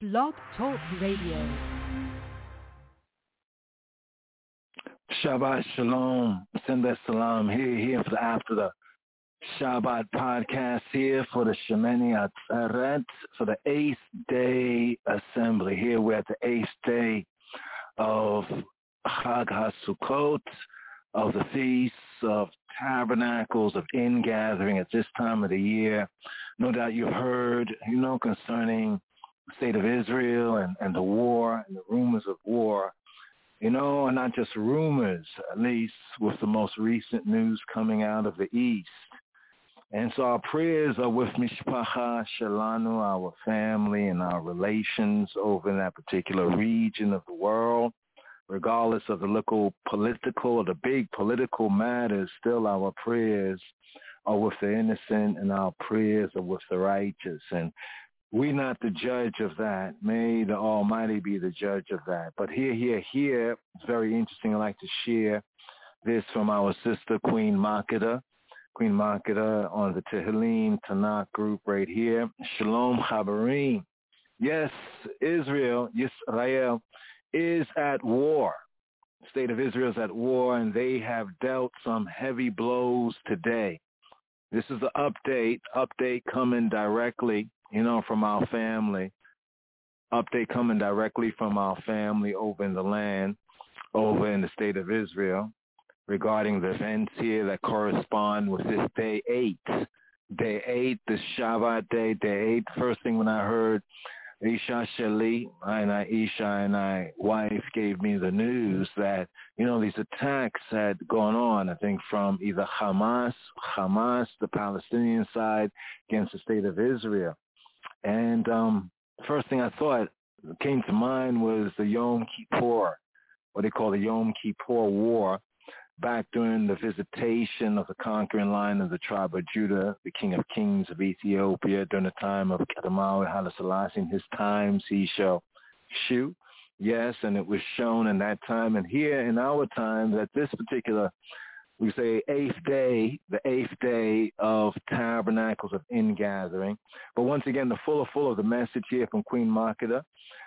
Blog Talk Radio. Shabbat Shalom. Send that salam here for after the Shabbat podcast here for the Shemini Atzeret for the 8th day assembly. Here we're at the 8th day of Chag HaSukkot, of the Feasts of Tabernacles, of Ingathering at this time of the year. No doubt you've heard, concerning the state of Israel and the war and the rumors of war. And not just rumors, at least with the most recent news coming out of the East. And so our prayers are with Mishpacha Shalanu, our family and our relations over in that particular region of the world. Regardless of the local political or the big political matters, still our prayers are with the innocent and our prayers are with the righteous. And we're not the judge of that. May the Almighty be the judge of that. But here, it's very interesting. I'd like to share this from our sister, Queen Makeda. Queen Makeda on the Tehillim Tanakh group right here. Shalom Chabarim. Yes, Israel is at war. The state of Israel is at war, and they have dealt some heavy blows today. This is the update coming directly from our family. Update coming directly from our family over in the land, over in the state of Israel, regarding the events here that correspond with this day 8. Day 8, the Shabbat day 8. First thing when I heard Isha Shali, Isha and my wife gave me the news that, these attacks had gone on, I think, from either Hamas, the Palestinian side, against the state of Israel. And first thing I thought came to mind was the Yom Kippur, what they call the Yom Kippur War, back during the visitation of the conquering line of the tribe of Judah, the King of Kings of Ethiopia, during the time of Kedemawi Haile Selassie. In his times he shall shoot. Yes, and it was shown in that time. And here in our time that this particular, we say the 8th day of Tabernacles of Ingathering. But once again, the full of the message here from Queen Makeda.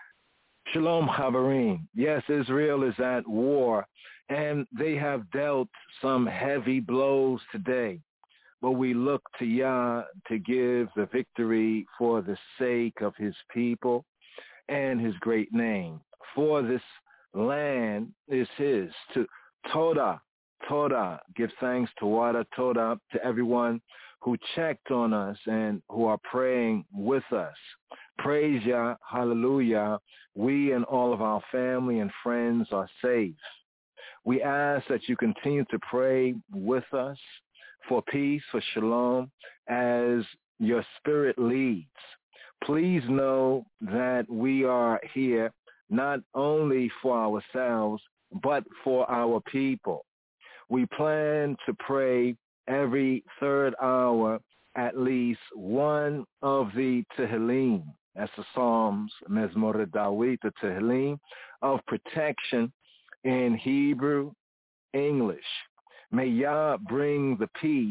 Shalom Chabarim. Yes, Israel is at war, and they have dealt some heavy blows today. But we look to Yah to give the victory for the sake of his people and his great name. For this land is his. To Todah, give thanks to Wada Todah, to everyone who checked on us and who are praying with us. Praise Yah, hallelujah. We and all of our family and friends are safe. We ask that you continue to pray with us for peace, for shalom, as your spirit leads. Please know that we are here not only for ourselves, but for our people. We plan to pray every third hour at least one of the Tehillim. That's the Psalms, Mezmor Dawit, the Tehillim of protection in Hebrew, English. May Yah bring the peace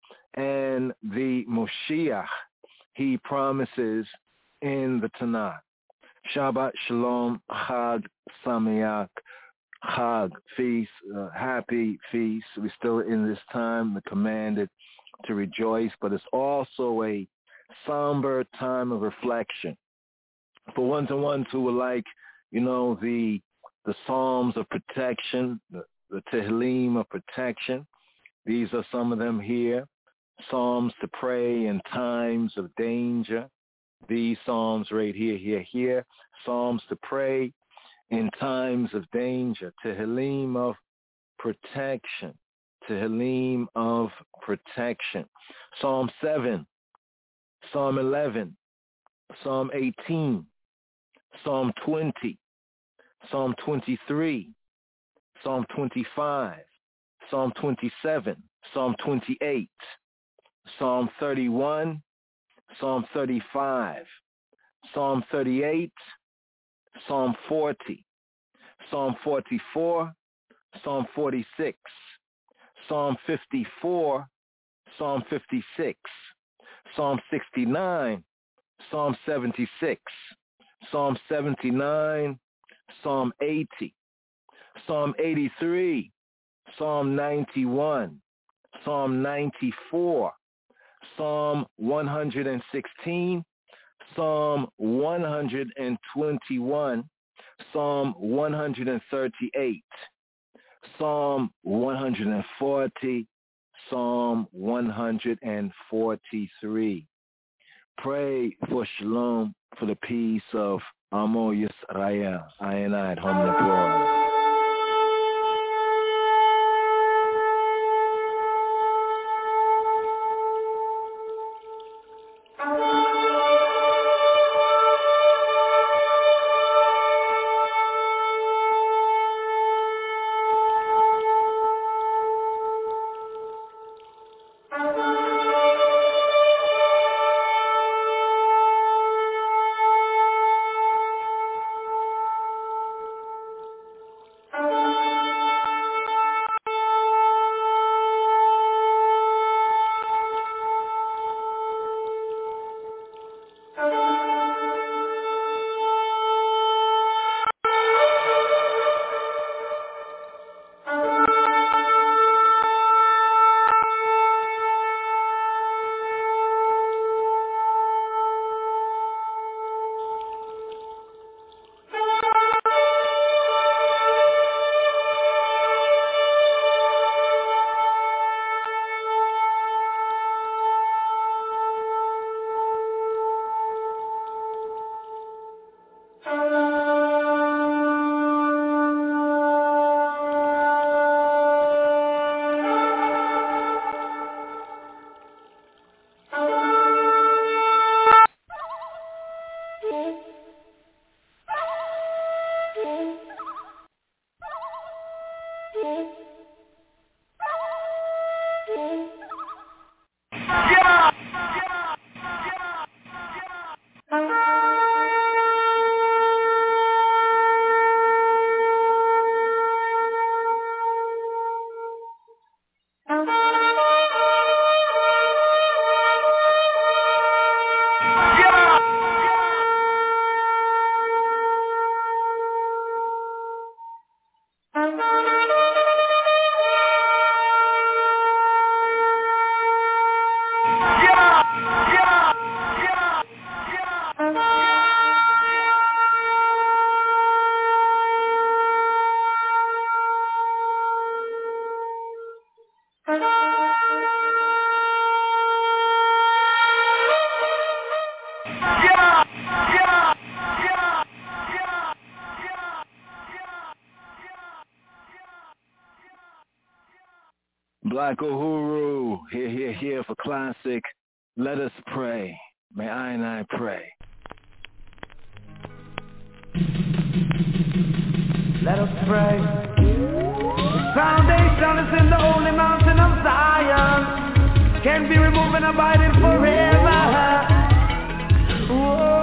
and the Moshiach he promises in the Tanakh. Shabbat Shalom, Chag Sameach, Chag, feast, happy feast. We're still in this time, we're commanded to rejoice, but it's also a somber time of reflection. For ones who would like, the Psalms of protection, the Tehillim of protection, these are some of them here. Psalms to pray in times of danger. These Psalms right here. Psalms to pray in times of danger. Tehillim of protection. Tehillim of protection. Psalm 7, Psalm 11, Psalm 18, Psalm 20, Psalm 23, Psalm 25, Psalm 27, Psalm 28, Psalm 31, Psalm 35, Psalm 38, Psalm 40, Psalm 44, Psalm 46, Psalm 54, Psalm 56, Psalm 69, Psalm 76, Psalm 79, Psalm 80, Psalm 83, Psalm 91, Psalm 94, Psalm 116, Psalm 121, Psalm 138, Psalm 140, Psalm 143. Pray for shalom, for the peace of Amo Yisrael, I and I at home abroad. Black Uhuru, here for classic. Let us pray. May I and I pray. Let us pray. The foundation is in the holy mountain of Zion. Can't be removed and abiding forever. Whoa.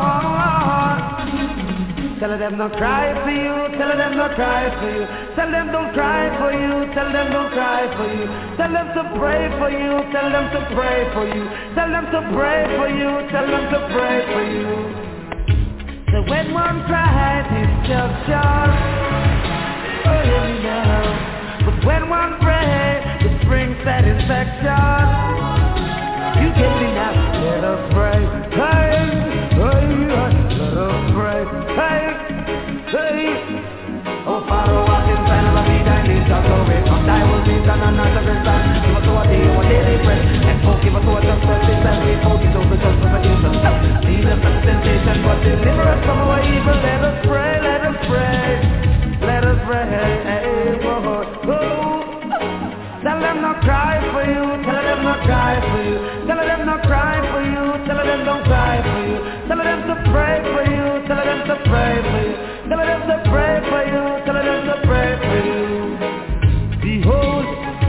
Tell them don't cry for you. Tell them don't cry for you. Tell them don't cry for you. Tell them don't cry for you. Tell them to pray for you. Tell them to pray for you. Tell them to pray for you. Tell them to pray for you. So when one cries, it's just short. Oh, hear me now. But when one prays, it brings satisfaction. You get me now. Let us pray. Hey, hey, let us pray. Hey, hey. Oh, Father, walk inside of me, thy needs shall glory. Come thy will be done on earth as it is done. Give us our daily bread. And forgive us our trespasses as we forgive those who trespass against us. Lead us not into temptation, but deliver us from our evil. Let us pray, let us pray. Let us pray. Tell them not cry for you. Tell them not cry for you. Tell them not cry for you. Tell them don't cry for you. Tell them to pray for you. Tell them to pray for you. Tell them to pray for you. Tell them to pray for you. Behold,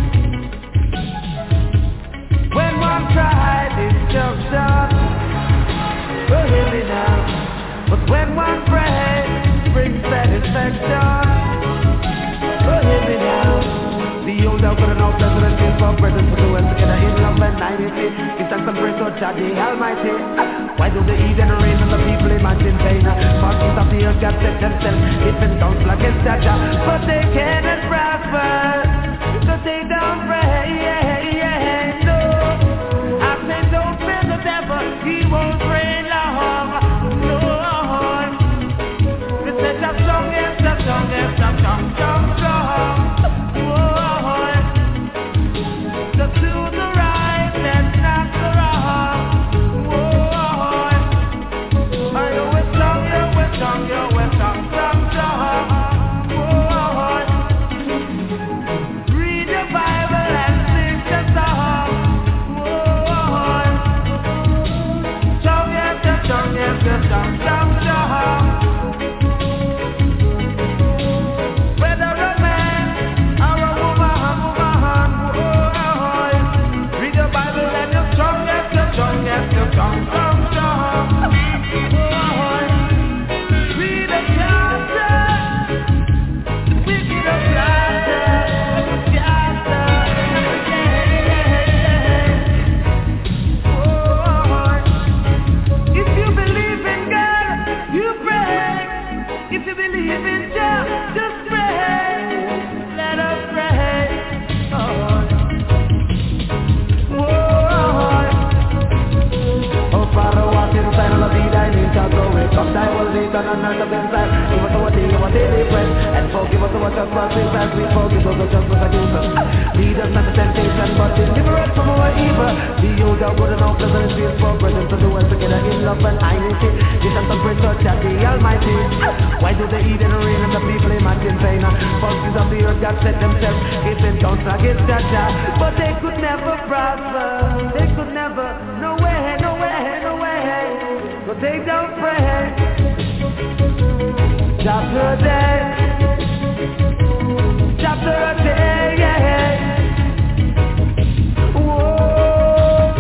when one cried, it's just short. Oh, hear me now. But when one prays, brings satisfaction. Oh, hear me now. old out for the now pleasant things for present for the world together in love and unity. Give thanks and praise to Jah the Almighty. Why do the heathen reign and the people imagine pain? For kings of the earth God set themselves even down against Jah, but they cannot prosper. So they don't pray, no. I say don't fear the devil, he won't reign long, no. They say just strong, yes, just strong, yes, just strong, strong, strong. Whoa. So to the right and not the wrong. Whoa. Are you with strong, you're with strong, you're with strong, strong, strong. Sometime will be done on earth of inside. Give us our daily bread, and forgive us our trespasses as we forgive those who trespass against us. Lead us not to temptation, but deliver us from our evil. The old out good and all pleasant things for present to the world together in love and unity. Give thanks and praise to Jah the Almighty. Why do the heathen reign and the people imagine pain? For kings of the earth God set themselves even down against Jah, but they could never prosper. They could never, no way, no way, no way. So they don't pray. Chapter a day, chapter a day, yeah. Whoa.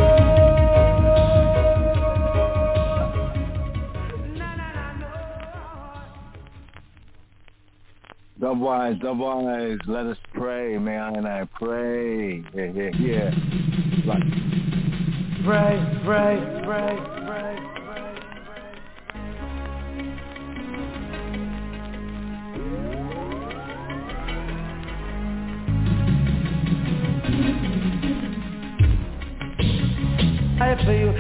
The wise, let us pray. May I and I pray. Yeah. Like. Pray. I feel you.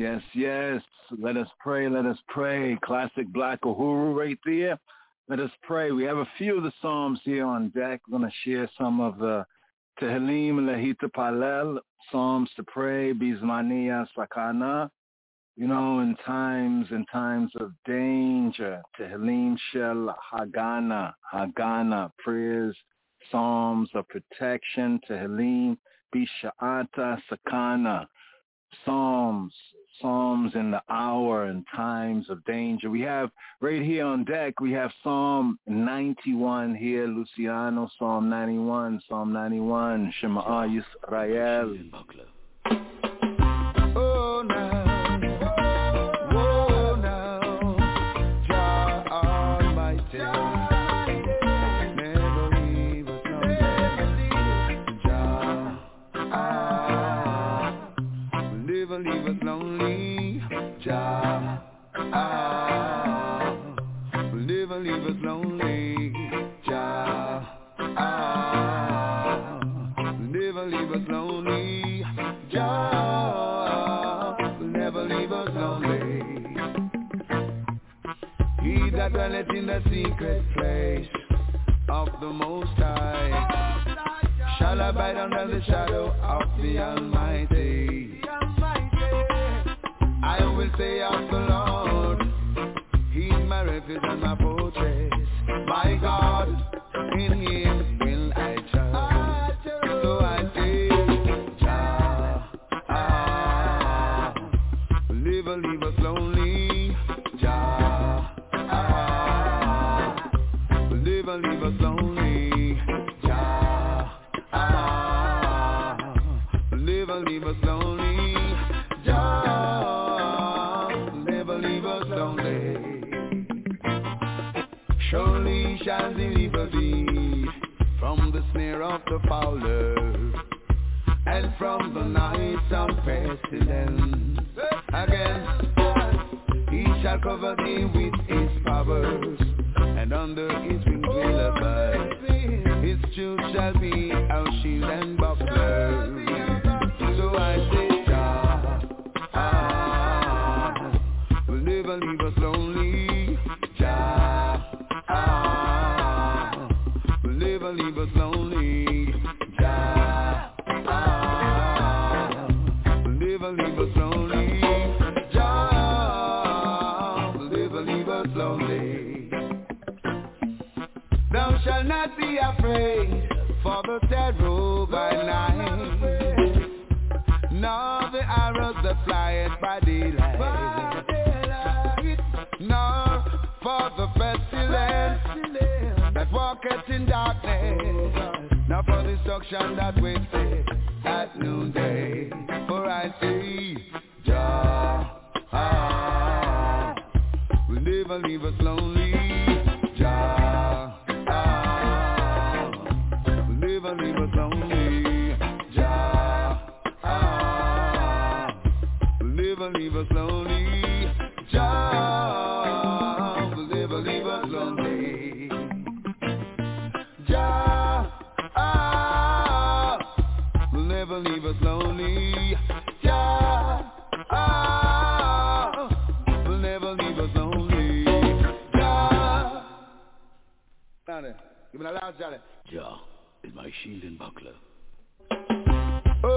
Yes, yes. Let us pray, let us pray. Classic Black Uhuru right there. Let us pray. We have a few of the Psalms here on deck. We're going to share some of the Tehillim Lehita Palel, Psalms to pray, Bismania Sakana. You know, in times of danger, Tehillim Shel Hagana, prayers, Psalms of protection, Tehillim Bisha'ata Sakana, Psalms in the hour and times of danger. We have right here on deck, we have Psalm 91 here, Luciano, Psalm 91, Shema Yisrael. Oh, now, oh, now, Jah Almighty, never leave us lonely. Jah, will never leave us lonely. Jah, will never leave us lonely. Jah, will never leave us lonely. Jah will never leave us lonely. He that dwelleth in the secret place of the Most High shall abide under the shadow of the Almighty. I will say of the Lord, He is my refuge and my fortress. My God, in Him will I trust. So I say, never leave us lonely. Jah will never leave us lonely. Jah will never leave us lonely. Jah will never leave us lonely. Surely shall deliver thee from the snare of the fowler and from the night of pestilence. Again, He shall cover thee with His powers, and under His wings will abide. His truth shall be our shield and buckler. So I say, Jah will never leave us lonely. Jah will never leave us lonely. Jah will never leave us lonely. Jah will never leave us lonely. Thou shalt not be afraid for the terror by night, nor the arrows that flieth by daylight, nor for the pestilence that walketh in darkness, nor for destruction that waiteth at noonday. For I say, Jah will never leave us lonely. Jah will never leave us lonely. Jah will never leave us lonely. Jah will never leave us lonely. Jah will never leave us lonely. Jah will never leave us lonely. Jah. Down there. Give me a loud Charlie. Jah is my shield and buckler. Oh.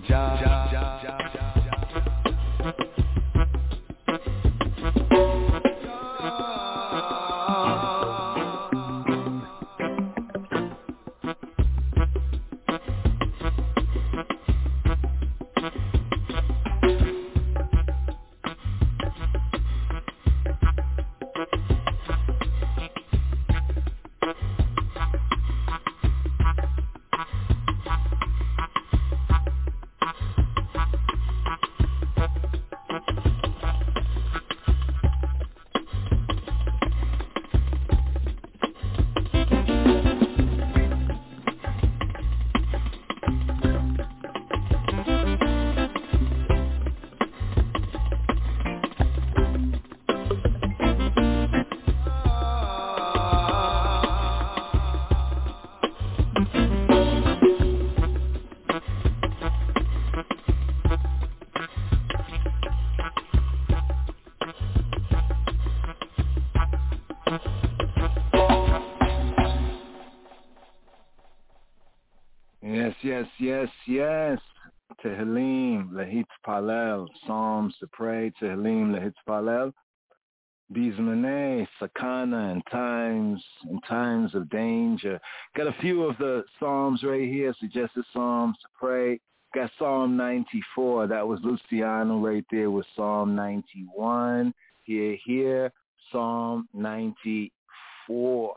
Yes. Tehillim, Lahitpalel, Psalms to pray, Tehillim, Lahitpalel, Bizmaneh, Sakana, in times of danger. Got a few of the Psalms right here, suggested Psalms to pray. Got Psalm 94, that was Luciano right there with Psalm 91. Here, Psalm 94.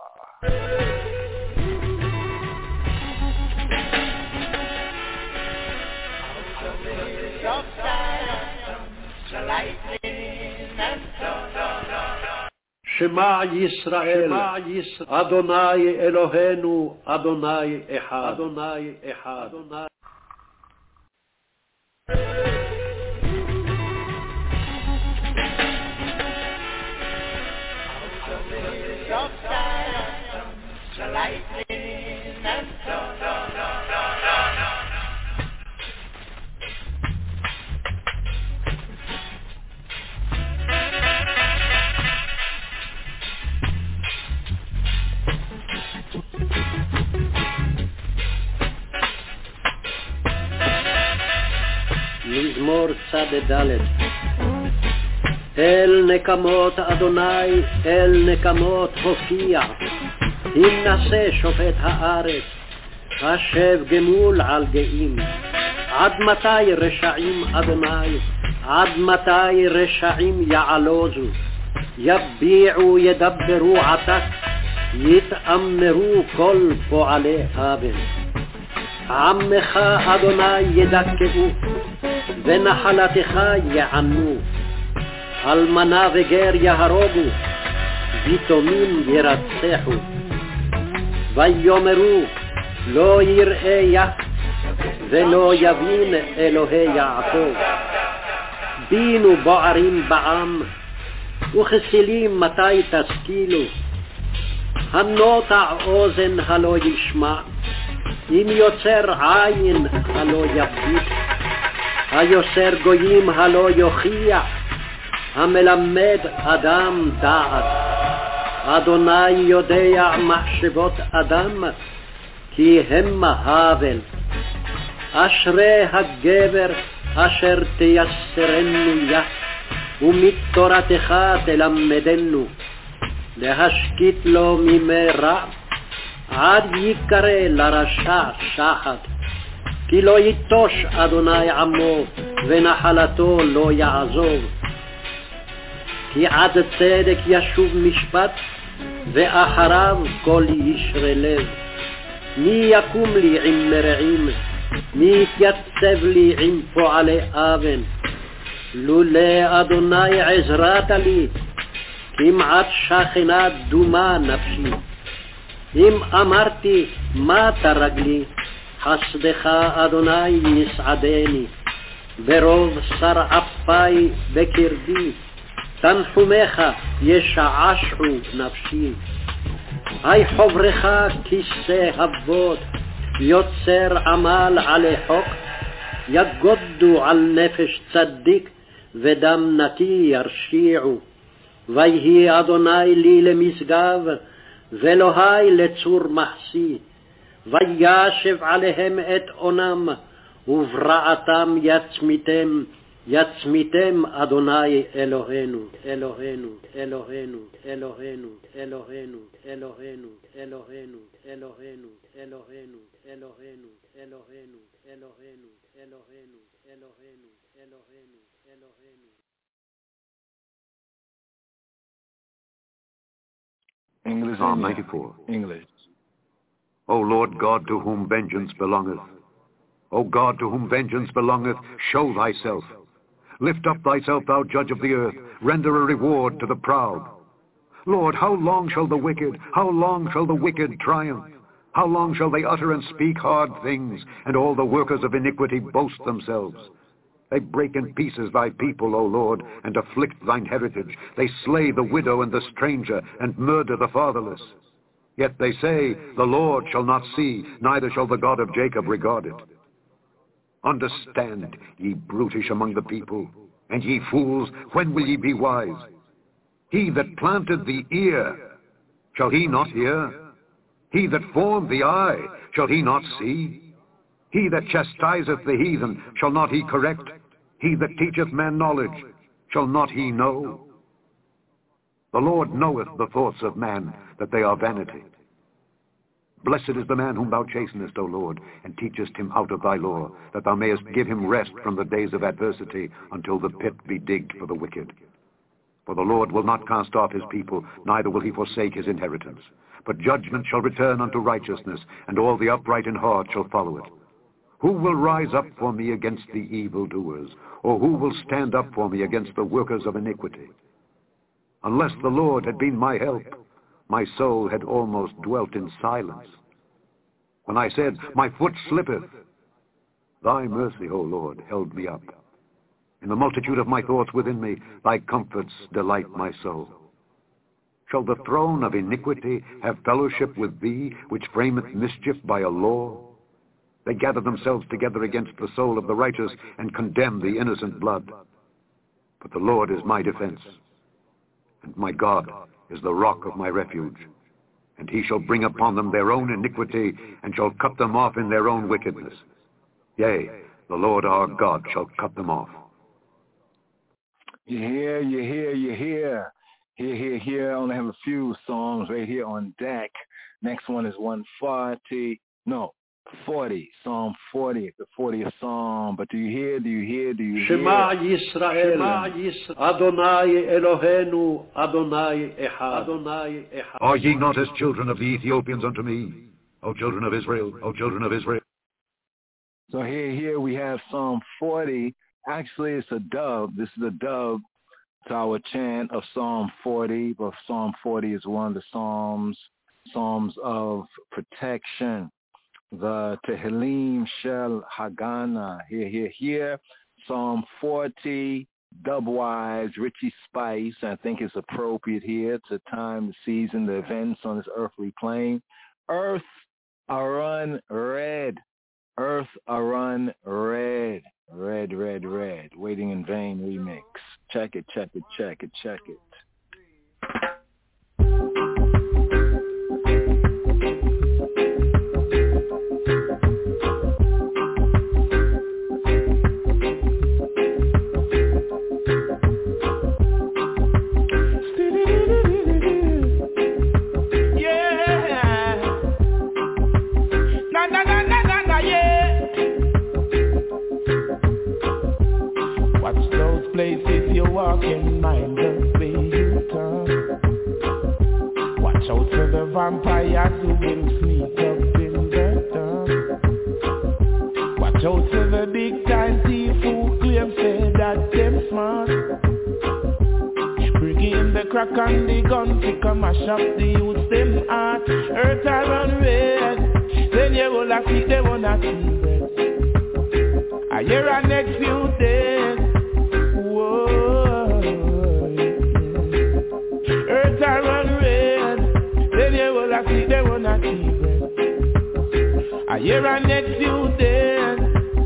שמע ישראל, אדוני אלוהינו, אדוני אחד. מזמור צד ד' אל נקמות אדוני, אל נקמות הופיע, הנשא שופט הארץ, השב גמול על גאים. עד מתי רשעים אדוני, עד מתי רשעים יעלוזו, יביעו ידברו עתק, יתאמרו כל פועלי אבן. עמך אדוני ידכאו, ונחלתך יענו, אלמנה וגר יהרוגו, ויתומים ירצחו. ויאמרו לא יראה יה, ולא יבין אלוהי יעקב. בינו בוערים בעם, וכסילים מתי תשכילו. הנוטע אוזן הלא ישמע, אם יוצר עין הלא יביט. היוסר גויים הלא יוכיח, המלמד אדם דעת. אדוני יודע מחשבות אדם, כי המה הבל. אשרי הגבר אשר תייסרנו יה, ומתורתך תלמדנו. להשקיט לו מימי רע, עד יקרא לרשע שחת. כי לא יתוש אדוני עמו, ונחלתו לא יעזוב. כי עד צדק ישוב משפט, ואחריו כל ישרי לב. מי יקום לי עם מרעים, מי יתייצב לי עם פועלי אבן. לולא אדוני עזרת לי, כמעט שכנה דומה נפשי. אם אמרתי מה תרגלי, חסדך אדוני יסעדני. ברוב שר אפי בקרבי, תנחומך ישעשעו נפשי. היי חברך כיסא אבות, יוצר עמל עלי חוק. יגודו על נפש צדיק, ודם נקי ירשיעו. ויהי אדוני לי למשגב, ואלוהי לצור מחסי. וישב עליהם את עונם, וברעתם יצמיתם, יצמיתם אדוני אלוהינו, אלוהינו, אלוהינו, אלוהינו, אלוהינו, אלוהינו, אלוהינו, אלוהינו, אלוהינו, אלוהינו, אלוהינו, אלוהינו, אלוהינו, אלוהינו, אלוהינו, אלוהינו. English. Psalm 94. English. O Lord God, to whom vengeance belongeth, O God, to whom vengeance belongeth, show thyself. Lift up thyself, thou judge of the earth. Render a reward to the proud. Lord, how long shall the wicked triumph? How long shall they utter and speak hard things, and all the workers of iniquity boast themselves? They break in pieces thy people, O Lord, and afflict thine heritage. They slay the widow and the stranger, and murder the fatherless. Yet they say, the Lord shall not see, neither shall the God of Jacob regard it. Understand, ye brutish among the people, and ye fools, when will ye be wise? He that planted the ear, shall he not hear? He that formed the eye, shall he not see? He that chastiseth the heathen, shall not he correct? He that teacheth man knowledge, shall not he know? The Lord knoweth the thoughts of man, that they are vanity. Blessed is the man whom thou chastenest, O Lord, and teachest him out of thy law, that thou mayest give him rest from the days of adversity, until the pit be digged for the wicked. For the Lord will not cast off his people, neither will he forsake his inheritance. But judgment shall return unto righteousness, and all the upright in heart shall follow it. Who will rise up for me against the evildoers, or who will stand up for me against the workers of iniquity? Unless the Lord had been my help, my soul had almost dwelt in silence. When I said, my foot slippeth, thy mercy, O Lord, held me up. In the multitude of my thoughts within me, thy comforts delight my soul. Shall the throne of iniquity have fellowship with thee, which frameth mischief by a law? They gather themselves together against the soul of the righteous, and condemn the innocent blood. But the Lord is my defense, and my God is the rock of my refuge. And he shall bring upon them their own iniquity, and shall cut them off in their own wickedness. Yea, the Lord our God shall cut them off. You hear. Here. I only have a few songs right here on deck. Next one is 40. Psalm 40, the 40th Psalm. But do you hear? Shema Yisrael, Adonai Eloheinu, Adonai Echad. Are ye not as children of the Ethiopians unto me, O children of Israel, O children of Israel? So here we have Psalm 40. Actually, it's a dub. This is a dub to our chant of Psalm 40. But Psalm 40 is one of the Psalms of protection. The Tehillim Shel Hagana. Here. Psalm 40, dub-wise, Richie Spice. I think it's appropriate here to time, the season, the events on this earthly plane. Earth Arun Red. Earth Arun Red. Red. Waiting in Vain remix. Check it. Places you walk in, mind the way you turn. Watch out for the vampires who will sneak up in the dark. Watch out for the big time thief who claim say that them smart. Bring in the crack and the gun to come mash up the youth them heart. Earth are run red, then you will have see them on a see bread. I hear our next few days. Earth are run red, then you will have see them on a see bread. I hear our next few days,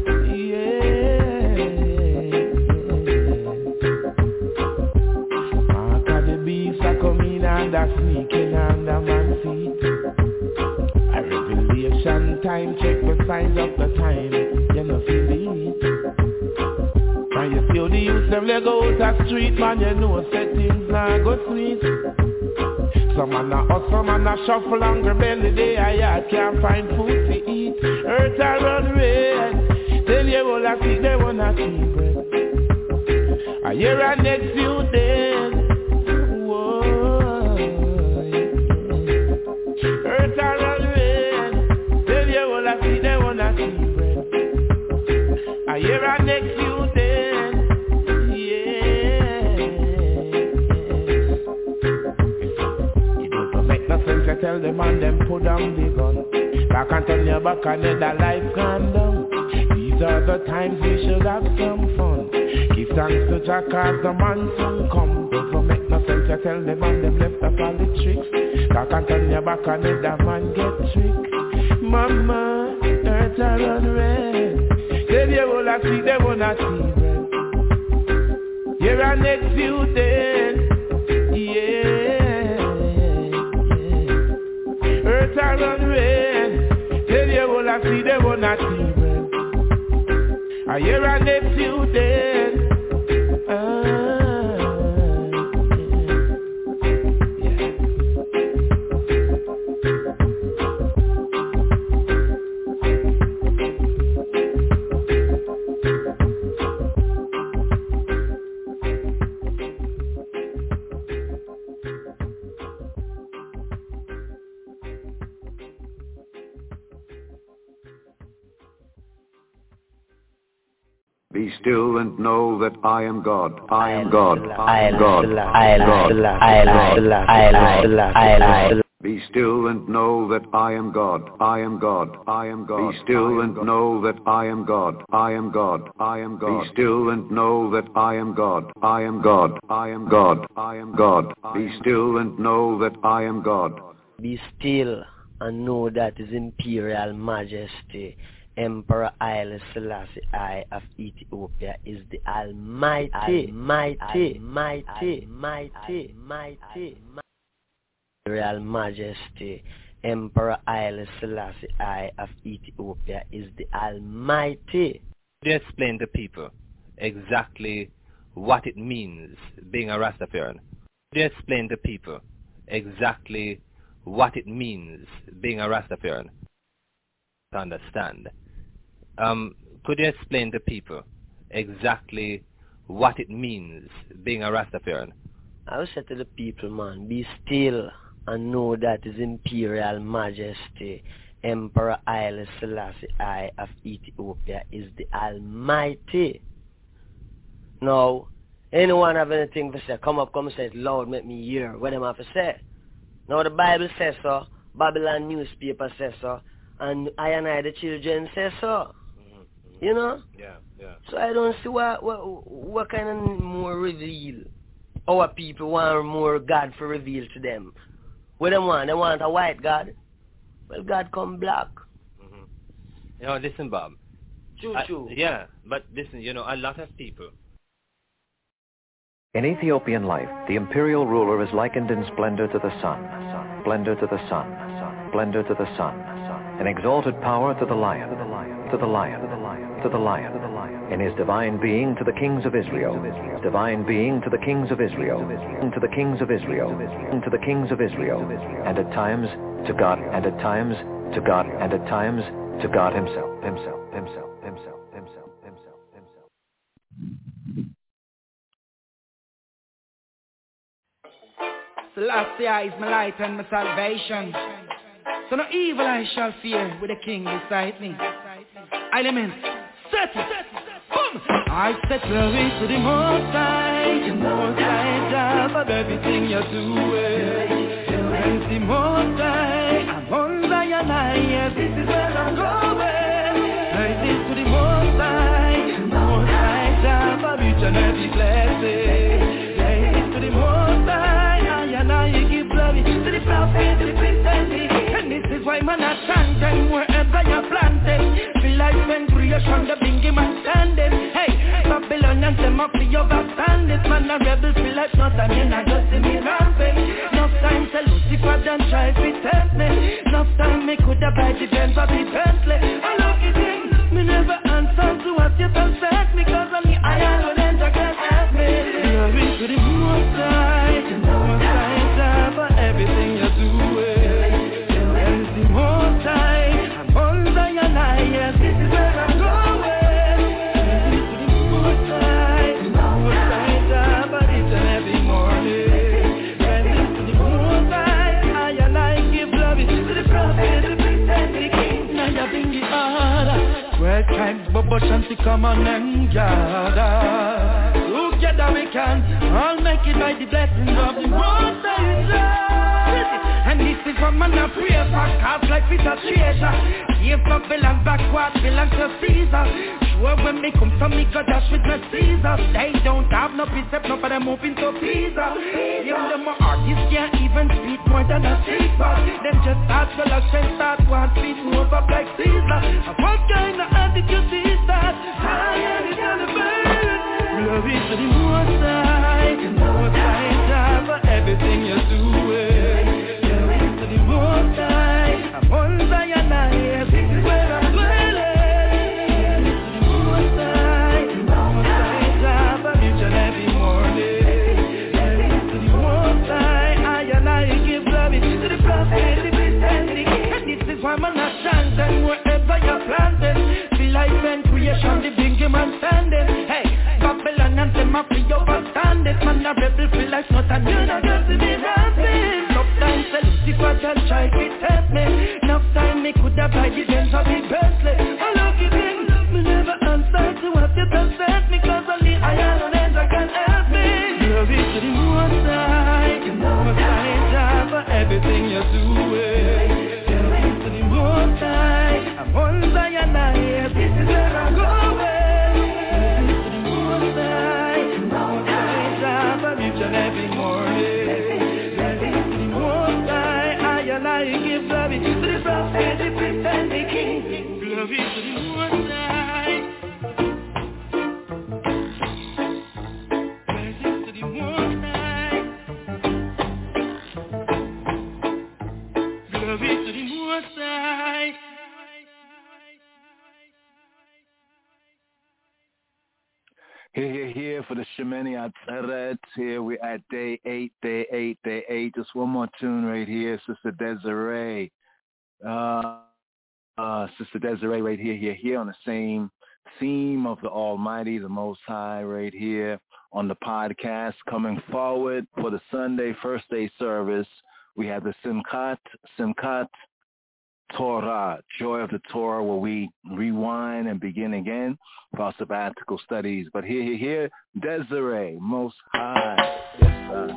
Mark of the beasts are coming and are sneaking under man's feet. A revelation time, check the signs of the time. You know feel the them leg out a street, man, you know, say things not go sweet. Some man a hustle, some man a shuffle hungry belly day a yard, can't find food to eat. Earth a run red, tell you all I see they wanna see bread. A year and next few days, whoa, earth a run red, tell you all I see they wanna see bread. A year and next few days, yeah. It don't make no sense to tell them and them put down the gun. Back and turn your back and let that life gone down. These are the times we should have some fun. Give thanks to Jah cause the man soon come. Don't make no sense to tell them and them left up all the tricks. Back and turn your back and let that man get tricked. Mama, earth a run red. Tell you all I see, they wanna see red. Here and next few days, yeah. Earth a run red. Tell you all I see, they wanna see red. A year and next few days, Be still and know that I am God. I am God. I am God. Be still and know that I am God. I am God. I am God. Be still and know that I am God. I am God. I am God. Be still and know that I am God. I am God. I am God. I am God. Be still and know that I am God. Be still and know that His Imperial Majesty Emperor Haile Selassie I of Ethiopia is the Almighty. Imperial Majesty Emperor Haile Selassie I of Ethiopia is the Almighty. Could you explain to people exactly what it means being a Rastafarian? Could you explain to people exactly what it means being a Rastafarian? To understand. Could you explain to people exactly what it means being a Rastafarian? I will say to the people, man, be still and know that His Imperial Majesty Emperor Haile Selassie I of Ethiopia is the Almighty. Now, anyone have anything to say, come say it loud, make me hear what them have to say. Now the Bible says so, Babylon newspaper says so, and I and the children say so. You know? Yeah. So I don't see what kind of more reveal. Our people want more God to reveal to them. What they want? They want a white God. Well, God come black. Mm-hmm. You know, listen, Bob. Choo-choo. Yeah, but listen, you know, a lot of people. In Ethiopian life, the imperial ruler is likened in splendor to the sun, splendor to the sun, splendor to the sun, in exalted power to the lion, to the lion, to the lion, in his divine being to the kings of Israel, divine being to the kings of Israel, to the kings of Israel, to the kings of Israel, and at times to God, and at times to God, and at times to God himself. Selassie is my light and my salvation. So no evil I shall fear with the king beside me. Elements, set it, boom! I set glory to the Most High, Jah of everything you're doing. And the Most High, I'm on Zion, yes, this is where I'm going. I this to the Most High, Jah of each and every blessing. I this to the Most High, and I give glory to the prophet, to the priest and the and this is why man are chanting wherever you're planted. Feel like when creation the bingy man standing. Hey, Babylonians them up for your overstand it. Man a rebel feel like no time in a just see me rampant. Enough time to Lucifer done try to tempt me. Enough time me coulda buy the Benz or the Bentley. I lucky thing, me never answer to what you don't set me. Cause only I alone enter can help me. come on and gather. Together we can all make it by the blessings of the Most High. And this is what man a pray for, cause life is a treasure. If not belong backward, belong to Caesar. Sure when me come to me, go dash with my Caesar. They don't have no precept, no but I'm moving to Pisa. Young them my artists can't even speak more than a speaker. Them just start to look and start one feet move up like Caesar. What kind of attitude is that? High and it's gonna burn. Glory to the Most High, Jah, for everything you're doing. Glory to the Most High, I'm on Zion, this is where I'm dwelling. Glory to the Most High, Jah, for each and every morning. Glory to the Most High, I give glory to the prophet, the priest and the king. And this is why man a chanting wherever you're planted. Feel life and creation, the big man standing. Hey. Babylon and them a free overstand it. Man a rebel feel like not and you not just to be rapping. Enough time say Lucifer just try to test me. Enough time me coulda buy the Benz or the Bentley. I love you thing, me never answer to what you just said me. Cause only I and I can help me. Glory to the Most High, Most High Jah, for everything you're doing. Glory to the Most High, I'm on Zion, this is where I'm going. Every morning, the Most High, I give glory to the prophet, the priest and the king. Glory to the Most High. Blessings to the Most High. Glory to the Most High. Here for the Shemini Atzeret. Here we're at day 8. Just one more tune right here, Sister Desiree. Sister Desiree right here on the same theme of the Almighty, the Most High right here on the podcast. Coming forward for the Sunday first day service, we have the Simchat Torah, Joy of the Torah, where we rewind and begin again for our sabbatical studies. But here, Desiree, Most High. Yes, sir.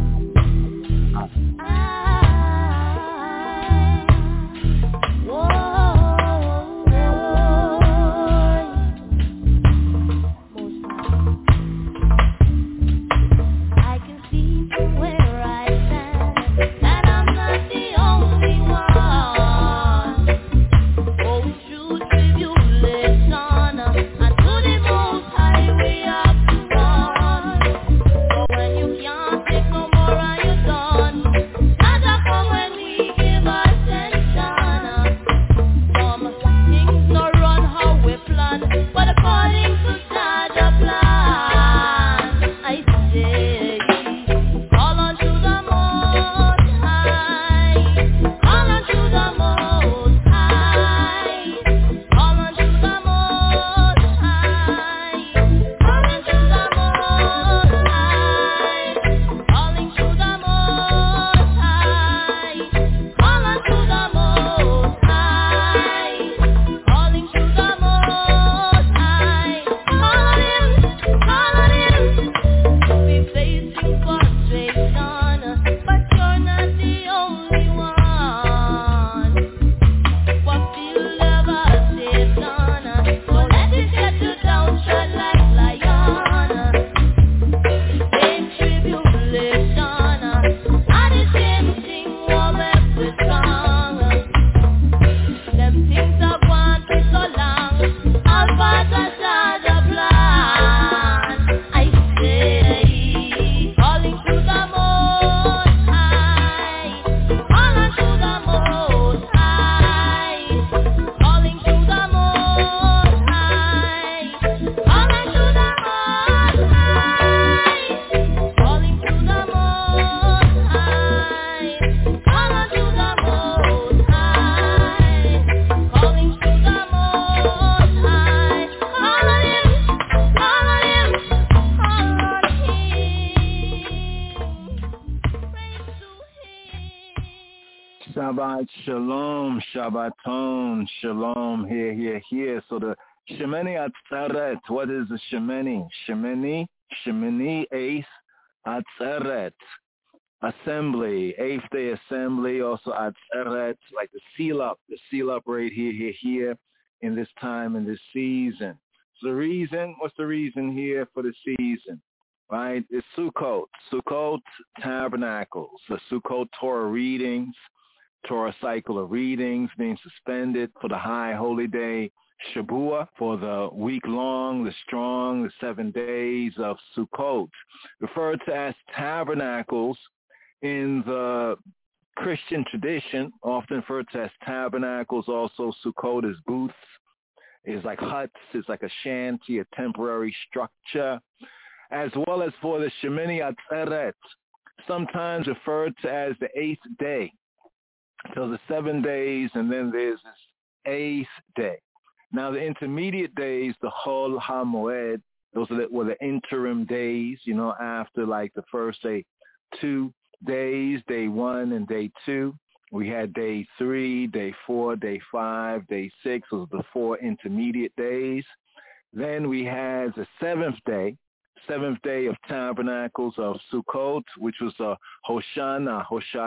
Shabbat Shalom, Shabbaton, Shalom, here. So the Shemini Atzeret. What is the Shemini? Shemini, eighth, Atzeret. Assembly, eighth day assembly, also Atzeret, like the seal up right here, in this time, in this season. So the reason, what's the reason here for the season? Right? It's Sukkot tabernacles, the Sukkot Torah readings, Torah cycle of readings being suspended for the high holy day Shabua, for the week-long, the strong, the 7 days of Sukkot, referred to as tabernacles in the Christian tradition, often referred to as tabernacles. Also, Sukkot is booths, is like huts, it's like a shanty, a temporary structure, as well as for the Shemini Atzeret, sometimes referred to as the 8th day. So the 7 days, and then there's this 8th day. Now the intermediate days, the Chol HaMoed, those were the interim days, after like the first 2 days, day 1 and day 2. We had day 3, day 4, day 5, day 6. Those are the 4 intermediate days. Then we had the 7th day of Tabernacles of Sukkot, which was a Hoshana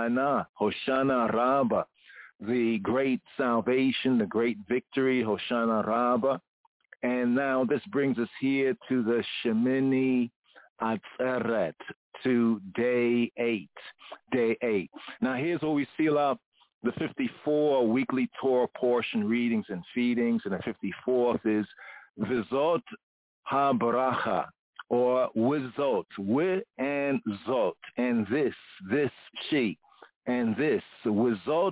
Rabbah, the great salvation, the great victory, Hoshana Rabbah. And now this brings us here to the Shemini Atzeret, to day 8. Now here's where we seal up the 54 weekly Torah portion readings and feedings, and the 54th is Vizot HaBaracha, or Wizot, Wi and Zot, and this, she, and this, Wizot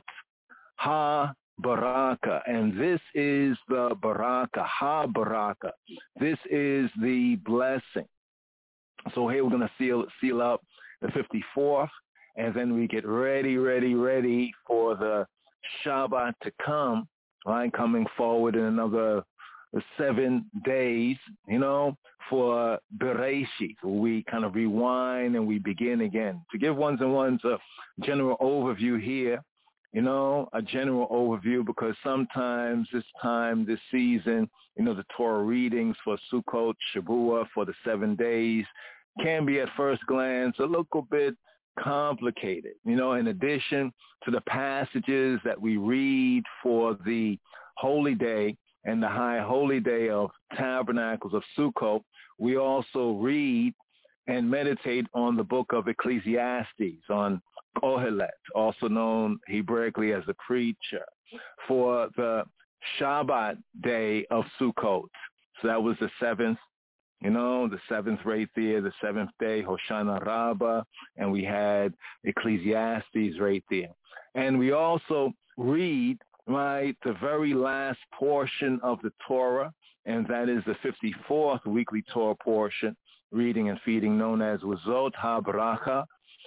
HaBaraka, and this is the Baraka, HaBaraka. This is the blessing. So here we're going to seal up the 54th, and then we get ready for the Shabbat to come, right? Coming forward in another 7 days, for Bereshit. We kind of rewind and we begin again. To give ones and ones a general overview here, a general overview, because sometimes this season, the Torah readings for Sukkot, Shabua, for the 7 days can be at first glance a little bit complicated. In addition to the passages that we read for the holy day and the high holy day of Tabernacles of Sukkot, we also read and meditate on the book of Ecclesiastes, on Kohelet, also known Hebraically as the preacher, for the Shabbat day of Sukkot. So that was the 7th, the 7th right there, the 7th day, Hoshana Rabbah, and we had Ecclesiastes right there. And we also read, right, the very last portion of the Torah, and that is the 54th weekly Torah portion, reading and feeding, known as Wizot HaBaraka,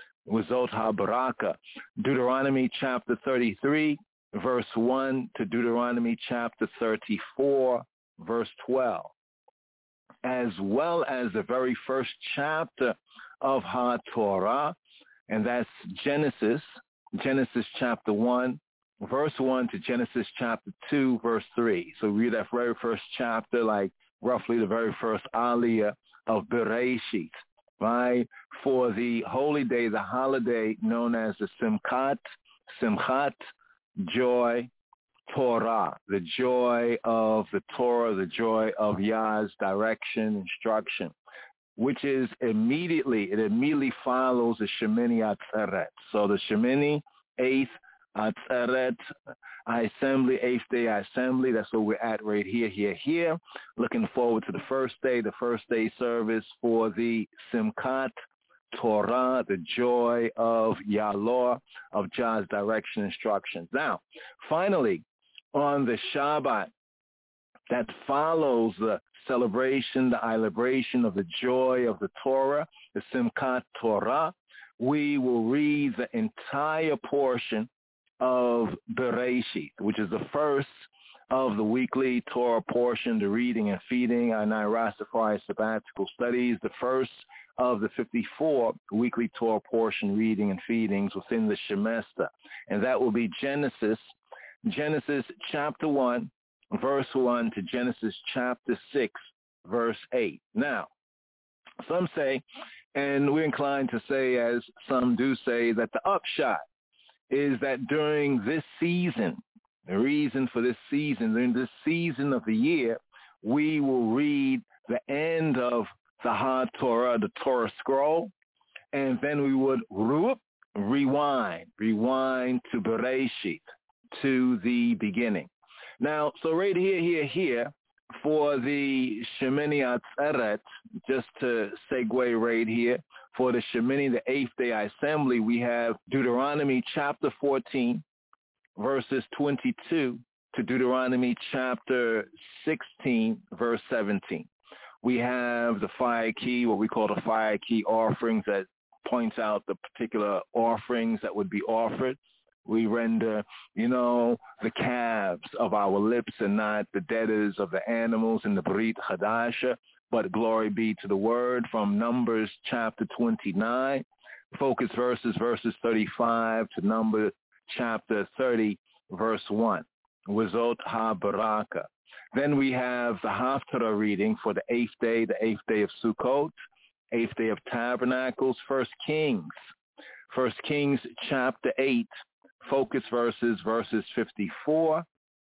Deuteronomy chapter 33, verse 1 to Deuteronomy chapter 34, verse 12, as well as the very first chapter of HaTorah, and that's Genesis chapter 1, verse 1 to Genesis chapter 2, verse 3. So read that very first chapter, like roughly the very first aliyah of Bereshit, right? For the holy day, the holiday known as the Simchat, joy, Torah, the joy of the Torah, the joy of Yah's direction, instruction, which is immediately follows the Shemini Atzeret. So the Shemini, 8th, Atzeret, assembly, 8th day assembly. That's where we're at right here. Looking forward to the first day service for the Simchat Torah, the joy of Yahweh, of Jah's direction, instructions. Now, finally, on the Shabbat that follows the celebration, the celebration of the joy of the Torah, the Simchat Torah, we will read the entire portion of Bereshit, which is the first of the weekly Torah portion, the reading and feeding, our Rastafari sabbatical studies, the first of the 54 weekly Torah portion reading and feedings within the Shemester. And that will be Genesis chapter 1, verse 1 to Genesis chapter 6, verse 8. Now, some say, and we're inclined to say, as some do say, that the upshot is that during this season, the reason for this season, during this season of the year, we will read the end of the HaTorah, the Torah scroll, and then we would rewind to Bereshit, to the beginning. Now, so right here, for the Shemini Atzeret, just to segue right here, for the Shemini, the 8th day assembly, we have Deuteronomy chapter 14, verses 22 to Deuteronomy chapter 16, verse 17. We have the fire key, what we call the fire key offerings, that points out the particular offerings that would be offered. We render, the calves of our lips and not the deaders of the animals in the Brit Hadasha, but glory be to the word from Numbers chapter 29. Focus verses 35 to Numbers chapter 30, verse 1. Wizot HaBaraka. Then we have the Haftarah reading for the 8th day, the 8th day of Sukkot, 8th day of Tabernacles, 1 Kings chapter 8, focus verses 54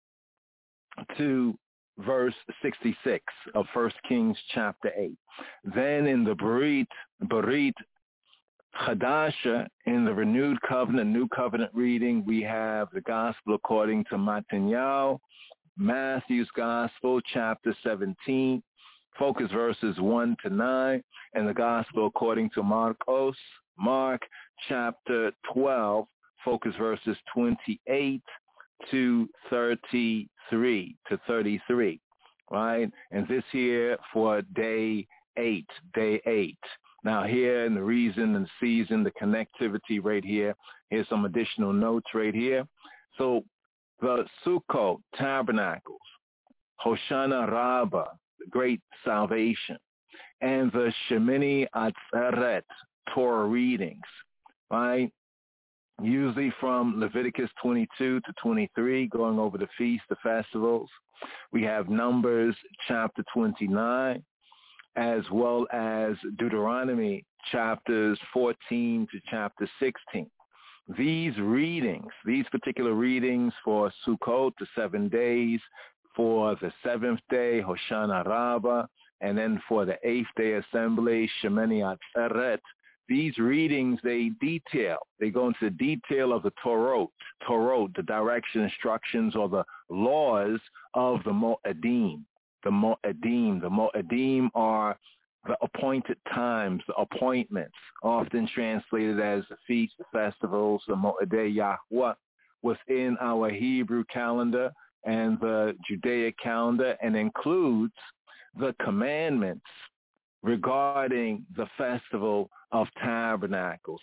to verse 66 of 1 Kings chapter 8. Then in the Berit Chadasha, in the renewed covenant, new covenant reading, we have the gospel according to Matthew, Matthew's gospel, chapter 17, focus verses 1 to 9, and the gospel according to Marcos, Mark, chapter 12, focus verses 28 to 33, right? And this here for day 8. Now here, in the reason and season, the connectivity right here, here's some additional notes right here. So the Sukkot, Tabernacles, Hoshana Rabbah, the great salvation, and the Shemini Atzeret, Torah readings, right? Usually from Leviticus 22 to 23, going over the feasts, the festivals. We have Numbers chapter 29, as well as Deuteronomy chapters 14 to chapter 16. These readings, these particular readings for Sukkot, the 7 days, for the 7th day, Hoshana Rabbah, and then for the 8th day assembly, Shemini Atzeret, these readings, they go into the detail of the Torah, the direction, instructions, or the laws of the Mo'adim. The Mo'adim are the appointed times, the appointments, often translated as the feasts, the festivals, the Mo'adei Yahweh, within our Hebrew calendar and the Judaic calendar, and includes the commandments regarding the festival of tabernacles.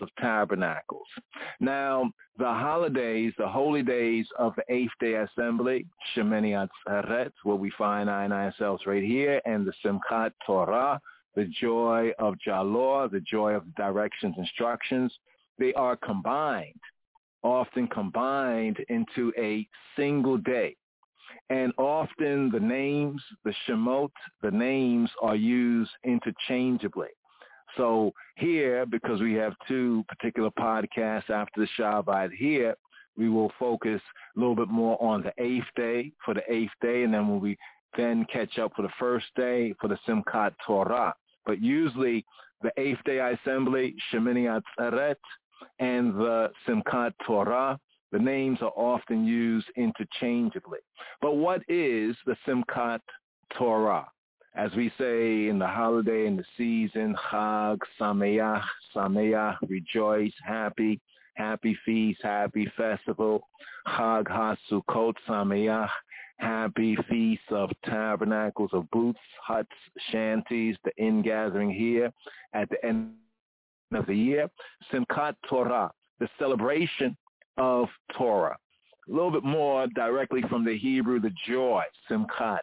Now, the holidays, the holy days of the 8th day assembly, Shemini Atzeret, where we find ourselves right here, and the Simchat Torah, the joy of Jalor, the joy of directions, instructions, they are often combined into a single day. And often the names, the Shemot, the names are used interchangeably. So here, because we have 2 particular podcasts after the Shabbat here, we will focus a little bit more on the 8th day, for the 8th day, and then we then catch up for the 1st day for the Simchat Torah. But usually the 8th day assembly, Shemini Atzeret, and the Simchat Torah, the names are often used interchangeably. But what is the Simchat Torah? As we say in the holiday, in the season, Chag, Sameach, rejoice, happy feast, happy festival. Chag HaSukkot, Sameach, happy feast of tabernacles, of booths, huts, shanties, the ingathering here at the end of the year. Simchat Torah, the celebration of Torah. A little bit more directly from the Hebrew, the joy, simchat,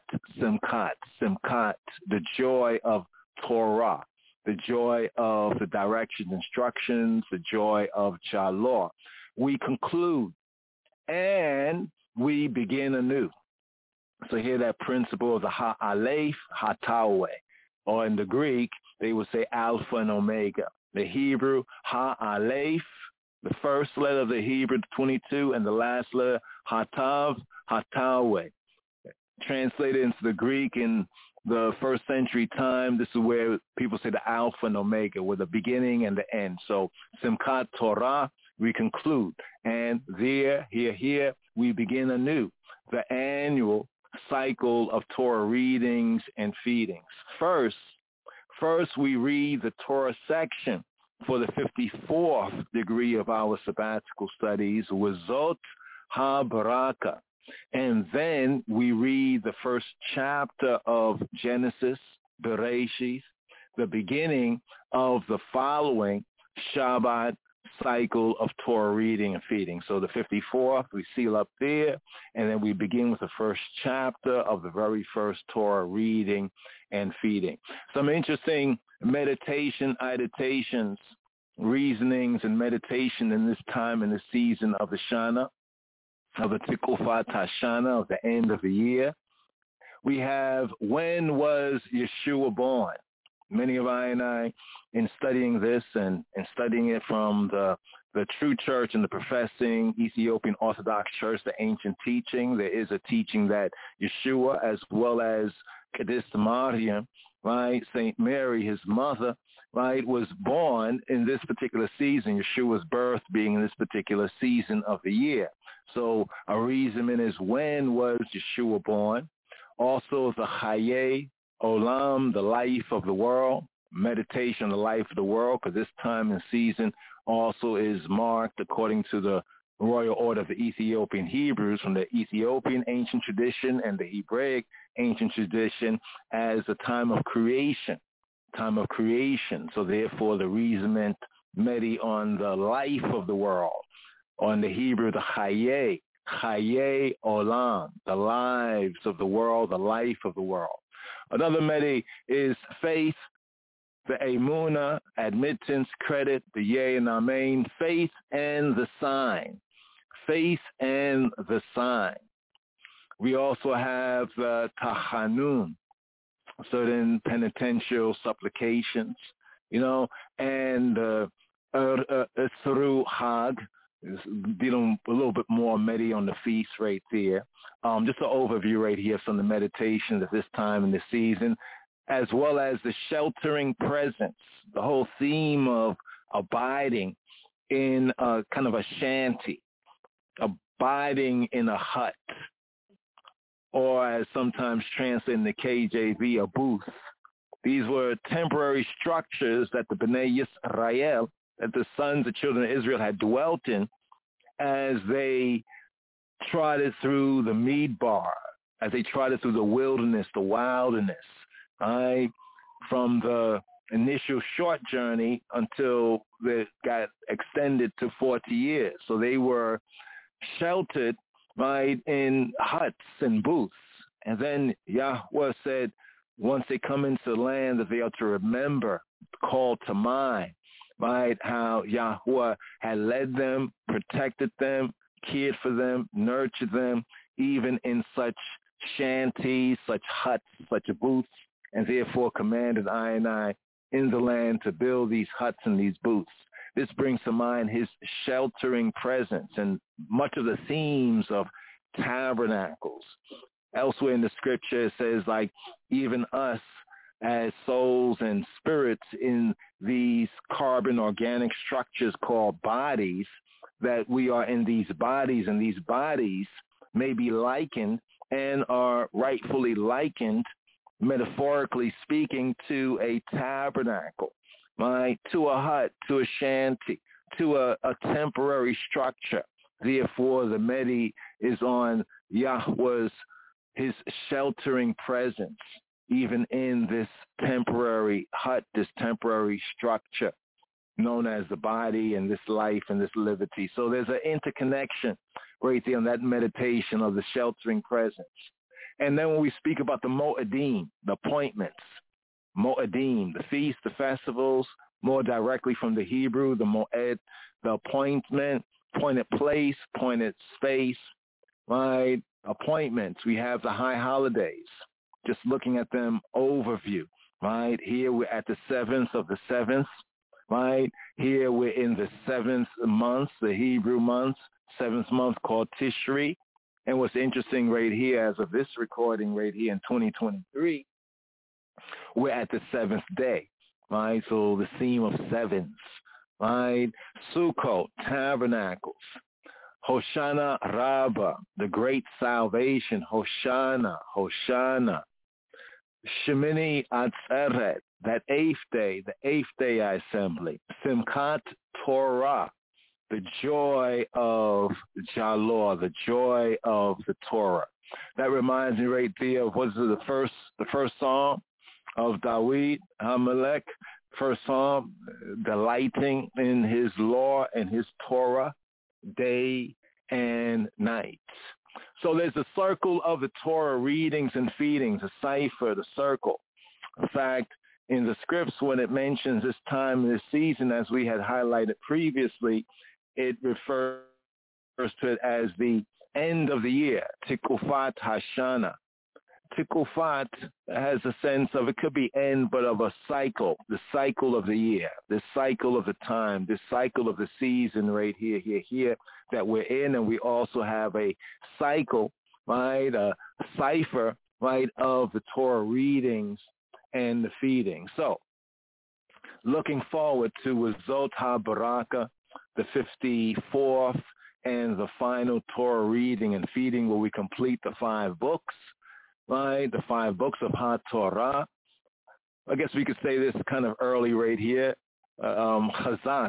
the joy of Torah, the joy of the directions, instructions, the joy of Jalor. We conclude and we begin anew. So here that principle of the Ha-Aleph, Ha-Taweh, or in the Greek, they would say Alpha and Omega. The Hebrew, Ha-Aleph, the first letter of the Hebrew, 22, and the last letter, Ha-Tav, Ha-Taweh. Translated into the Greek in the first century time, this is where people say the Alpha and Omega, with the beginning and the end. So Simchat Torah, we conclude. And there, here, we begin anew the annual cycle of Torah readings and feedings. First, we read the Torah section for the 54th degree of our sabbatical studies, Wazot HaBaraka. And then we read the first chapter of Genesis, Bereshith, the beginning of the following Shabbat cycle of Torah reading and feeding. So the 54th, we seal up there, and then we begin with the first chapter of the very first Torah reading and feeding. Some interesting meditation, meditations, reasonings, and meditation in this time, in the season of the Shana, of the Tikufat Hashana, of the end of the year. We have, when was Yeshua born? Many of I, in studying this and studying it from the true church and the professing Ethiopian Orthodox Church, the ancient teaching, there is a teaching that Yeshua, as well as Kedis Mariam, right, Saint Mary, his mother, right, was born in this particular season, Yeshua's birth being in this particular season of the year. So a reason is, when was Yeshua born? Also the Chaye Olam, the life of the world, meditation, the life of the world, because this time and season also is marked, according to the Royal Order of the Ethiopian Hebrews, from the Ethiopian ancient tradition and the Hebraic ancient tradition, as a time of creation. So therefore the reason medi on the life of the world. On the Hebrew, the Chaye Olam, the lives of the world, the life of the world. Another medi is faith, the Emunah, admittance, credit, the Yeh and Amen, faith and the sign. Faith and the sign. We also have the Tachanun, certain penitential supplications, and Esru Hag, is dealing a little bit more medi on the feast right there. Just an overview right here from the meditations at this time in the season, as well as the sheltering presence, the whole theme of abiding in a kind of a shanty, abiding in a hut, or as sometimes translated in the KJV, a booth. These were temporary structures that the Bnei Yisrael, that the sons of children of Israel had dwelt in as they trotted through the Midbar, as they trotted through the wilderness, the wilderness, right? From the initial short journey until they got extended to 40 years. So they were sheltered, right, in huts and booths. And then Yahweh said, once they come into the land, that they are to remember, call to mind, right, how Yahweh had led them, protected them, cared for them, nurtured them, even in such shanties, such huts, such booths, and therefore commanded I in the land to build these huts and these booths. This brings to mind his sheltering presence and much of the themes of tabernacles. Elsewhere in the scripture, it says, like, even us as souls and spirits in these carbon organic structures called bodies, that we are in these bodies, and these bodies may be likened and are rightfully likened, metaphorically speaking, to a tabernacle, right? To a hut, to a shanty, to a temporary structure. Therefore, the medi is on Yahweh's, his sheltering presence, even in this temporary hut, this temporary structure known as the body and this life and this liberty. So there's an interconnection right there on that meditation of the sheltering presence. And then when we speak about the Mo'adim, the appointments, Mo'adim, the feasts, the festivals, more directly from the Hebrew, the Mo'ed, the appointment, appointed place, appointed space, right? appointments. We have the high holidays. Just looking at them overview, right? Here we're at the 7th of the 7th, right? Here we're in the 7th month, the Hebrew month, 7th month called Tishri. And what's interesting right here, as of this recording right here in 2023, we're at the 7th day, right? So the theme of sevens, right? Sukkot, tabernacles. Hoshana Rabbah, the great salvation. Hoshana, Hoshana. Shemini Atzeret, that 8th day assembly. Simchat Torah, the joy of Jalor, the joy of the Torah. That reminds me right there of what's the first psalm of Dawid Hamelech, first psalm, delighting in his law and his Torah day and night. So there's a circle of the Torah readings and feedings, a cipher, the circle. In fact, in the scripts, when it mentions this time, this season, as we had highlighted previously, it refers to it as the end of the year, Tikufat Hashana. Tikufat has a sense of, it could be end, but of a cycle, the cycle of the year, the cycle of the time, the cycle of the season right here that we're in. And we also have a cycle, right, a cipher, right, of the Torah readings and the feeding. So looking forward to Zot HaBaraka, the 54th and the final Torah reading and feeding, where we complete the 5 books, right? The 5 books of HaTorah. I guess we could say this kind of early right here. Chazak,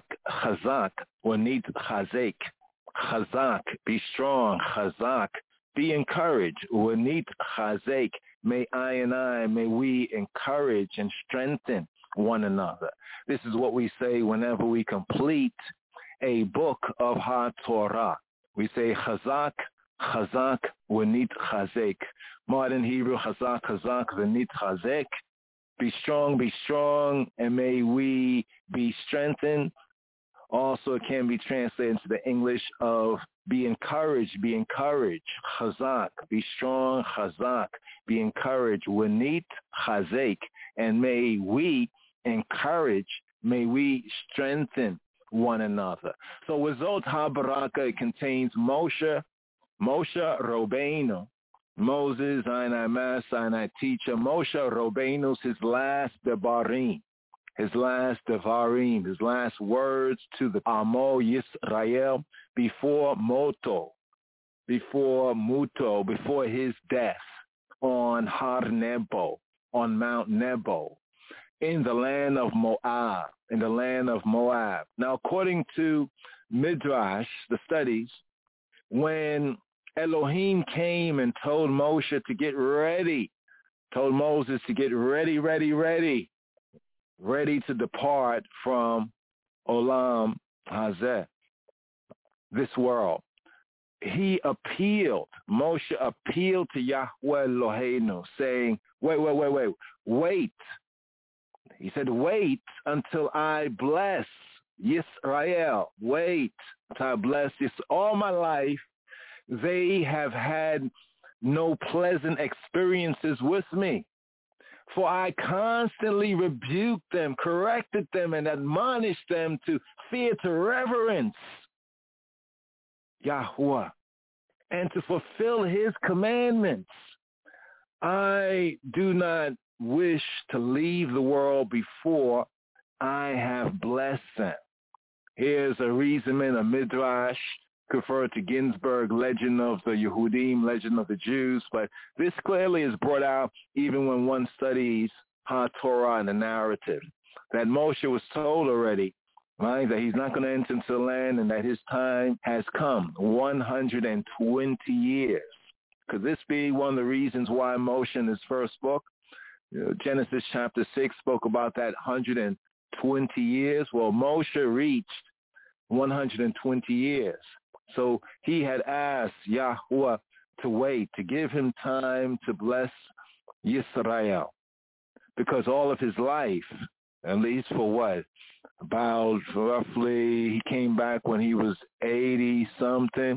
Wanit Chazek. Chazak, be strong. Chazak, be encouraged. Wanit Chazek, may may we encourage and strengthen one another. This is what we say whenever we complete a book of HaTorah. We say Chazak, Chazak, Wanit Chazek. Modern Hebrew, Chazak, Chazak, Wanit Chazek. Be strong, and may we be strengthened. Also, it can be translated into the English of be encouraged, Chazak, be strong, Chazak, be encouraged, Wanit Chazek, and may we encourage, may we strengthen one another. So with Zot HaBaraka, it contains Moshe Rabbeinu, Moses, Sinai Master, Sinai teacher, Moshe Rabbeinu's his last devarim, his last words to the Amo Yisrael before his death on Har Nebo, on Mount Nebo, in the land of Moab. Now, according to Midrash, the studies, when Elohim came and told Moses to get ready to depart from Olam Hazeh, this world. Moshe appealed to Yahweh Eloheinu, saying, wait. He said, wait until I bless Yisrael. Wait until I bless Yisrael. All my life, they have had no pleasant experiences with me. For I constantly rebuked them, corrected them, and admonished them to fear, to reverence Yahweh, and to fulfill his commandments. I do not wish to leave the world before I have blessed them. Here's a reasoning, a midrash, referred to Ginsburg, legend of the Yehudim, legend of the Jews, but this clearly is brought out even when one studies HaTorah and the narrative, that Moshe was told already, right, that he's not going to enter into the land and that his time has come, 120 years. Could this be one of the reasons why Moshe in his first book, Genesis chapter 6, spoke about that 120 years? Well, Moshe reached 120 years. So he had asked Yahweh to wait, to give him time to bless Yisrael, because all of his life, at least for about roughly, he came back when he was 80-something.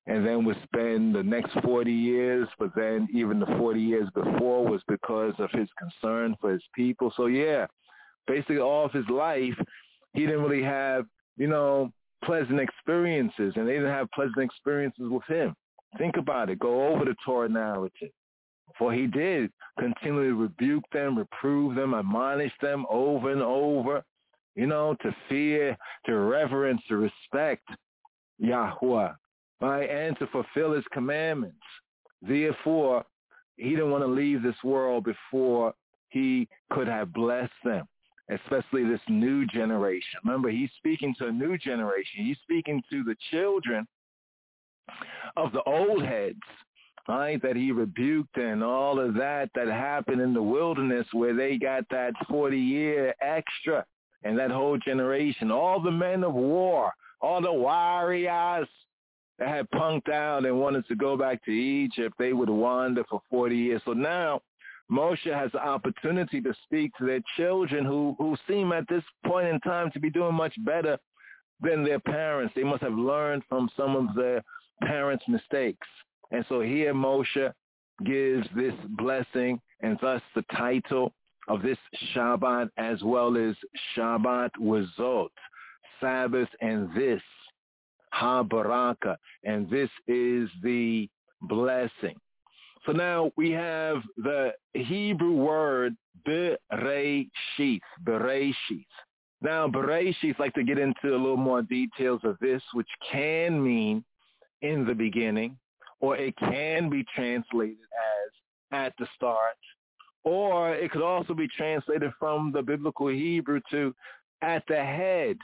and then would spend the next 40 years, but then even the 40 years before was because of his concern for his people. So yeah, basically all of his life, he didn't really have, pleasant experiences, and they didn't have pleasant experiences with him. Think about it. Go over the Torah narrative. For he did continually rebuke them, reprove them, admonish them over and over, to fear, to reverence, to respect Yahweh, right, and to fulfill his commandments. Therefore, he didn't want to leave this world before he could have blessed them, especially this new generation. Remember, he's speaking to a new generation. He's speaking to the children of the old heads, right, that he rebuked and all of that happened in the wilderness where they got that 40-year extra, and that whole generation, all the men of war, all the warriors that had punked out and wanted to go back to Egypt, they would wander for 40 years. So now Moshe has the opportunity to speak to their children who seem at this point in time to be doing much better than their parents. They must have learned from some of their parents' mistakes. And so here Moshe gives this blessing, and thus the title of this Shabbat, as well as Shabbat Wazot, Sabbath, and this Ha-Baraka, and this is the blessing. So now we have the Hebrew word Bereshith. Now Bereshith, I'd like to get into a little more details of this, which can mean in the beginning, or it can be translated as at the start, or it could also be translated from the biblical Hebrew to at the head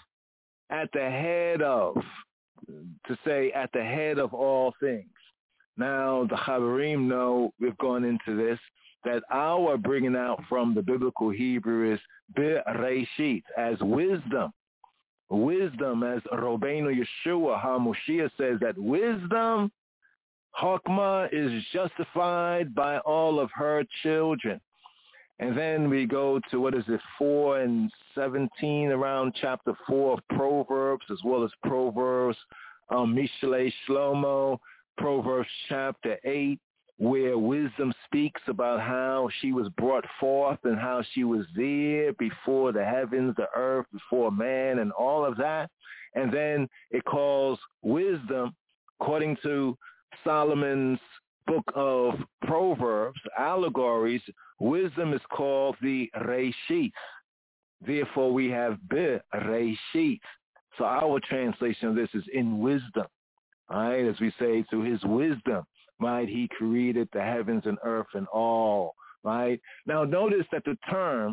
of, to say at the head of all things. Now, the Chaverim know, we've gone into this, that our bringing out from the biblical Hebrew is Bereshith, as wisdom. Wisdom, as Rabbeinu Yeshua HaMoshiach says, that wisdom, Chokmah, is justified by all of her children. And then we go to, 4 and 17, around chapter 4 of Proverbs, as well as Proverbs, Mishlei Shlomo, Proverbs chapter 8, where wisdom speaks about how she was brought forth and how she was there before the heavens, the earth, before man, and all of that. And then it calls wisdom, according to Solomon's book of Proverbs, allegories, wisdom is called the Reshith. Therefore, we have Bereshith. So our translation of this is in wisdom. Right, as we say, through his wisdom, right, he created the heavens and earth and all, right? Now, notice that the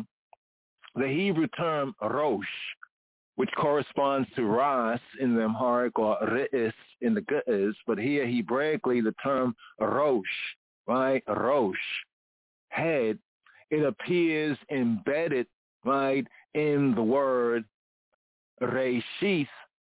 Hebrew term Rosh, which corresponds to Ras in the Amharic or Re'is in the Ge'ez, but here Hebraically the term Rosh, right, Rosh, head, it appears embedded, right, in the word Reshith,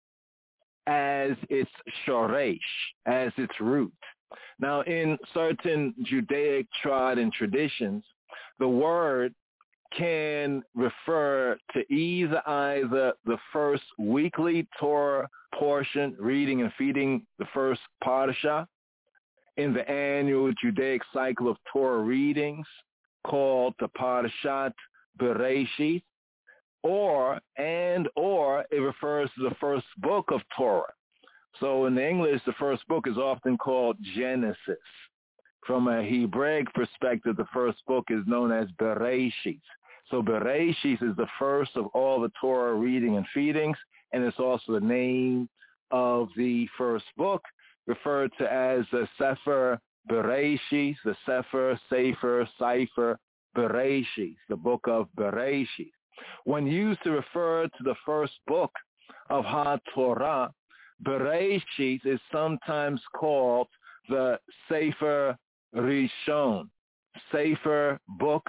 as its shoresh, as its root. Now, in certain Judaic trad and traditions, the word can refer to either the first weekly Torah portion, reading and feeding the first Parashah, in the annual Judaic cycle of Torah readings called the Parashat Bereshith, or it refers to the first book of Torah. So in the English, the first book is often called Genesis. From a Hebraic perspective, the first book is known as Bereshith. So Bereshith is the first of all the Torah reading and feedings, and it's also the name of the first book, referred to as the Sefer Bereshith, the Sefer, Cipher, Bereshith, the book of Bereshith. When used to refer to the first book of HaTorah, Bereshith is sometimes called the Sefer Rishon. Sefer, book,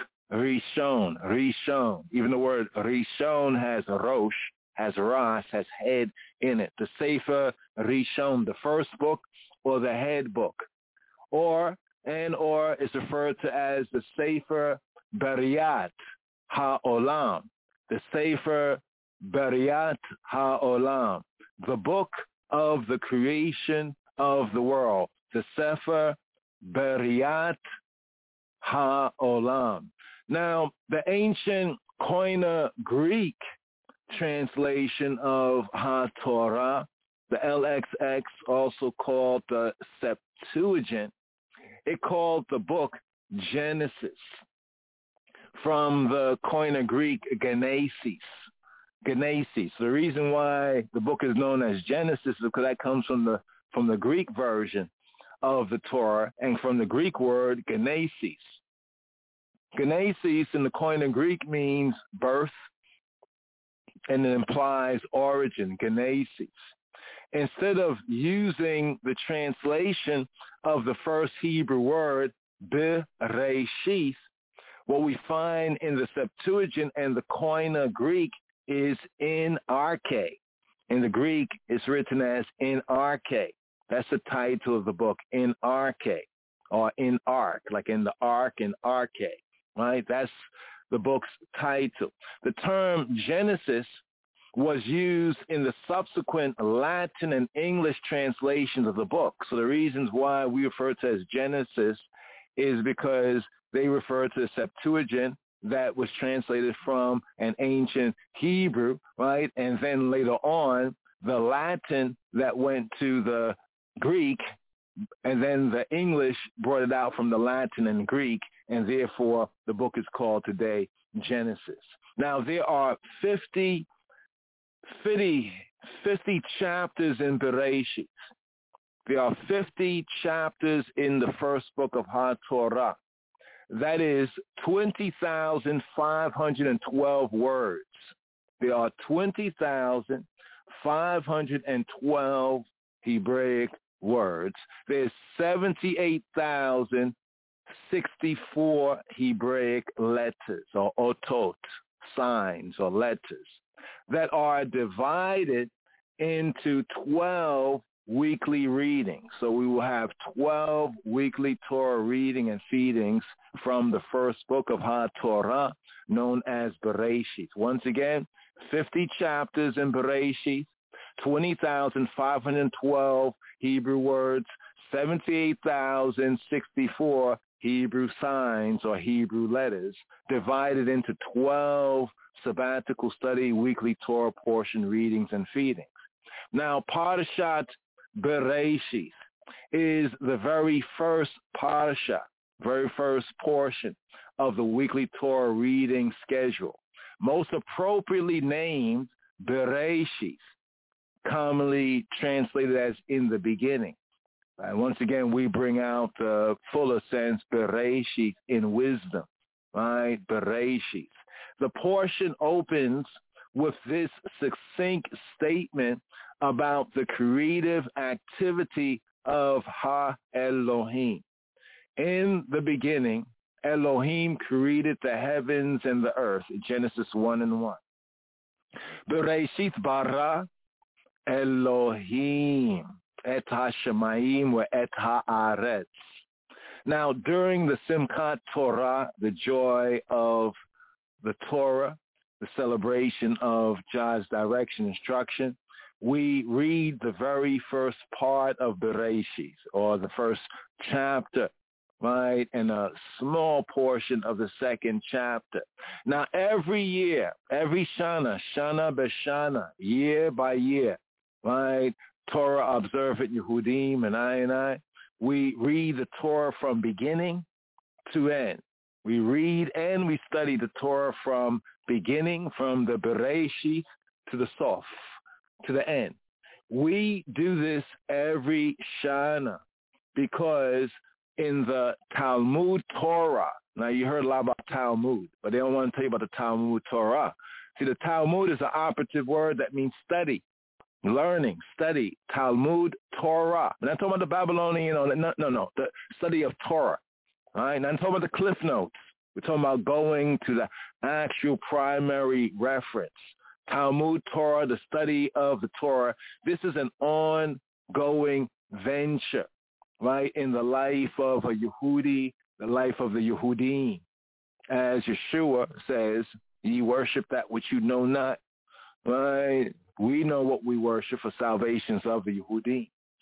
Rishon. Even the word Rishon has Rosh, has Ras, has head in it. The Sefer Rishon, the first book or the head book. Or is referred to as the Sefer Bariat HaOlam. The Sefer Bariat HaOlam, the book of the creation of the world, the Sefer Beriat HaOlam. Now, the ancient Koine Greek translation of HaTorah, the LXX, also called the Septuagint, it called the book Genesis, from the Koine Greek Genesis. Genesis. The reason why the book is known as Genesis is because that comes from the Greek version of the Torah and from the Greek word Genesis. Genesis in the Koine Greek means birth, and it implies origin, Genesis. Instead of using the translation of the first Hebrew word, Bereshith, what we find in the Septuagint and the Koine Greek is in arche. In the Greek, it's written as in arche. That's the title of the book, in arche, or in ark, like in the ark, in arche, right? That's the book's title. The term Genesis was used in the subsequent Latin and English translations of the book. So the reasons why we refer to it as Genesis is because they refer to the Septuagint that was translated from an ancient Hebrew, right? And then later on, the Latin that went to the Greek, and then the English brought it out from the Latin and Greek, and therefore the book is called today Genesis. Now, there are 50 chapters in Bereshit. There are 50 chapters in the first book of HaTorah. That is 20,512 words. There are 20,512 Hebraic words. There's 78,064 Hebraic letters, or otot, signs or letters, that are divided into 12 weekly readings. So we will have 12 weekly Torah reading and feedings from the first book of HaTorah, known as Bereshit. Once again, 50 chapters in Bereshit, 20,512 Hebrew words, 78,064 Hebrew signs or Hebrew letters, divided into 12 sabbatical study weekly Torah portion readings and feedings. Now, Parashat Bereshit is the very first parasha, very first portion of the weekly Torah reading schedule, most appropriately named Bereshit, commonly translated as in the beginning. And once again, we bring out the fuller sense, Bereshit, in wisdom, right? Bereshit. The portion opens with this succinct statement about the creative activity of Ha-Elohim. In the beginning, Elohim created the heavens and the earth, Genesis 1:1. Bereshit bara Elohim et ha-shemayim wa et ha'aretz. Now, during the Simchat Torah, the joy of the Torah, the celebration of God's direction, instruction, we read the very first part of Bereshit, or the first chapter, right, and a small portion of the second chapter. Now, every year, every Shana b'Shana, year by year, right, Torah observant Yehudim and I, we read the Torah from beginning to end. We read and we study the Torah from beginning, from the Bereshit to the Sof, to the end. We do this every Shana because in the Talmud Torah, now you heard a lot about Talmud, but they don't want to tell you about the Talmud Torah. See, the Talmud is an operative word that means study, learning, study, Talmud Torah. I'm not talking about the Babylonian, no, the study of Torah. All right, now I'm talking about the Cliff Notes. We're talking about going to the actual primary reference. Talmud Torah, the study of the Torah. This is an ongoing venture, right, in the life of a Yehudi, the life of the Yehudim. As Yeshua says, ye worship that which you know not, right? We know what we worship for salvations of the Yehudim.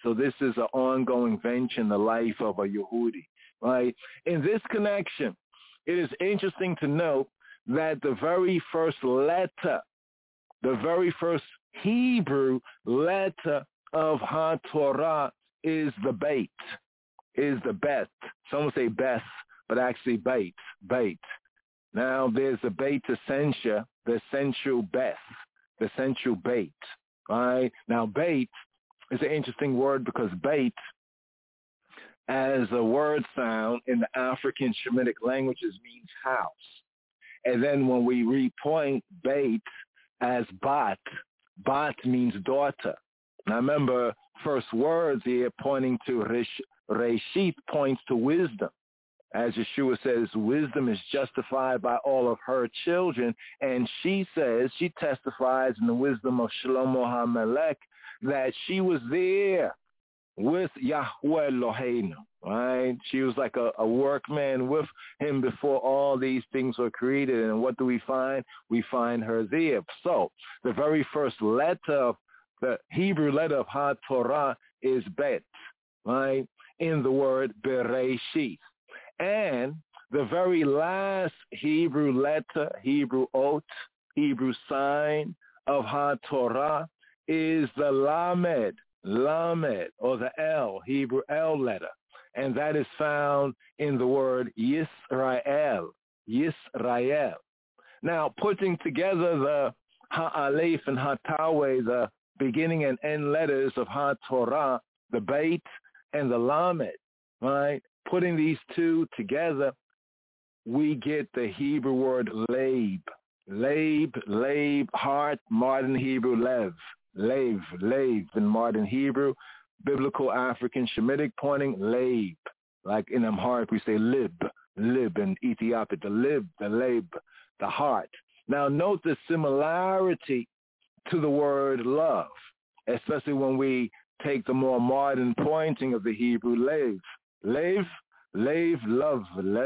So this is an ongoing venture in the life of a Yehudi, right? In this connection, it is interesting to note that the very first letter, the very first Hebrew letter of HaTorah is the Beit, is the Bet. Some will say Beth, but actually Beit. Now there's the Beit Essentia, the essential Beth, the essential Beit, right? Now Beit is an interesting word because Beit, as a word sound in the African Shemitic languages, means house. And then when we repoint Beit as Bat, Bat means daughter. Now remember, first words here pointing to Reshit points to wisdom. As Yeshua says, wisdom is justified by all of her children. And she says, she testifies in the wisdom of Shlomo HaMelech that she was there with Yahweh Eloheinu, right? She was like a workman with him before all these things were created. And what do we find? We find her there. So the very first letter, the Hebrew letter of HaTorah is Bet, right? In the word Bereshit. And the very last Hebrew letter, Hebrew oath, Hebrew sign of HaTorah is the Lamed, or the L, Hebrew L letter. And that is found in the word Yisrael. Now, putting together the Ha'alef and Ha'taweh, the beginning and end letters of HaTorah, the Beit and the Lamed, right? Putting these two together, we get the Hebrew word Leib. Leib, heart, modern Hebrew, Lev. Lev in modern Hebrew, biblical African Shemitic pointing, Leib. Like in Amharic, we say lib in Ethiopia, the lib, the leib, the heart. Now note the similarity to the word love, especially when we take the more modern pointing of the Hebrew Lev. Lev, love,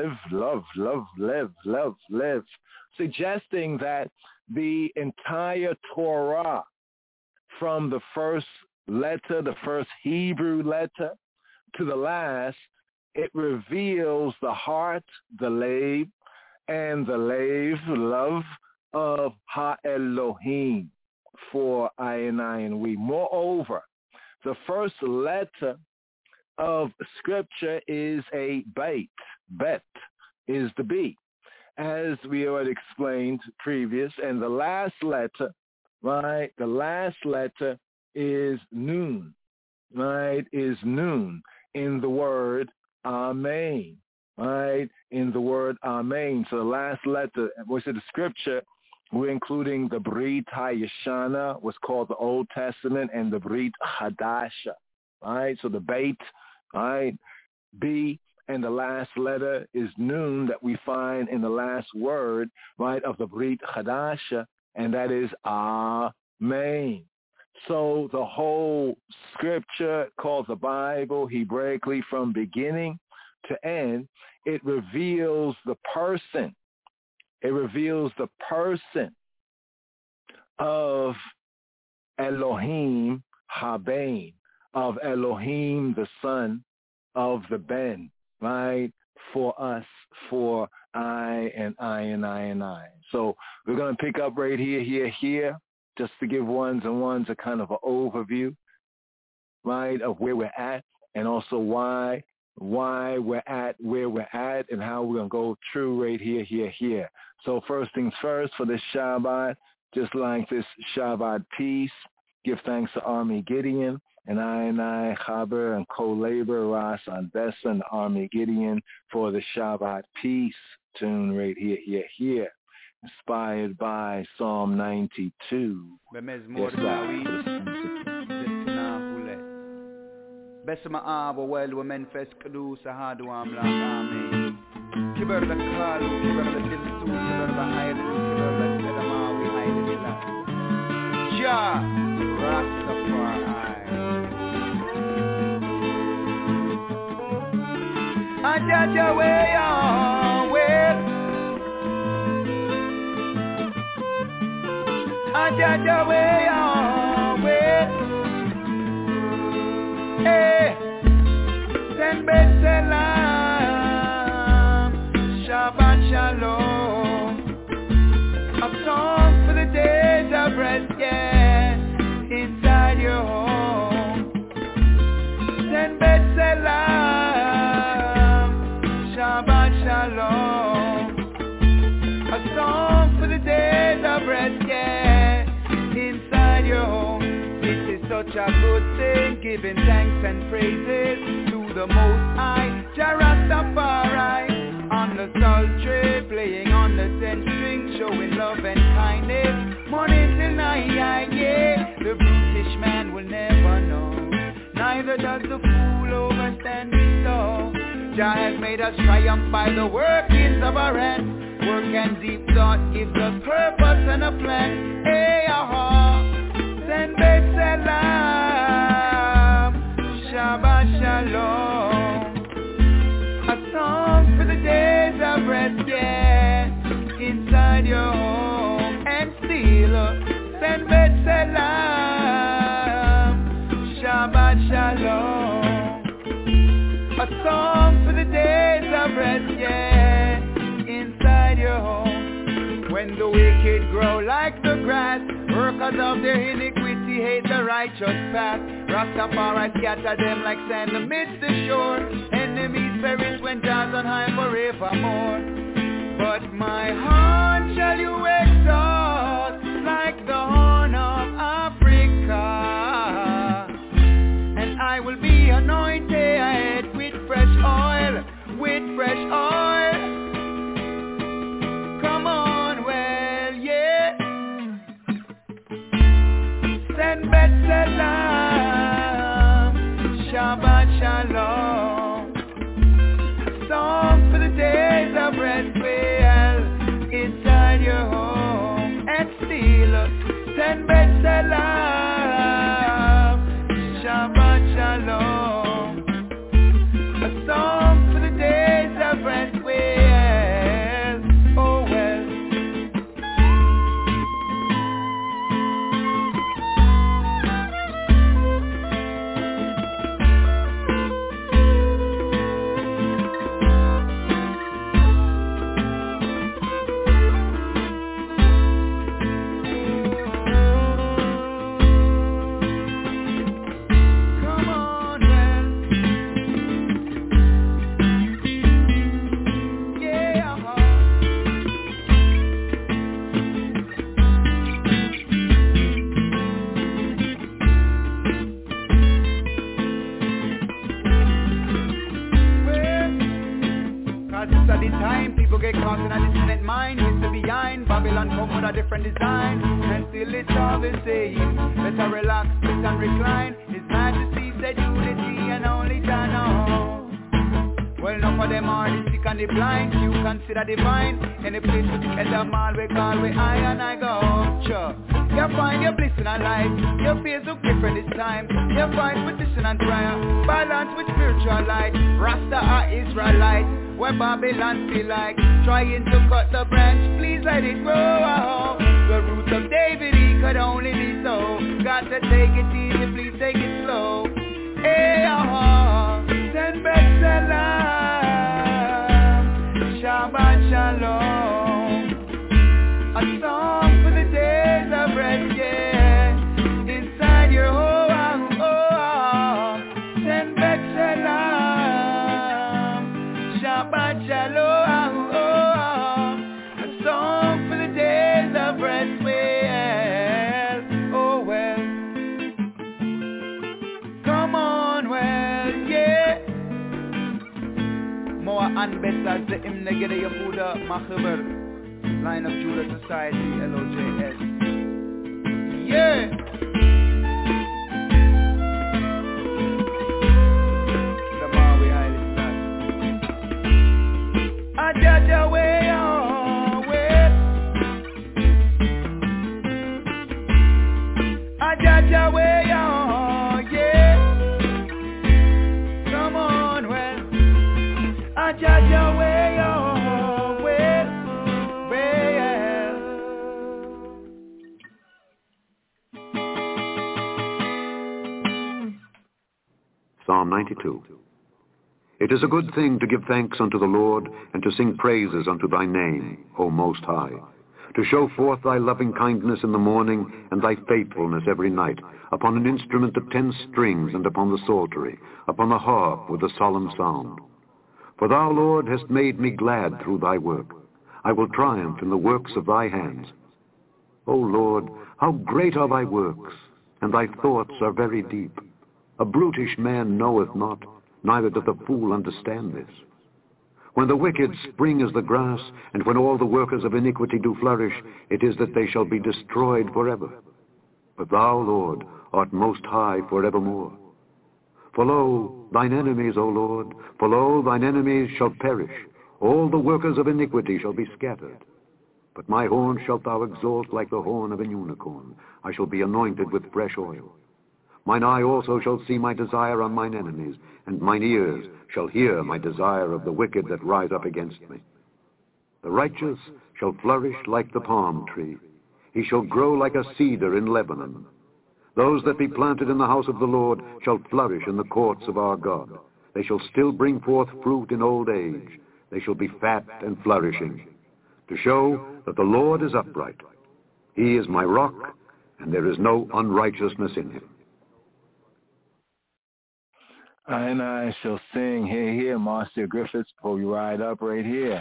lev, suggesting that the entire Torah, from the first letter, the first Hebrew letter, to the last, it reveals the heart, the Lev, and the Lev, love, of Ha-Elohim, for I and we. Moreover, the first letter of Scripture is a Beit. Bet is the B, as we already explained previous. And the last letter, right, the last letter is Nun, right, is Nun in the word Amen, right, in the word Amen. So the last letter, we said the Scripture, we're including the Brit HaYashana, what's called the Old Testament, and the Brit Hadasha, right? So the Beit, right, B, and the last letter is Nun that we find in the last word, right, of the Brit Hadasha, and that is Amen. So the whole Scripture called the Bible, Hebraically, from beginning to end, it reveals the person. It reveals the person of Elohim Haben, of Elohim, the Son of the Ben, right? For us, for I and I. So we're going to pick up right here, just to give ones and ones a kind of an overview, right, of where we're at, and also why we're at where we're at, and how we're going to go through right here. So first things first, for this Shabbat, just like this Shabbat peace, give thanks to Army Gideon, and I, Chaber, and co-labor, Ras Anbessa, and Army Gideon, for the Shabbat peace tune right here. Inspired by Psalm 92. Yes, Besma abo wel women fes kadu sahadu amla amen. Kiber the kalu, kiber the dilsu, kiber the hayat, kiber the selama we hide in la. Ja, Rastafari. Ajaja way on way. Ajaja way on way. such a good thing, giving thanks and praises to the Most High, Jah Rastafari. On the sultry, playing on the 10-string, showing love and kindness, morning till night, yeah. The brutish man will never know, neither does the fool overstand his soul. Jah has made us triumph by the workings of our hands. Work and deep thought gives us purpose and a plan. Hey, send Bet Salam, Shabbat Shalom. A song for the days of rest, yeah, inside your home. And still, send Bet Salam, Shabbat Shalom. A song for the days of rest, yeah, inside your home. When the wicked grow like the grass, workers of their iniquity hate the righteous path. Rastafari scatter them like sand amidst the shore. Enemies perish when Jah's on high forevermore. But my horn shall you exalt like the horn of Africa, and I will be anointed with fresh oil, with fresh oil. Come on, well, yeah. Send Bet Salam, Shabbat Shalom. A song for the days of rest, well, inside your home. And still, send Bet Salam, Shabbat Shalom. A song for the days of rest, well, oh well. Get caught in a dissonant mind, used to be behind. Babylon come with a different design, and still it's all the same. Better relax, sit and recline. His Majesty said unity and only Jah know. Well, enough of them are the sick and the blind. You consider divine. Any place with the head of all we call where I and I go. Sure, you find your bliss in a life. Your face look different this time. You find petition and prayer, balance with spiritual light. Rasta are Israelite. Where Babylon feel like trying to cut the branch, please let it grow. The roots of David, he could only be so. Got to take it easy, please take it slow. Hey, send Bet Salam, Shabbat Shalom. A song for the days of rest, yeah, inside your home. Send Bet Salam, Shabbat Shalom, a song for the days of rest, well, oh well. Come on, well, yeah. More and better, the hymn negede Yehuda Machaber, Line of Judah Society, LOJS. Yeah. Jaja way on way, Jaja way on, yeah. Come on, well, Jaja way on way, Psalm 92. It is a good thing to give thanks unto the Lord, and to sing praises unto thy name, O Most High, to show forth thy loving kindness in the morning, and thy faithfulness every night, upon an instrument of 10 strings, and upon the psaltery, upon the harp with a solemn sound. For thou, Lord, hast made me glad through thy work. I will triumph in the works of thy hands. O Lord, how great are thy works, and thy thoughts are very deep. A brutish man knoweth not, neither doth a fool understand this. When the wicked spring as the grass, and when all the workers of iniquity do flourish, it is that they shall be destroyed forever. But thou, Lord, art most high forevermore. For lo, thine enemies, O Lord, for lo, thine enemies shall perish. All the workers of iniquity shall be scattered. But my horn shalt thou exalt like the horn of an unicorn. I shall be anointed with fresh oil. Mine eye also shall see my desire on mine enemies, and mine ears shall hear my desire of the wicked that rise up against me. The righteous shall flourish like the palm tree. He shall grow like a cedar in Lebanon. Those that be planted in the house of the Lord shall flourish in the courts of our God. They shall still bring forth fruit in old age. They shall be fat and flourishing, to show that the Lord is upright. He is my rock, and there is no unrighteousness in him. And I shall sing, hear, hear, Marcia Griffiths, before we ride up right here.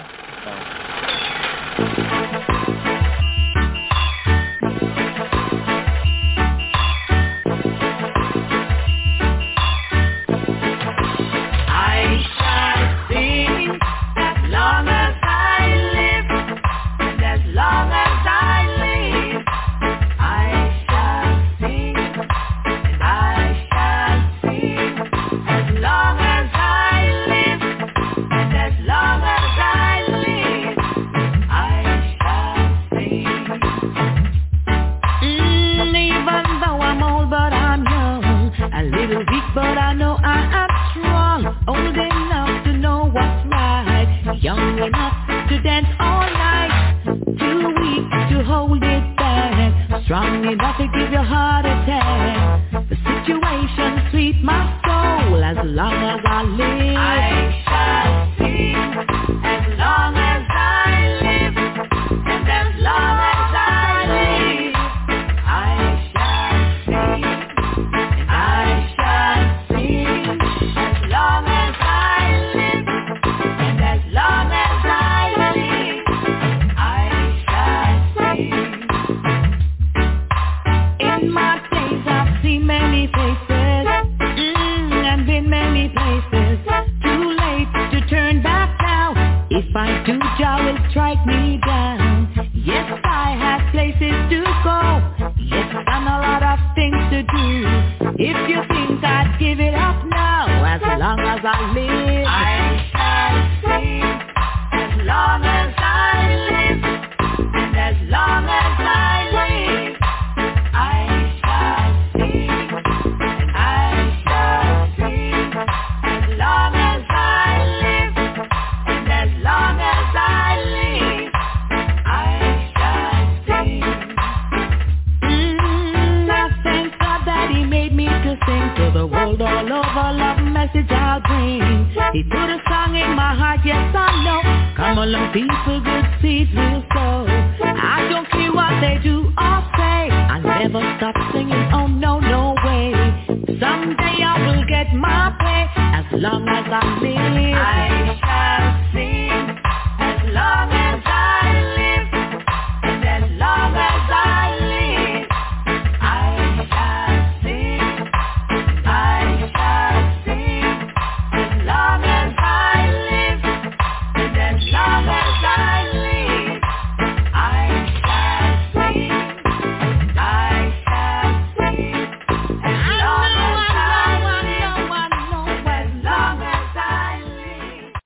I shall sing as long as I live, and as long as I live, I shall sing, and I shall sing. As long as I live, and as long as I live, I shall sing. Even though I'm old, but I'm young, a little weak, but I know I am strong. Old enough to know what's right, young enough to dance all night, too weak to hold it back, strong enough to give your heart attack. The situation sweet my soul. As long as I live, I shall sing. As long as I live, and as long as I live, I shall sing. And I shall sing. As long as I live, and as long as I live, I shall sing. In my days I've seen many faces, and been many places. Too late to turn back now. If I do, Jah will strike me down. Yes, I have places to go. Yes, done a lot of things to do. If you think I'd give it up now, as long as I live, I shall sing. As long as I live, and as long as I live, I shall sing. And I shall sing. As long as I live, and as long as I live, I shall sing. I thank God that He made me to sing to the world all over. Love message I'll bring. He put a song in my heart, yes I know. Come along people, good seeds will sow. I don't care what they do or say, I'll never stop singing, oh no, no way. Someday I will get my pay. As long as I live, I shall sing. As long as I live, and as long as I live, I shall sing. I shall sing. As long as I live, and as long as I live, I shall sing. I shall sing. As long as I live, as long as I live.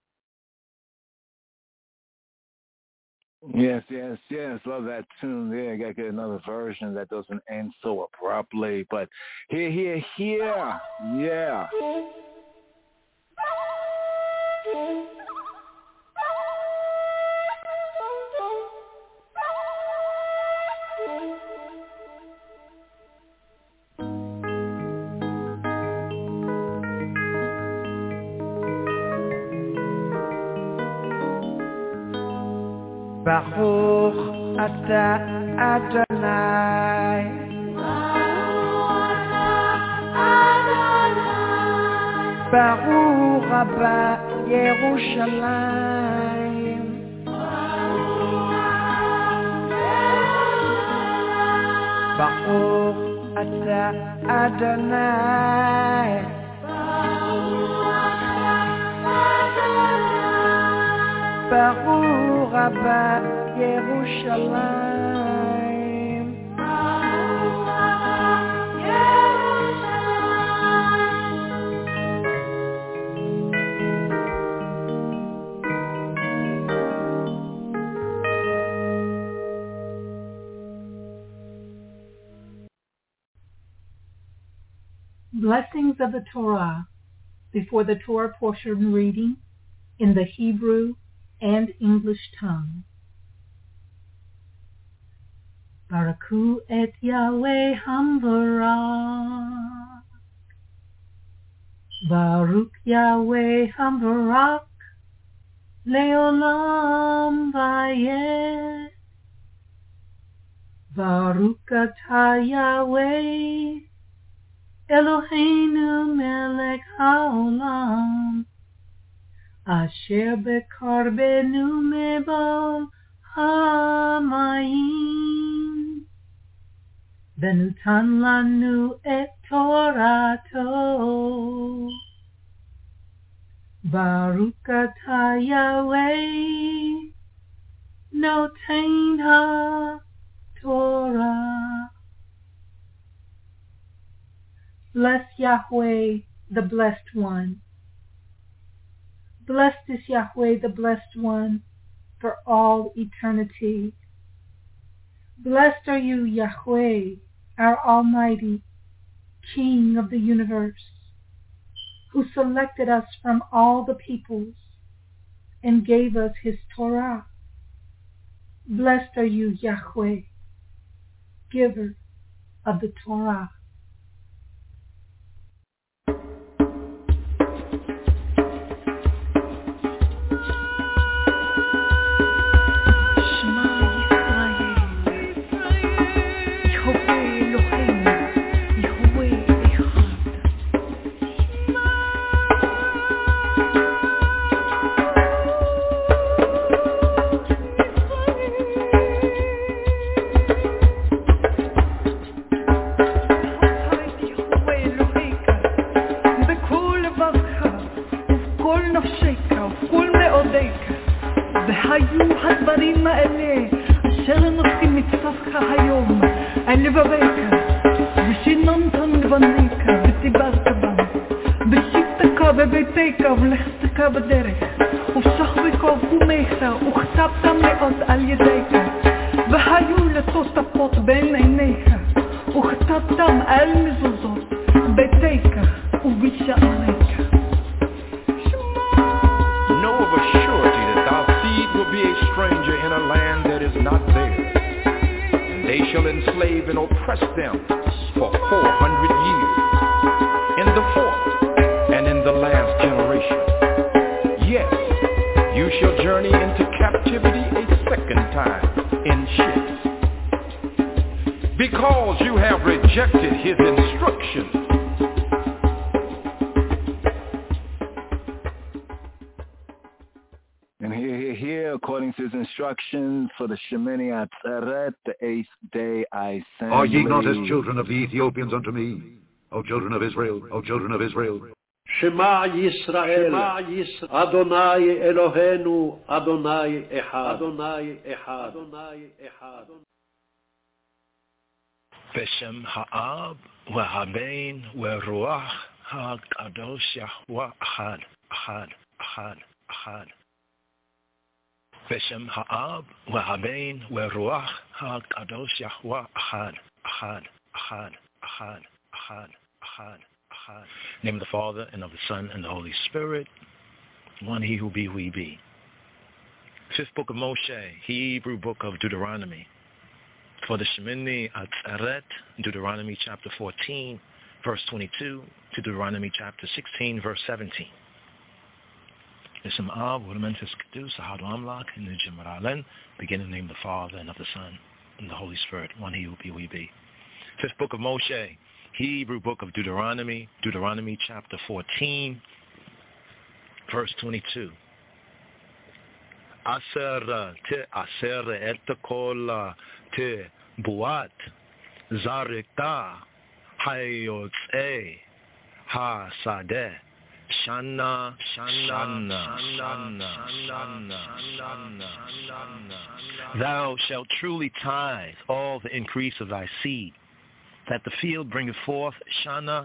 Yes, yes, yes. Love that tune there. Got to get another version that doesn't end so abruptly. But here, here, here. Yeah. Baruch Ata Adonai. Baruch Abba Yerushalayim. Baruch Ata Adonai. Baruch Abba Yerushalayim. Blessings of the Torah before the Torah portion reading in the Hebrew and English tongue. Baraku et Yahweh Hamvarak. Baruch Yahweh Hamvarak Leolam Vayeh. Baruch atah Yahweh Eloheinu melech haolam, asher bekarbeinu mebal hamayim, venutan lanu et Torato. Baruch atah Yahweh, noten ha-Torah. Bless Yahweh, the Blessed One. Blessed is Yahweh, the Blessed One, for all eternity. Blessed are you, Yahweh, our Almighty, King of the universe, who selected us from all the peoples and gave us his Torah. Blessed are you, Yahweh, giver of the Torah. For the Shemini Atzeret, the 8th day assembly. Are ye not as children of the Ethiopians unto me, O children of Israel, O children of Israel? Shema Yisrael, Adonai Eloheinu, Adonai Echad, Adonai Echad, Adonai Echad. Beshem Ha'ab, Wahabein, Waruach, HaKadosh Yahweh, Ahad, Ahad, Ahad, Ahad. Beshem Ha'ab, Wahabein, Waruach, HaKadosh Yahweh, Ahad, Ahad, Ahad, Ahad, Ahad, Ahad, Ahad. Name of the Father, and of the Son, and the Holy Spirit, one He who be, we be. Fifth book of Moshe, Hebrew book of Deuteronomy. For the Shemini Atzeret, Deuteronomy chapter 14, verse 22, to Deuteronomy chapter 16, verse 17. Ism Av, Woodamentis Kedus, Ahadu Amlak, in the Jimaralen, begin in the name of the Father, and of the Son, and the Holy Spirit, one He who be, we be. Fifth book of Moshe, Hebrew book of Deuteronomy, Deuteronomy chapter 14, verse 22. Aser et kol te buat zarekta Hayotze Ha Sadeh Shana, thou shalt truly tithe all the increase of thy seed, that the field bringeth forth shana,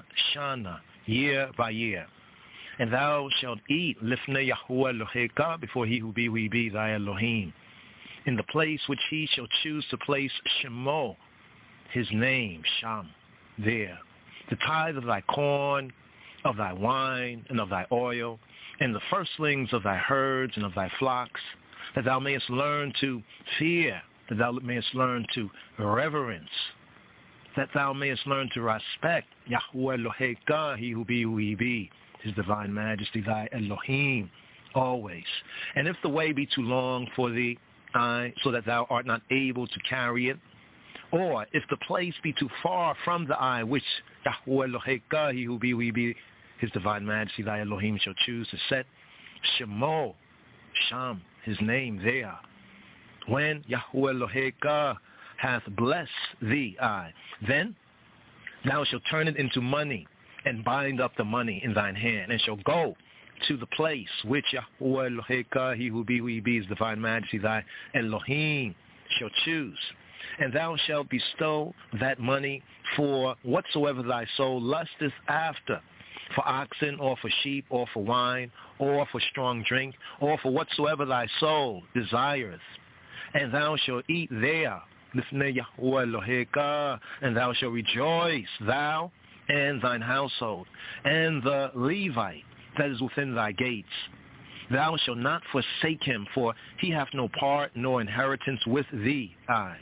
year by year. And thou shalt eat lifnei Yahuwah Eloheka, before he who be thy Elohim, in the place which he shall choose to place Shemo, his name, Sham, there. The tithe of thy corn, of thy wine, and of thy oil, and the firstlings of thy herds and of thy flocks, that thou mayest learn to fear, that thou mayest learn to reverence, that thou mayest learn to respect Yahuwah Eloheka, he who be, his divine majesty, thy Elohim, always. And if the way be too long for thee, so that thou art not able to carry it, or if the place be too far from the eye, which Yahuwah Eloheka, he who be, his divine majesty, thy Elohim, shall choose to set Shemo, Sham, his name there. When Yahuwah Eloheka hath blessed thee, then thou shalt turn it into money, and bind up the money in thine hand, and shall go to the place which Yahuwah Eloheka, he who be, his divine majesty, thy Elohim, shall choose. And thou shalt bestow that money for whatsoever thy soul lusteth after, for oxen, or for sheep, or for wine, or for strong drink, or for whatsoever thy soul desireth. And thou shalt eat there, lifnei Yahuwah Eloheka, and thou shalt rejoice, thou and thine household, and the Levite that is within thy gates. Thou shalt not forsake him, for he hath no part nor inheritance with thee.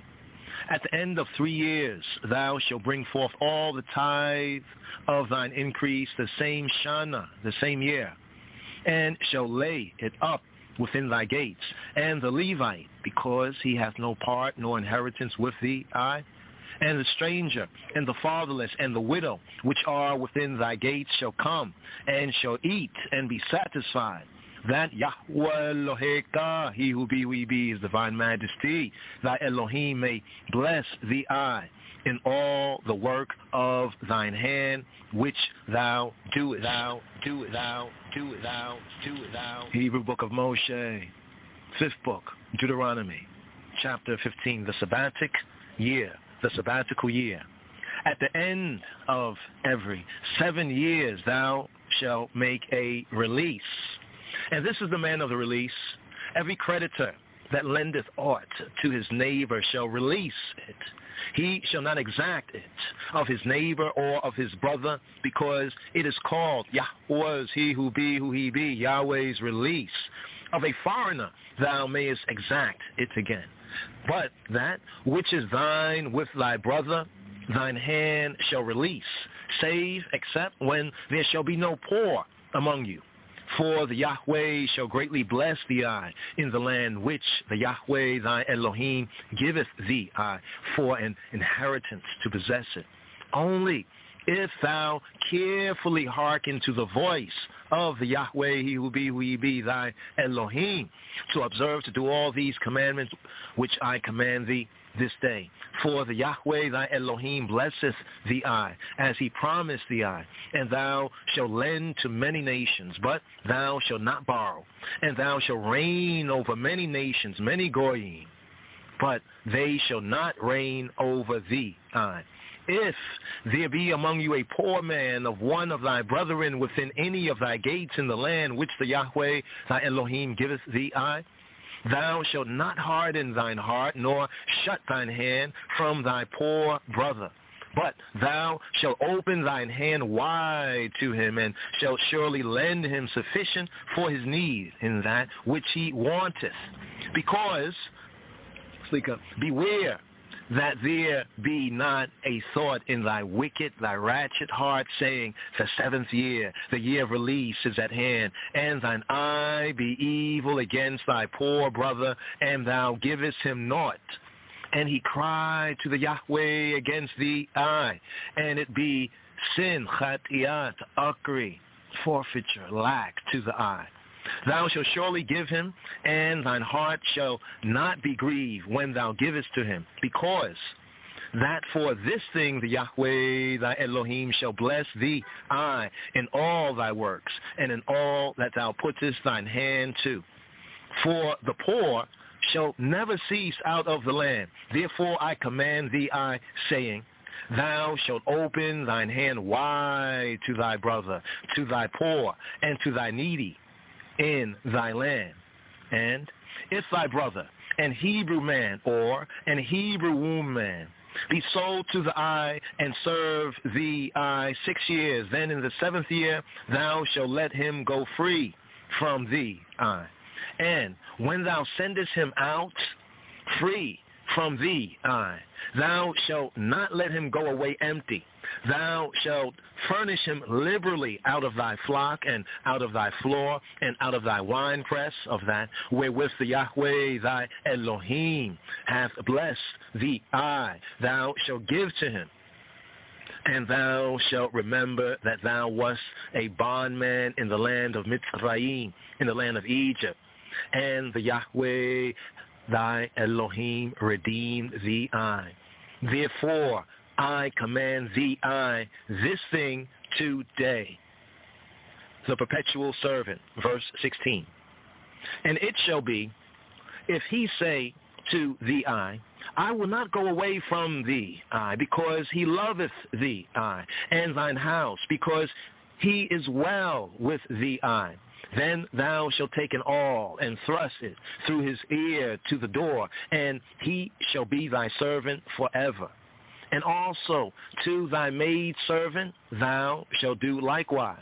At the end of 3 years thou shalt bring forth all the tithe of thine increase the same shana, the same year, and shall lay it up within thy gates. And the Levite, because he hath no part nor inheritance with thee, and the stranger, and the fatherless, and the widow, which are within thy gates, shall come, and shall eat, and be satisfied, that Yahuwah Eloheka, he who be, his divine majesty, thy Elohim, may bless thee in all the work of thine hand, which thou doest. Hebrew book of Moshe, 5th book, Deuteronomy, chapter 15, the sabbatical year. At the end of every 7 years thou shalt make a release. And this is the man of the release. Every creditor that lendeth aught to his neighbor shall release it. He shall not exact it of his neighbor or of his brother, because it is called Yahweh's, he who be, Yahweh's release. Of a foreigner thou mayest exact it again. But that which is thine with thy brother, thine hand shall release, save except when there shall be no poor among you. For the Yahweh shall greatly bless thee in the land which the Yahweh thy Elohim giveth thee for an inheritance to possess it. Only if thou carefully hearken to the voice of the Yahweh, he who be thy Elohim, to observe to do all these commandments which I command thee this day. For the Yahweh thy Elohim blesseth thee as he promised thee and thou shalt lend to many nations, but thou shalt not borrow. And thou shalt reign over many nations, many goyim, but they shall not reign over thee. If there be among you a poor man of one of thy brethren within any of thy gates in the land which the Yahweh thy Elohim giveth thee, thou shalt not harden thine heart, nor shut thine hand from thy poor brother. But thou shalt open thine hand wide to him, and shalt surely lend him sufficient for his need in that which he wanteth. Because, beware that there be not a thought in thy wicked, thy ratchet heart, saying, the 7th year, the year of release is at hand, and thine eye be evil against thy poor brother, and thou givest him naught. And he cried to the Yahweh against thee, and it be sin, chatiat, ukri, forfeiture, lack to the eye. Thou shalt surely give him, and thine heart shall not be grieved when thou givest to him, because that for this thing the Yahweh thy Elohim shall bless thee, I, in all thy works, and in all that thou puttest thine hand to. For the poor shall never cease out of the land. Therefore I command thee, I, saying, thou shalt open thine hand wide to thy brother, to thy poor, and to thy needy in thy land. And if thy brother, an Hebrew man or an Hebrew woman, be sold to the eye and serve thee 6 years, then in the 7th year thou shalt let him go free from thee. And when thou sendest him out free from thee, thou shalt not let him go away empty. Thou shalt furnish him liberally out of thy flock and out of thy floor and out of thy winepress of that wherewith the Yahweh thy Elohim hath blessed thee. Thou shalt give to him. And thou shalt remember that thou wast a bondman in the land of Mitzrayim, in the land of Egypt. And the Yahweh thy Elohim redeemed thee. Therefore I command thee, this thing today. The perpetual servant, verse 16. And it shall be, if he say to thee, I will not go away from thee, because he loveth thee, and thine house, because he is well with thee, then thou shalt take an awl and thrust it through his ear to the door, and he shall be thy servant forever. And also to thy maidservant thou shalt do likewise.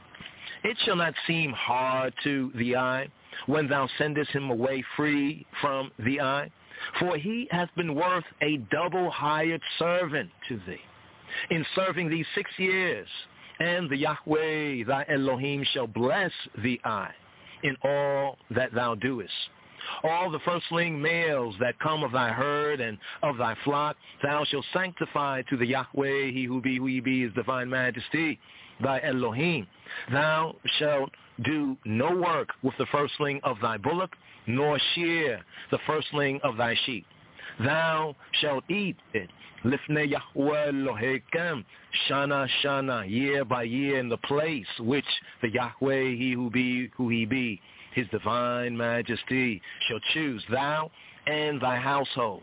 It shall not seem hard to the eye when thou sendest him away free from the eye, for he hath been worth a double hired servant to thee, in serving thee 6 years. And the Yahweh thy Elohim shall bless thee in all that thou doest. All the firstling males that come of thy herd and of thy flock thou shalt sanctify to the Yahweh, he who be his divine majesty, thy Elohim. Thou shalt do no work with the firstling of thy bullock, nor shear the firstling of thy sheep. Thou shalt eat it, lifnei Yahweh Elohim, shana shana, year by year, in the place which the Yahweh, he who be, his divine majesty, shall choose, thou and thy household.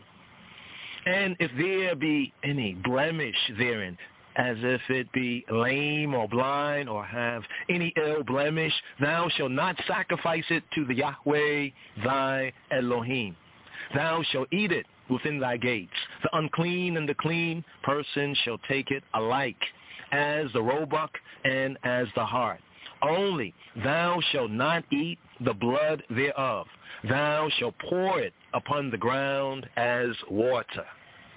And if there be any blemish therein, as if it be lame or blind or have any ill blemish, thou shalt not sacrifice it to the Yahweh thy Elohim. Thou shalt eat it within thy gates. The unclean and the clean person shall take it alike, as the roebuck and as the hart. Only thou shalt not eat the blood thereof. Thou shalt pour it upon the ground as water.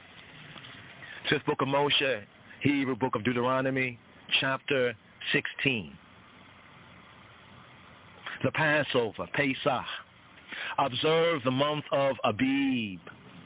5th book of Moshe, Hebrew book of Deuteronomy, chapter 16. The Passover, Pesach. Observe the month of Abib,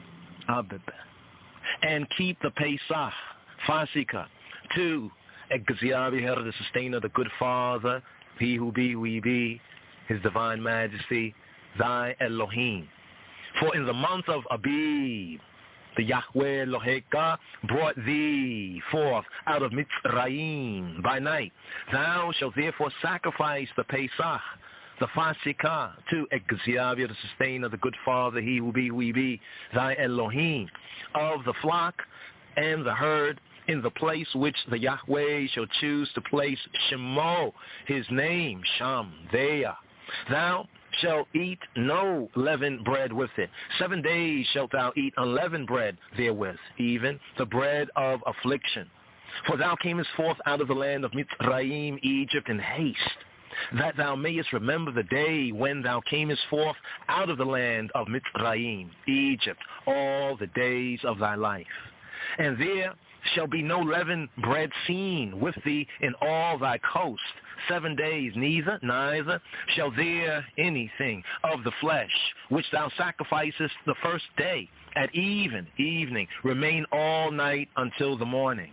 and keep the Pesach, Fasika, to Exavier, the sustainer, the good father, he who be, his divine majesty, thy Elohim. For in the month of Abib, the Yahweh Eloheka brought thee forth out of Mitzrayim by night. Thou shalt therefore sacrifice the Pesach, the Fasika, to Exavier, the sustainer, the good father, he who be, thy Elohim, of the flock and the herd, in the place which the Yahweh shall choose to place Shemo, his name, Sham, there. Thou shalt eat no leavened bread with it. 7 days shalt thou eat unleavened bread therewith, even the bread of affliction. For thou camest forth out of the land of Mitzrayim, Egypt, in haste, that thou mayest remember the day when thou camest forth out of the land of Mitzrayim, Egypt, all the days of thy life. And there shall be no leavened bread seen with thee in all thy coast 7 days, neither shall there anything of the flesh which thou sacrificest the first day at evening remain all night until the morning.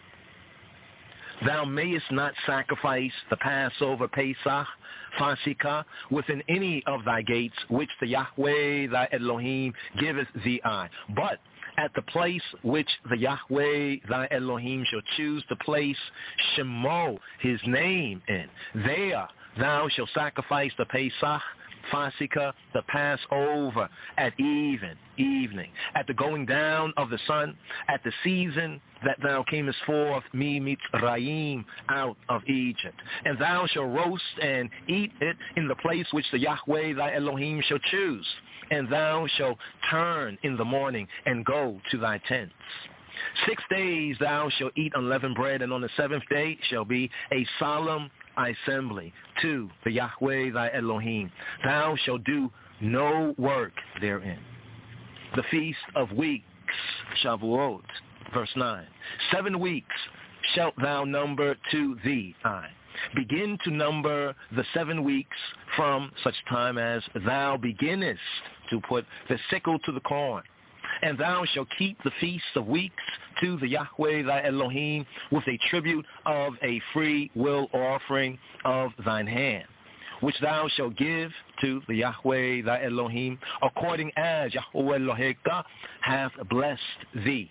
Thou mayest not sacrifice the Passover, Pesach, Fasika, within any of thy gates, which the Yahweh thy Elohim giveth thee, but at the place which the Yahweh thy Elohim shall choose to place Shemo, his name, in. There thou shalt sacrifice the Pesach, Fasika, the Passover, at evening, at the going down of the sun, at the season that thou camest forth Mitzrayim, out of Egypt. And thou shalt roast and eat it in the place which the Yahweh thy Elohim shall choose. And thou shalt turn in the morning and go to thy tents. 6 days thou shalt eat unleavened bread, and on the seventh day shall be a solemn assembly to the Yahweh thy Elohim. Thou shalt do no work therein. The Feast of Weeks, Shavuot, verse 9. 7 weeks shalt thou number to thee. Begin to number the 7 weeks from such time as thou beginnest to put the sickle to the corn. And thou shalt keep the Feast of Weeks to the Yahweh thy Elohim with a tribute of a free will offering of thine hand, which thou shalt give to the Yahweh thy Elohim, according as Yahweh Eloheka hath blessed thee.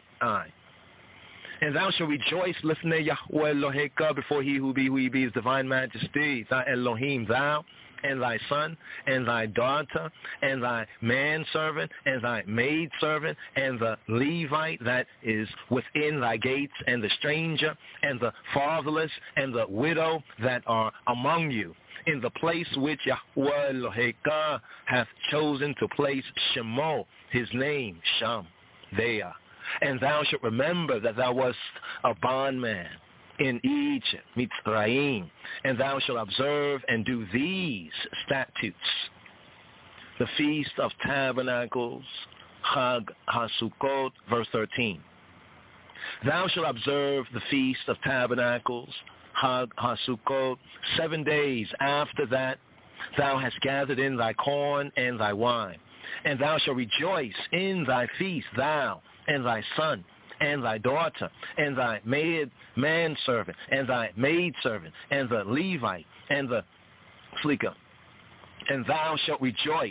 And thou shalt rejoice, lifnei Yahweh Eloheka, before he who be his divine majesty, thy Elohim, thou, and thy son, and thy daughter, and thy manservant, and thy maidservant, and the Levite that is within thy gates, and the stranger, and the fatherless, and the widow that are among you, in the place which Yahweh Eloheka hath chosen to place Shemo, his name, Sham, there. And thou shalt remember that thou wast a bondman in Egypt, Mitzrayim, and thou shalt observe and do these statutes. The Feast of Tabernacles, Chag HaSukkot, verse 13. Thou shalt observe the Feast of Tabernacles, Chag HaSukkot, 7 days after that thou hast gathered in thy corn and thy wine. And thou shalt rejoice in thy feast, thou and thy son, and thy daughter, and thy manservant, and thy maidservant, and the Levite, and the Fleeker. And thou shalt rejoice.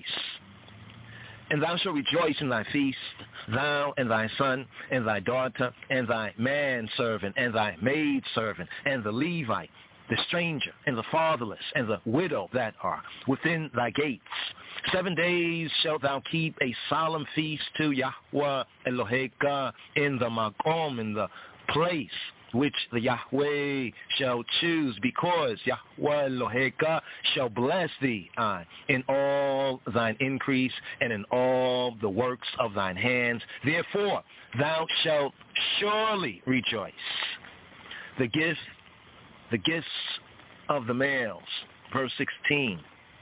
And thou shalt rejoice in thy feast, thou and thy son, and thy daughter, and thy manservant, and thy maidservant, and the Levite, the stranger, and the fatherless, and the widow that are within thy gates. 7 days shalt thou keep a solemn feast to Yahweh Eloheka in the Makom, in the place which the Yahweh shall choose, because Yahweh Eloheka shall bless thee in all thine increase and in all the works of thine hands. Therefore thou shalt surely rejoice. The gifts of the males, verse 16.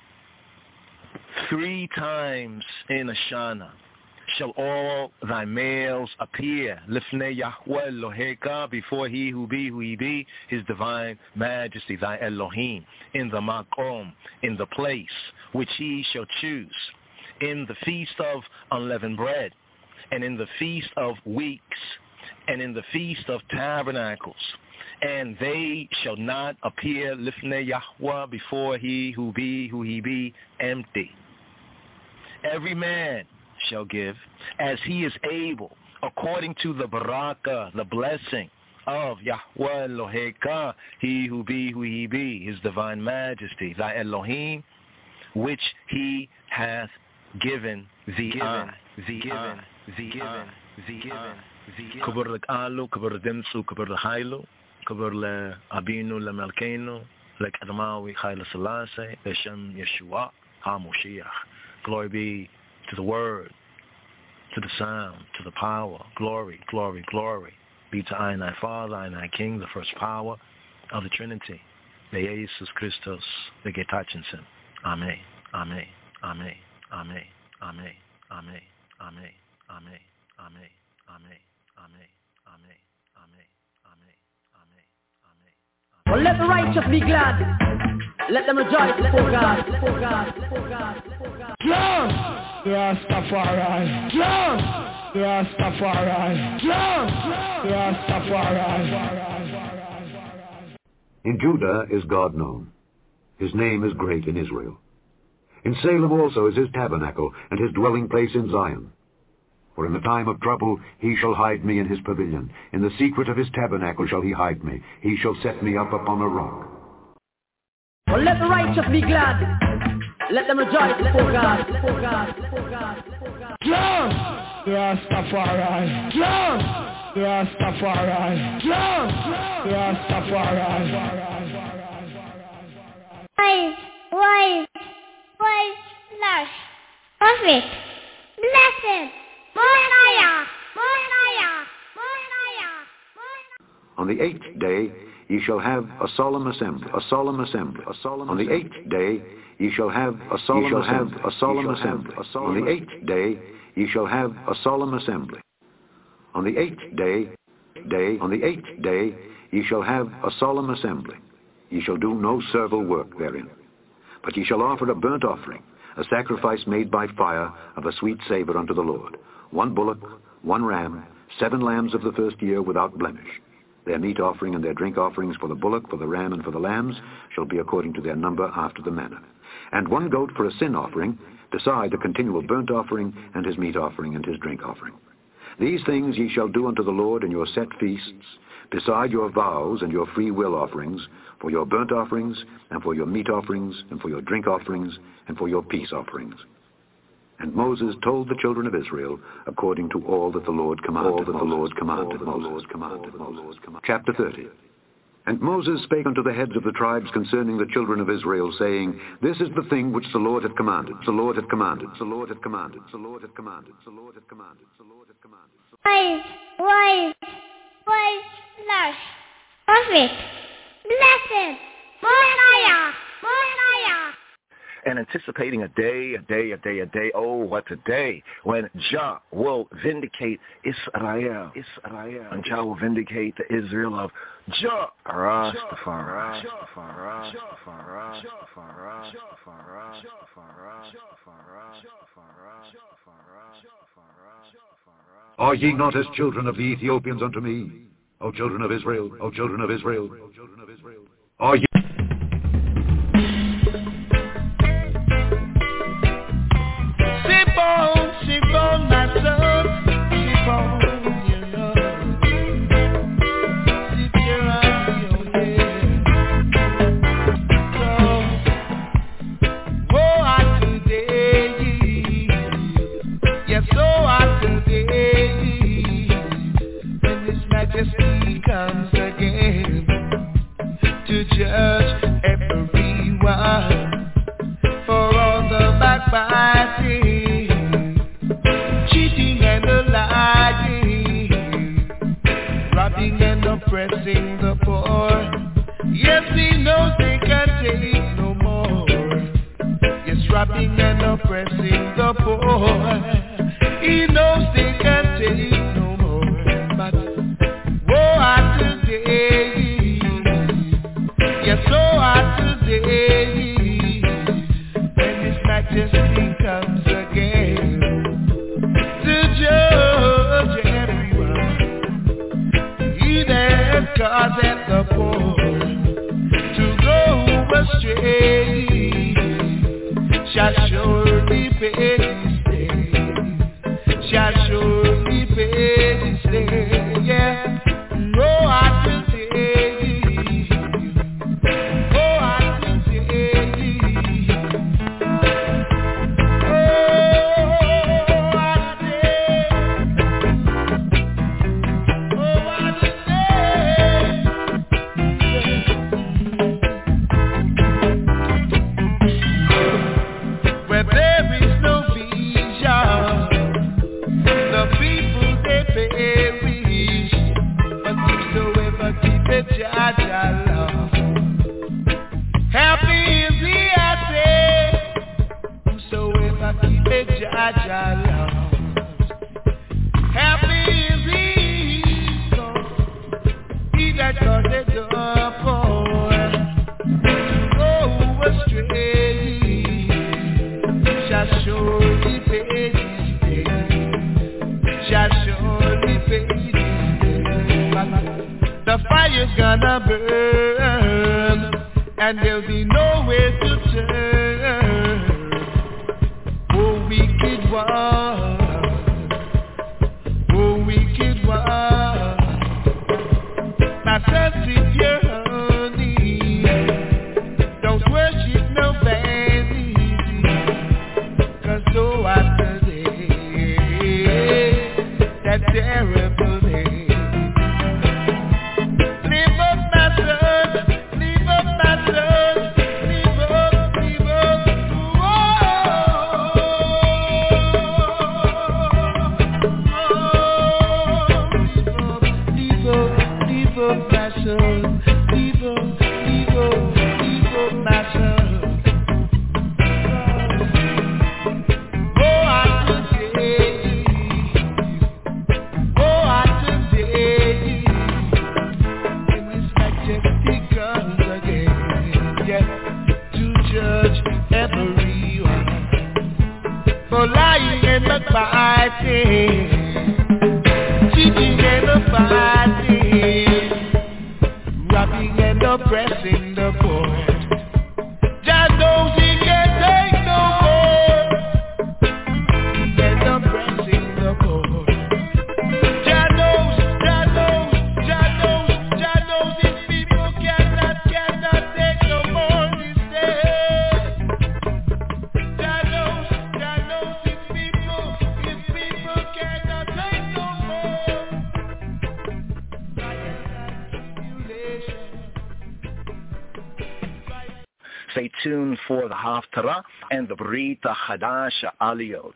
3 times in a Shana shall all thy males appear, lifnei Yahweh Eloheka, before he who be, his divine majesty, thy Elohim, in the Makom, in the place which he shall choose, in the feast of unleavened bread, and in the feast of weeks, and in the feast of tabernacles. And they shall not appear lifnei Yahweh, before he who be empty. Every man shall give as he is able, according to the baraka, the blessing of Yahweh Eloheka, he who be his divine majesty, thy Elohim, which he hath given thee. Kibur l'k'alu, kibur l'dimsu, kibur l'hailu, kibur l'abinu, l'melkenu, l'k'adamawi, Haile Selassie, l'shem Yeshua, HaMoshiach. Glory be to the Word, to the sound, to the power. Glory, glory, glory be to I, thy Father, I, thy King, the first power of the Trinity, the Jesus Christus, the Getachinsen. Amen, amen, amen, amen, amen, amen, amen, amen, amen, amen, amen, amen, amen, amen, amen. Well, let the righteous be glad. Let them rejoice before God. Before God. Before God. Before God. Just Rastafari. Just Rastafari. Just Rastafari. In Judah is God known. His name is great in Israel. In Salem also is his tabernacle and his dwelling place in Zion. For in the time of trouble he shall hide me in his pavilion. In the secret of his tabernacle shall he hide me. He shall set me up upon a rock. Well, let the righteous be glad. Let them rejoice before God. Just Rastafari. Just Rastafari. Just Rastafari. Why, slash, prophet, blessed, Mosiah. On the 8th day ye shall have a solemn assembly. On the 8th day ye shall have a solemn assembly. On the 8th day ye shall have a solemn assembly. On the 8th day ye shall have a solemn assembly. Ye shall do no servile work therein. But ye shall offer a burnt offering, a sacrifice made by fire of a sweet savor unto the Lord. 1 bullock, 1 ram, 7 lambs of the first year without blemish. Their meat offering and their drink offerings for the bullock, for the ram, and for the lambs shall be according to their number after the manner. And 1 goat for a sin offering, beside the continual burnt offering, and his meat offering, and his drink offering. These things ye shall do unto the Lord in your set feasts, beside your vows and your free will offerings, for your burnt offerings, and for your meat offerings, and for your drink offerings, and for your peace offerings. And Moses told the children of Israel according to all that the Lord commanded Moses. Chapter 30. And Moses spake unto the heads of the tribes concerning the children of Israel, saying, This is the thing which the Lord hath commanded. Why, slash, prophet, blessed, Mosiah. And anticipating a day, oh, what a day, when Jah will vindicate Israel. And Jah will vindicate the Israel of Jah Rastafari. Are ye not as children of the Ethiopians unto me, O children of Israel? Are ye... Sheep on, my son, sheep on, you know. Sheep here on your head. So, today, yes, today, when His Majesty comes again to judge everyone for all the backbiting, and oppressing the poor. Yes, He knows they can't take no more. Yes, robbing and oppressing the poor. He knows they can't take no more. But woe today. Yes, today, when His Majesty comes again to judge everyone. That causeth the poor to go astray shall surely pay his day. Yeah. Oh, I The fire's gonna burn, and there'll be nowhere to turn. Oh, wicked one, trust in your honey. Don't worship no vanity, 'cause so after that terrible day. Live up, my son, live up, my son, live up, live up, live up, my son, live up, my son. For lying and backbiting, cheating and fighting, robbing and oppressing the poor. Jah knows he can't take no more, and oppressing the poor. Jah knows his people cannot take no more instead. Jah knows his people cannot take no more. Stay tuned for the Haftarah and the Brita Chadash Aliyot.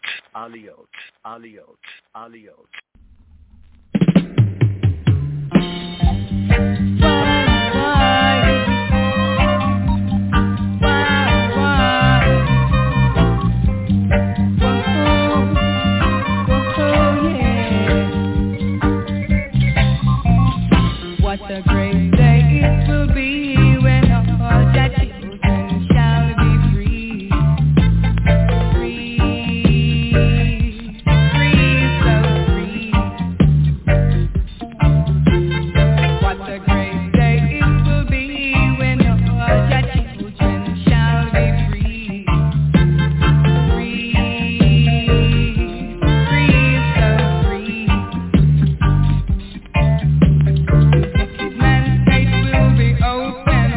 What a great day it will be when all that children shall be free. Free, so free. What a great day it will be when all that children shall be free. Free, so free. Man's gate will be open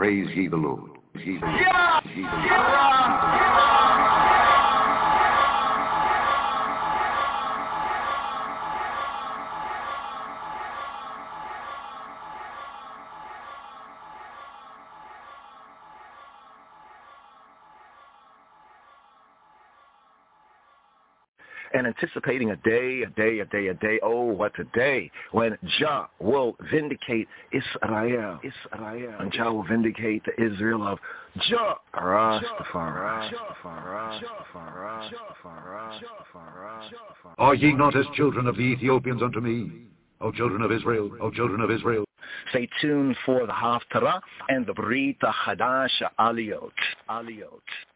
Praise ye the Lord. Ye the Lord. Ye the Lord. And anticipating a day, oh, what a day, when Jah will vindicate Israel, and Jah will vindicate the Israel of Jah Rastafari. Are ye not as children of the Ethiopians unto me, O children of Israel, O children of Israel? Stay tuned for the Haftarah and the Brita Hadasha Aliyot.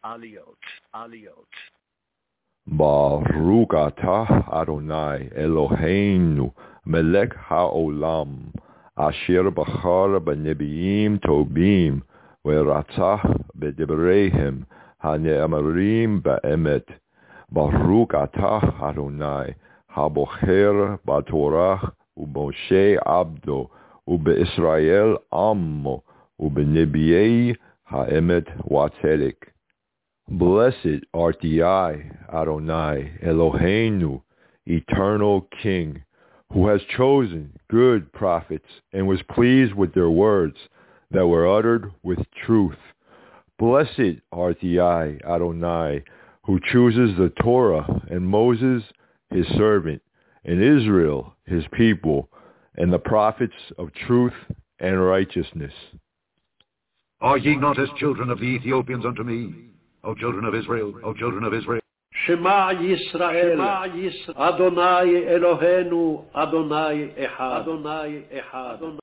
Baruch atah Adonai Eloheinu melech haolam asher bachar b'nebiim tobim v'ratzah b'dibreihem hane'amarim ba'emet. Baruch atah Adonai habocher b'torah u'Moshe abdo u'be'Israel ammo u'b'nebiei ha'emet wa'tzedek. Blessed art I, Adonai, Eloheinu, eternal King, who has chosen good prophets and was pleased with their words that were uttered with truth. Blessed art I, Adonai, who chooses the Torah and Moses, his servant, and Israel, his people, and the prophets of truth and righteousness. Are ye not as children of the Ethiopians unto me, O children of Israel, O children of Israel? Shema Yisrael, Adonai Eloheinu, Adonai Echad.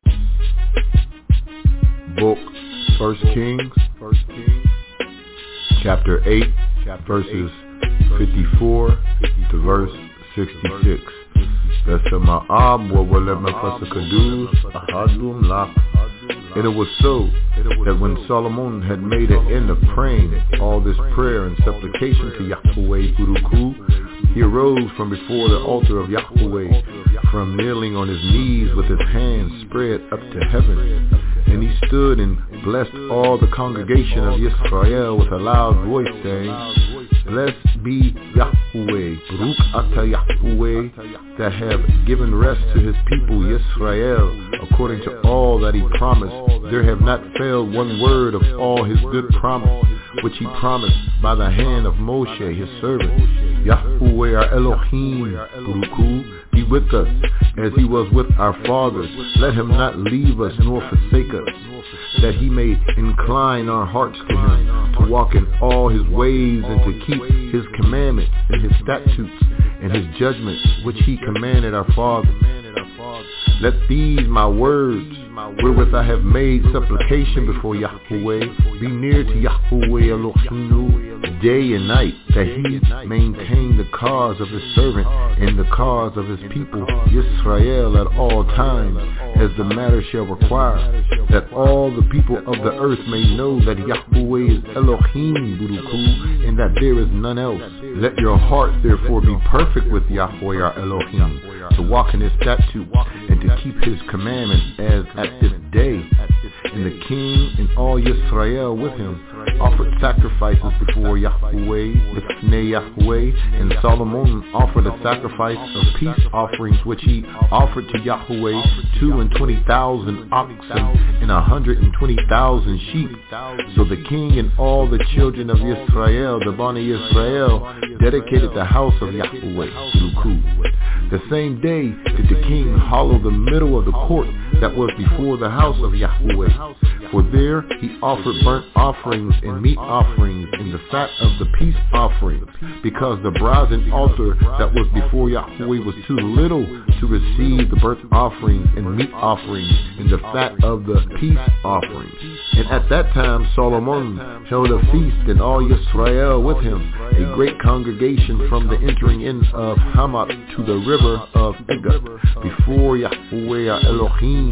Book 1 Kings, chapter 8, verses 54 to verse 66. Ve'sema'ab wa kasakadus ahadum lach. And it was so that when Solomon had made an end of praying all this prayer and supplication to Yahweh Buruku, he arose from before the altar of Yahweh, from kneeling on his knees with his hands spread up to heaven. And he stood and blessed all the congregation of Yisrael with a loud voice, saying, Blessed be Yahweh, Baruch atah Yahweh, that have given rest to his people Yisrael, according to all that he promised. There have not failed one word of all his good promise, which he promised by the hand of Moshe his servant. Yahweh our Elohim, Baruchu, be with us, as he was with our fathers. Let him not leave us nor forsake us, that he may incline our hearts to him, to walk in all his ways and to keep his commandments and his statutes and his judgments, which he commanded our fathers. Let these my words, wherewith I have made supplication before Yahweh, be near to Yahweh Eloheinu day and night, that he maintain the cause of his servant and the cause of his people Yisrael at all times, as the matter shall require, that all the people of the earth may know that Yahweh is Elohim Buruku, and that there is none else. Let your heart therefore be perfect with Yahweh our Elohim, to walk in his statutes and to keep his commandments as at this day. And the king and all Yisrael with him offered sacrifices before Yahweh, b'fnei Yahweh, and Solomon offered a sacrifice of peace offerings, which he offered to Yahweh 22,000 oxen and 120,000 sheep. So the king and all the children of Israel, the Bani Israel, dedicated the house of Yahweh, Luku. The same day did the king hollow the middle of the court that was before the house of Yahweh. For there he offered burnt offerings and meat offerings and the fat of the peace offerings, because the brazen altar that was before Yahweh was too little to receive the burnt offerings and meat offerings and the fat of the peace offerings. And at that time Solomon held a feast, and all Yisrael with him, a great congregation, from the entering in of Hamath to the river of Egah, before Yahweh our Elohim,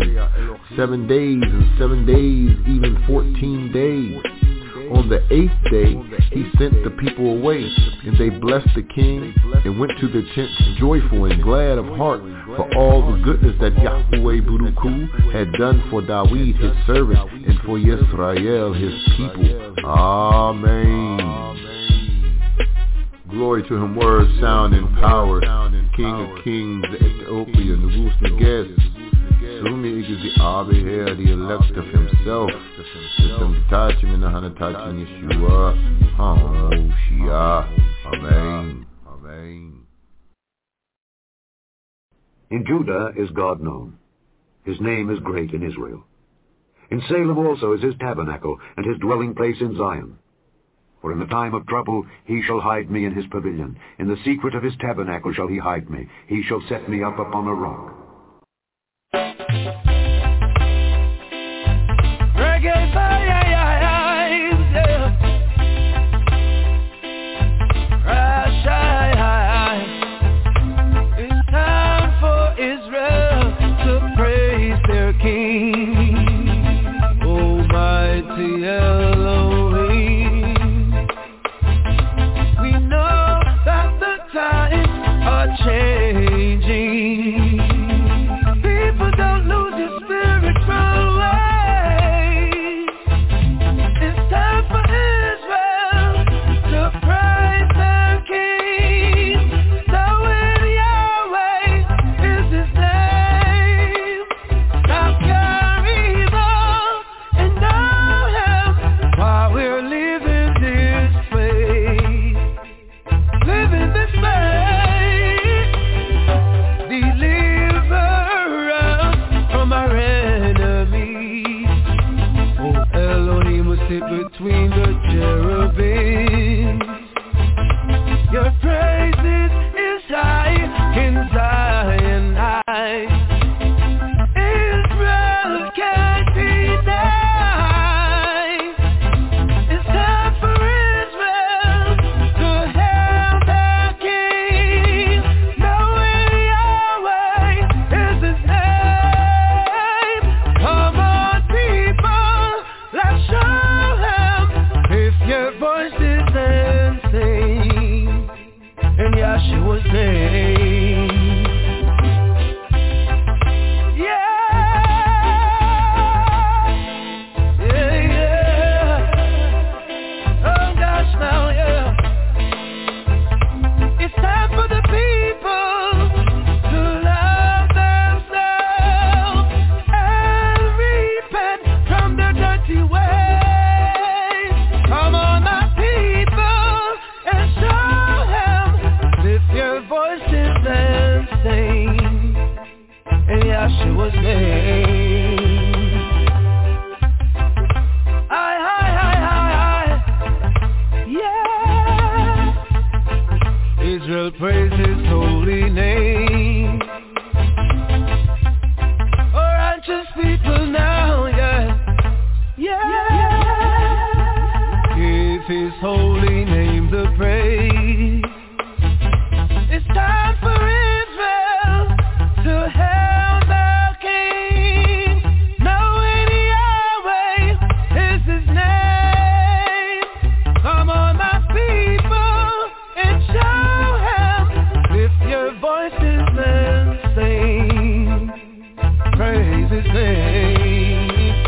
7 days and 7 days, even 14 days. On the 8th day he sent the people away, and they blessed the king and went to their tents joyful and glad of heart, for all the goodness that Yahweh Buruku had done for Dawid, his servant, and for Yisrael, his people. Amen. Glory to him, word, sound, and power. King of kings, Ethiopia, Nugus Neges. Sumi is the Abba here, the elect of himself. System touching in the Hana touching Yeshua. Oh, Shia. Amen. Amen. In Judah is God known. His name is great in Israel. In Salem also is his tabernacle, and his dwelling place in Zion. For in the time of trouble he shall hide me in his pavilion. In the secret of his tabernacle shall he hide me. He shall set me up upon a rock. Reggae fire, it's time for Israel to praise their King, Almighty Elohim. We know that the times are changing. People don't lose their spiritual way. It's time for Israel to praise their King. Knowing Yahweh is his name. Now carry on and know him while we're living this way. Living this way. Deliver us from our enemies. Oh, Elohim will sit between the cherubim. Your praises is high in Zion high. Israel can't deny. It's time for Israel to hail their King. Knowing Yahweh is his name. Come on, people, let's show him. If your voice is dancing in Yahshua's name. Oh gosh, now, yeah. It's time for the people to love themselves and repent from their dirty ways. Come on, my people, and show him. Lift your voices and sing in Yahshua's name. Yeah. Israel praise his holy name. Oh, righteous people now, yeah. Yeah. Give his holy name the praise. It's time for Israel to hail their King. Knowing Yahweh is his name. Come on, my people, and show him. Lift your voices and sing. Praise his name.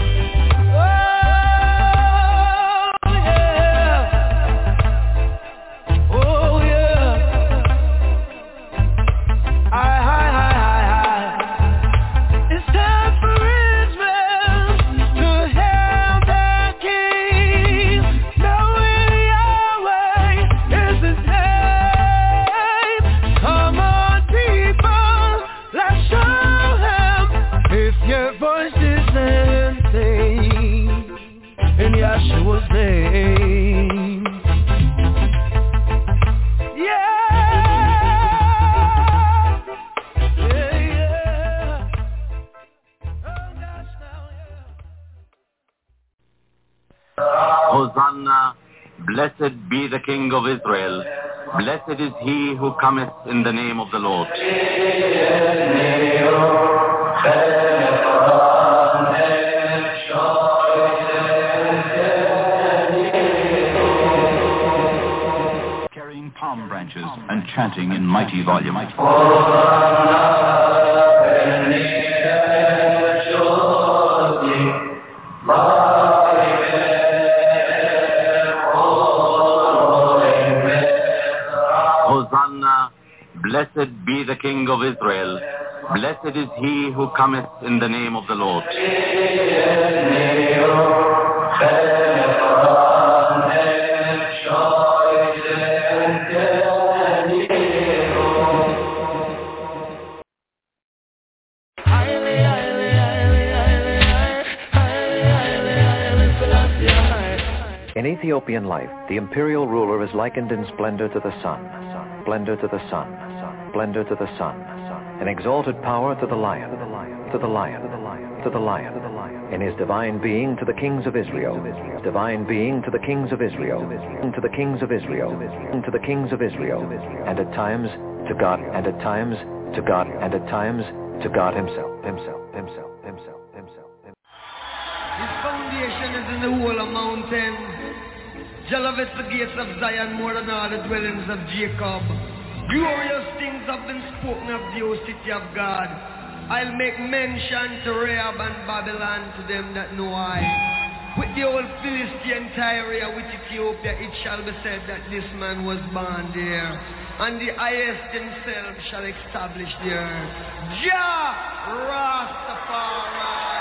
Oh, yeah. Oh, yeah. It's time for Israel to hail their King. Knowing Yahweh is his name. Come on, people, let's show him. If your voices and sing in Yahshua's name. Yeah. Hosanna, blessed be the King of Israel. Blessed is he who cometh in the name of the Lord. Carrying palm branches and chanting in mighty volume. Hosanna, blessed be the King of Israel. Blessed is he who cometh in the name of the Lord. In Ethiopian life, the imperial ruler is likened in splendor to the sun, splendor to the sun, splendor to the sun, in exalted power to the lion, to the lion, to the lion, in his divine being to the kings of Israel, divine being to the kings of Israel, to the kings of Israel, to the kings of Israel, and at times to God, and at times to God, and at times to God himself. His foundation is in the whole of mountains. Jehovah the gates of Zion more than all the dwellings of Jacob. Glorious things have been spoken of the O city of God. I'll make mention to Rahab and Babylon to them that know I. With the old Philistine Tyre with Ethiopia, it shall be said that this man was born there, and the highest himself shall establish the earth. Jah Rastafari.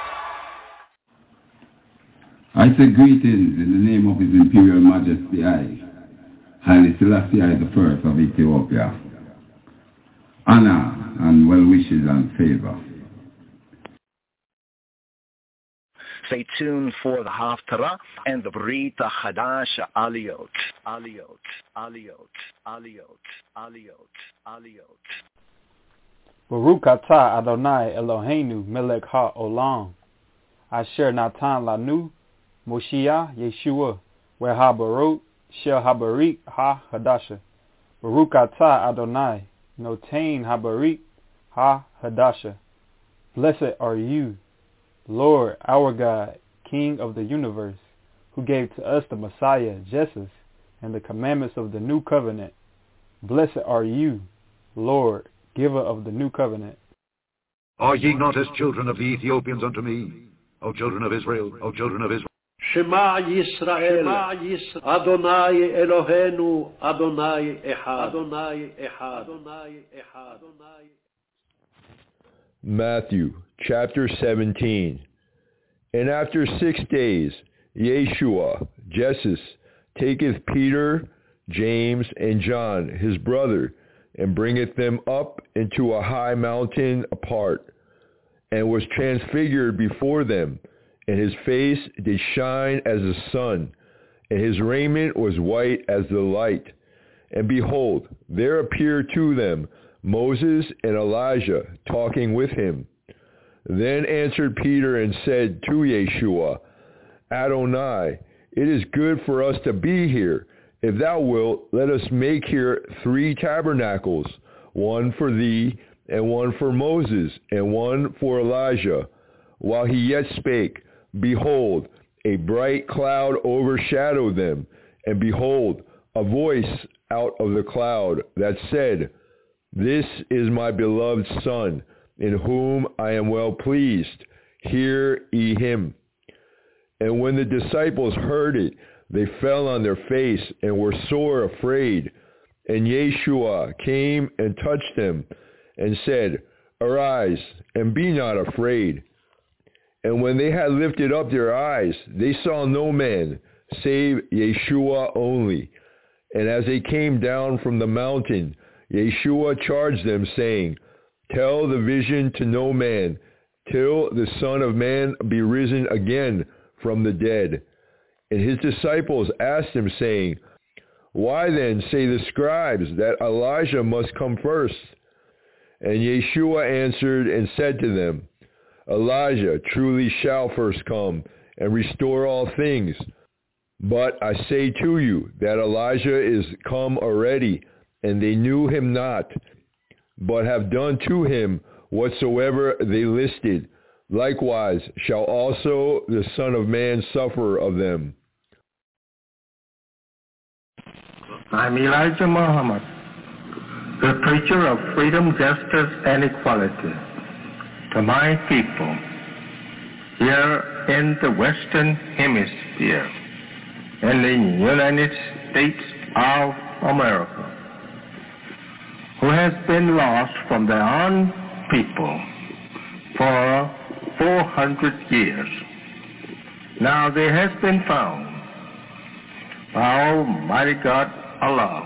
I say greetings in the name of His Imperial Majesty I, Haile Selassie I the First of Ethiopia. Honor and well wishes and favor. Stay tuned for the Haftarah and the Brit Hadash Aliyot. Aliyot, Aliyot, Aliyot, Aliyot, Aliyot. Baruch atah Adonai Eloheinu melech ha'olam. Asher natan lanu Moshiach Yeshua Wehabarot Shel Habarik Ha-Hadasha. Baruch atah Adonai Notain Habarik Ha-Hadasha. Blessed are you, Lord, our God, King of the universe, who gave to us the Messiah, Jesus, and the commandments of the new covenant. Blessed are you, Lord, giver of the new covenant. Are ye not as children of the Ethiopians unto me, O children of Israel, O children of Israel? Shema Yisrael, Adonai Eloheinu, Adonai Echad, Adonai Echad, Adonai Echad, Adonai. Matthew chapter 17. And after 6 days, Yeshua, Jesus, taketh Peter, James, and John, his brother, and bringeth them up into a high mountain apart, and was transfigured before them, and his face did shine as the sun, and his raiment was white as the light. And behold, there appeared to them Moses and Elijah talking with him. Then answered Peter and said to Yeshua, Adonai, it is good for us to be here. If thou wilt, let us make here 3 tabernacles, one for thee, and one for Moses, and one for Elijah. While he yet spake, behold, a bright cloud overshadowed them, and behold, a voice out of the cloud that said, This is my beloved Son, in whom I am well pleased. Hear ye him. And when the disciples heard it, they fell on their face and were sore afraid. And Yeshua came and touched them, and said, Arise, and be not afraid. And when they had lifted up their eyes, they saw no man, save Yeshua only. And as they came down from the mountain, Yeshua charged them, saying, Tell the vision to no man, till the Son of Man be risen again from the dead. And his disciples asked him, saying, Why then say the scribes that Elijah must come first? And Yeshua answered and said to them, Elijah truly shall first come and restore all things. But I say to you that Elijah is come already, and they knew him not, but have done to him whatsoever they listed. Likewise shall also the Son of Man suffer of them. I'm Elijah Muhammad, the preacher of freedom, justice, and equality to my people here in the Western Hemisphere, in the United States of America. who has been lost from their own people for 400 years. Now they has been found by Almighty God Allah.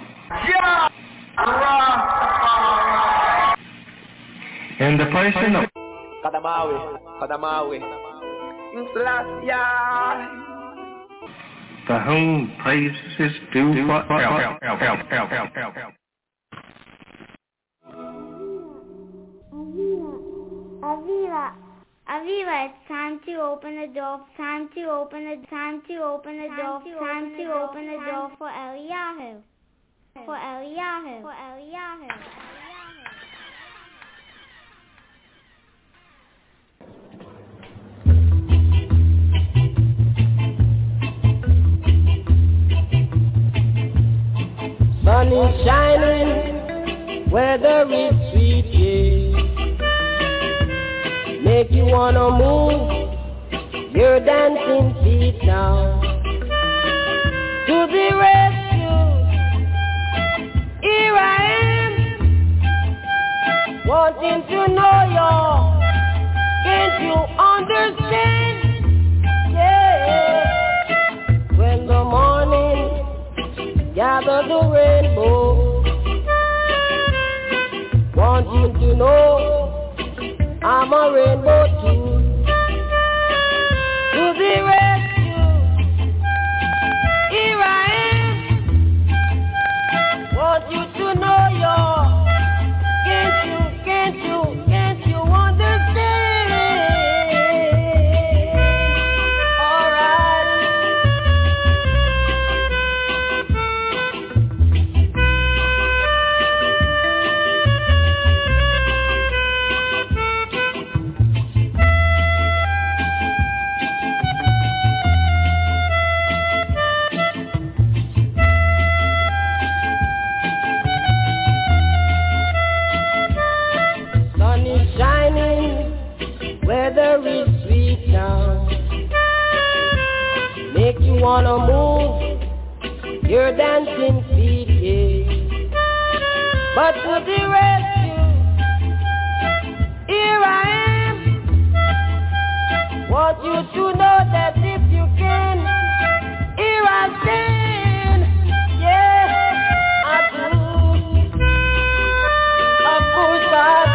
In the person of Kadamawi. to whom praise is due forever. Aviva, it's time to open the door. Time to open the door for Eliyahu. For Eliyahu. Sun is shining, weather is sweet, yeah. Make you wanna move your dancing feet now. To the rescue, here I am, wanting to know you. Can't you understand? Yeah. When the morning gather the rainbow, want you to know I'm a rainbow too. To the rescue, here I am. Want you to know you're. Can't you understand? Alright. Weather is sweet now. Make you wanna move your dancing feet, yeah. But to the rescue, here I am. Want you to know that if you can, here I stand. Yeah, I do. Of course I do.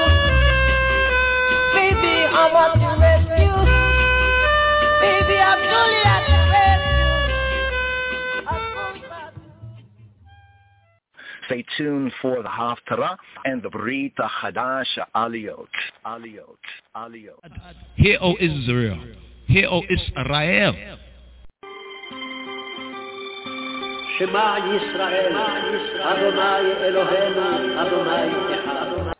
I'm at the rescue. Baby, I'm truly at the rescue. Stay tuned for the Haftarah and the Brit Hadash Aliyot. Hear, O Israel. Hear, O Israel. Shema Yisrael. Adonai Eloheinu. Adonai Echad.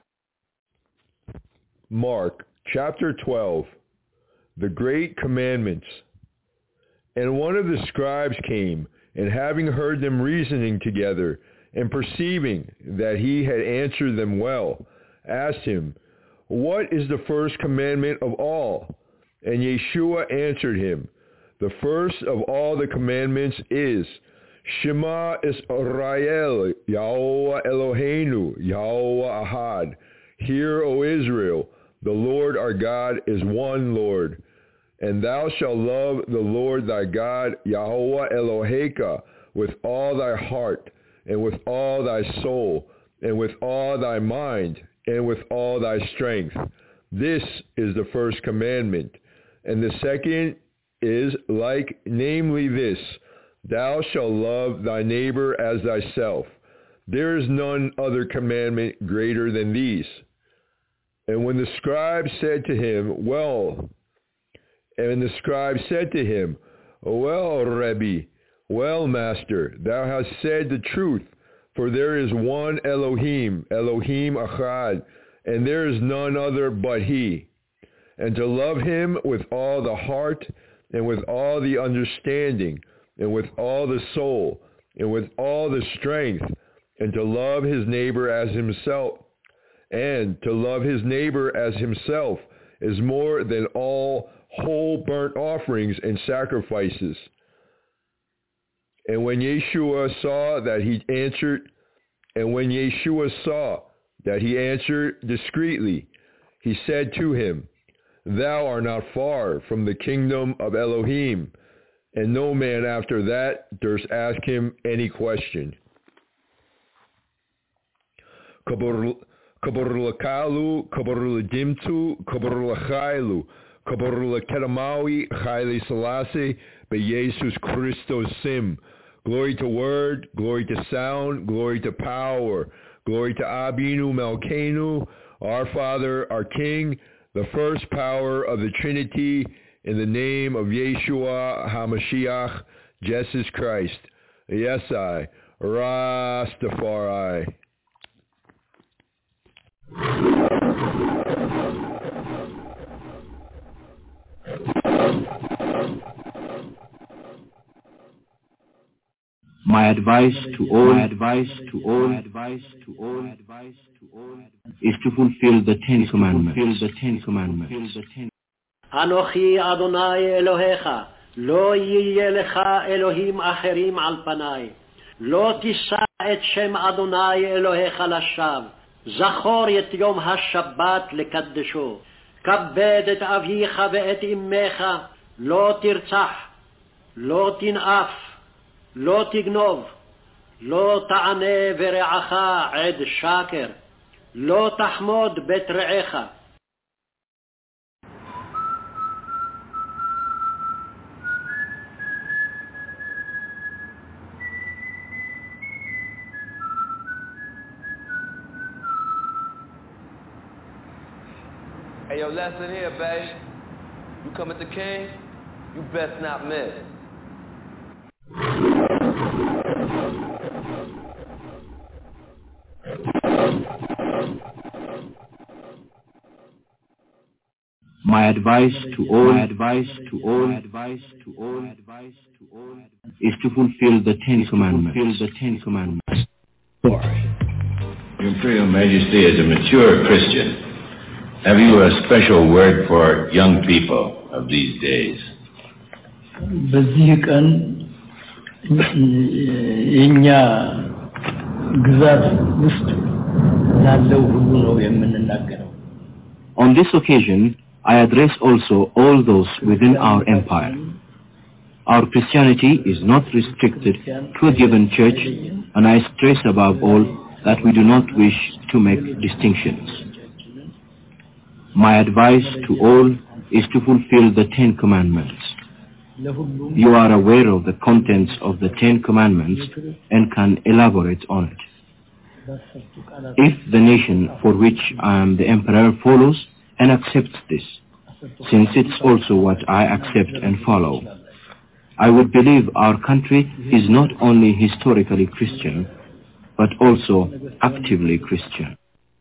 Mark chapter 12, the Great Commandments. And one of the scribes came, and having heard them reasoning together, and perceiving that he had answered them well, asked him, What is the first commandment of all? And Yeshua answered him, The first of all the commandments is, Shema Israel, Yahweh Eloheinu, Yahweh Ahad. Hear, O Israel, the Lord our God is one Lord. And thou shalt love the Lord thy God, Yahweh Eloheka, with all thy heart, and with all thy soul, and with all thy mind, and with all thy strength. This is the first commandment. And the second is like, namely this, thou shalt love thy neighbor as thyself. There is none other commandment greater than these. And when the scribe said to him, Well, Rebbe, well, Master, thou hast said the truth, for there is one Elohim, Elohim Echad, and there is none other but he. And to love him with all the heart, and with all the understanding, and with all the soul, and with all the strength, and to love his neighbor as himself. And to love his neighbor as himself is more than all whole burnt offerings and sacrifices. And when Yeshua saw that he answered And when Yeshua saw that he answered discreetly, he said to him, Thou art not far from the kingdom of Elohim. And no man after that durst ask him any question. Kabur lakalu, kabur ladimtu, kabur lachailu, kabur lakedamawi, Haile Selassie, beYesus Christos Sim. Glory to word, glory to sound, glory to power, glory to Abinu Malkeinu, our Father, our King, the first power of the Trinity, in the name of Yeshua HaMashiach, Jesus Christ. Yes, I, Rastafari. My advice to all is to fulfill the Ten Commandments. אנוכי אדוני אלוהיך, לא יהיה לך אלוהים אחרים על פניי. לא תישא את שם אדוני אלוהיך לשווא. זכור את יום השבת לקדשו. כבד את אביך ואת אמך, לא תרצח, לא תנאף, לא תגנוב, לא תענה ורעך עד שקר, לא תחמוד בית רעך. Hey, yo, lesson here, babe. You come at the king, you best not miss. My advice to all is to fulfill the Ten Commandments. Your Imperial Majesty, as a mature Christian, have you a special word for young people of these days? በዚህ ቀን የኛ ግዛት ውስጥ ላለው ሁሉ ነው የምንናገረው። On this occasion, I address also all those within our empire. Our Christianity is not restricted to a given church, and I stress above all that we do not wish to make distinctions. My advice to all is to fulfill the Ten Commandments. You are aware of the contents of the Ten Commandments and can elaborate on it. If the nation for which I am the emperor follows and accepts this, since it's also what I accept and follow, I would believe our country is not only historically Christian, but also actively Christian.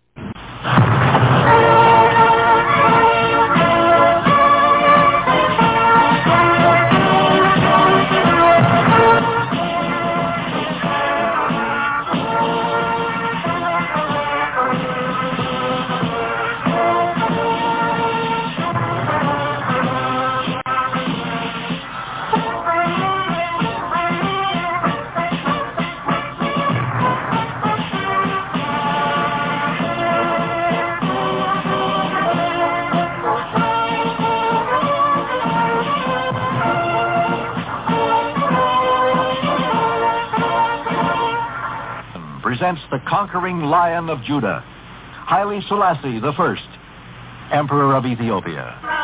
Presents the conquering lion of Judah, Haile Selassie the First, Emperor of Ethiopia.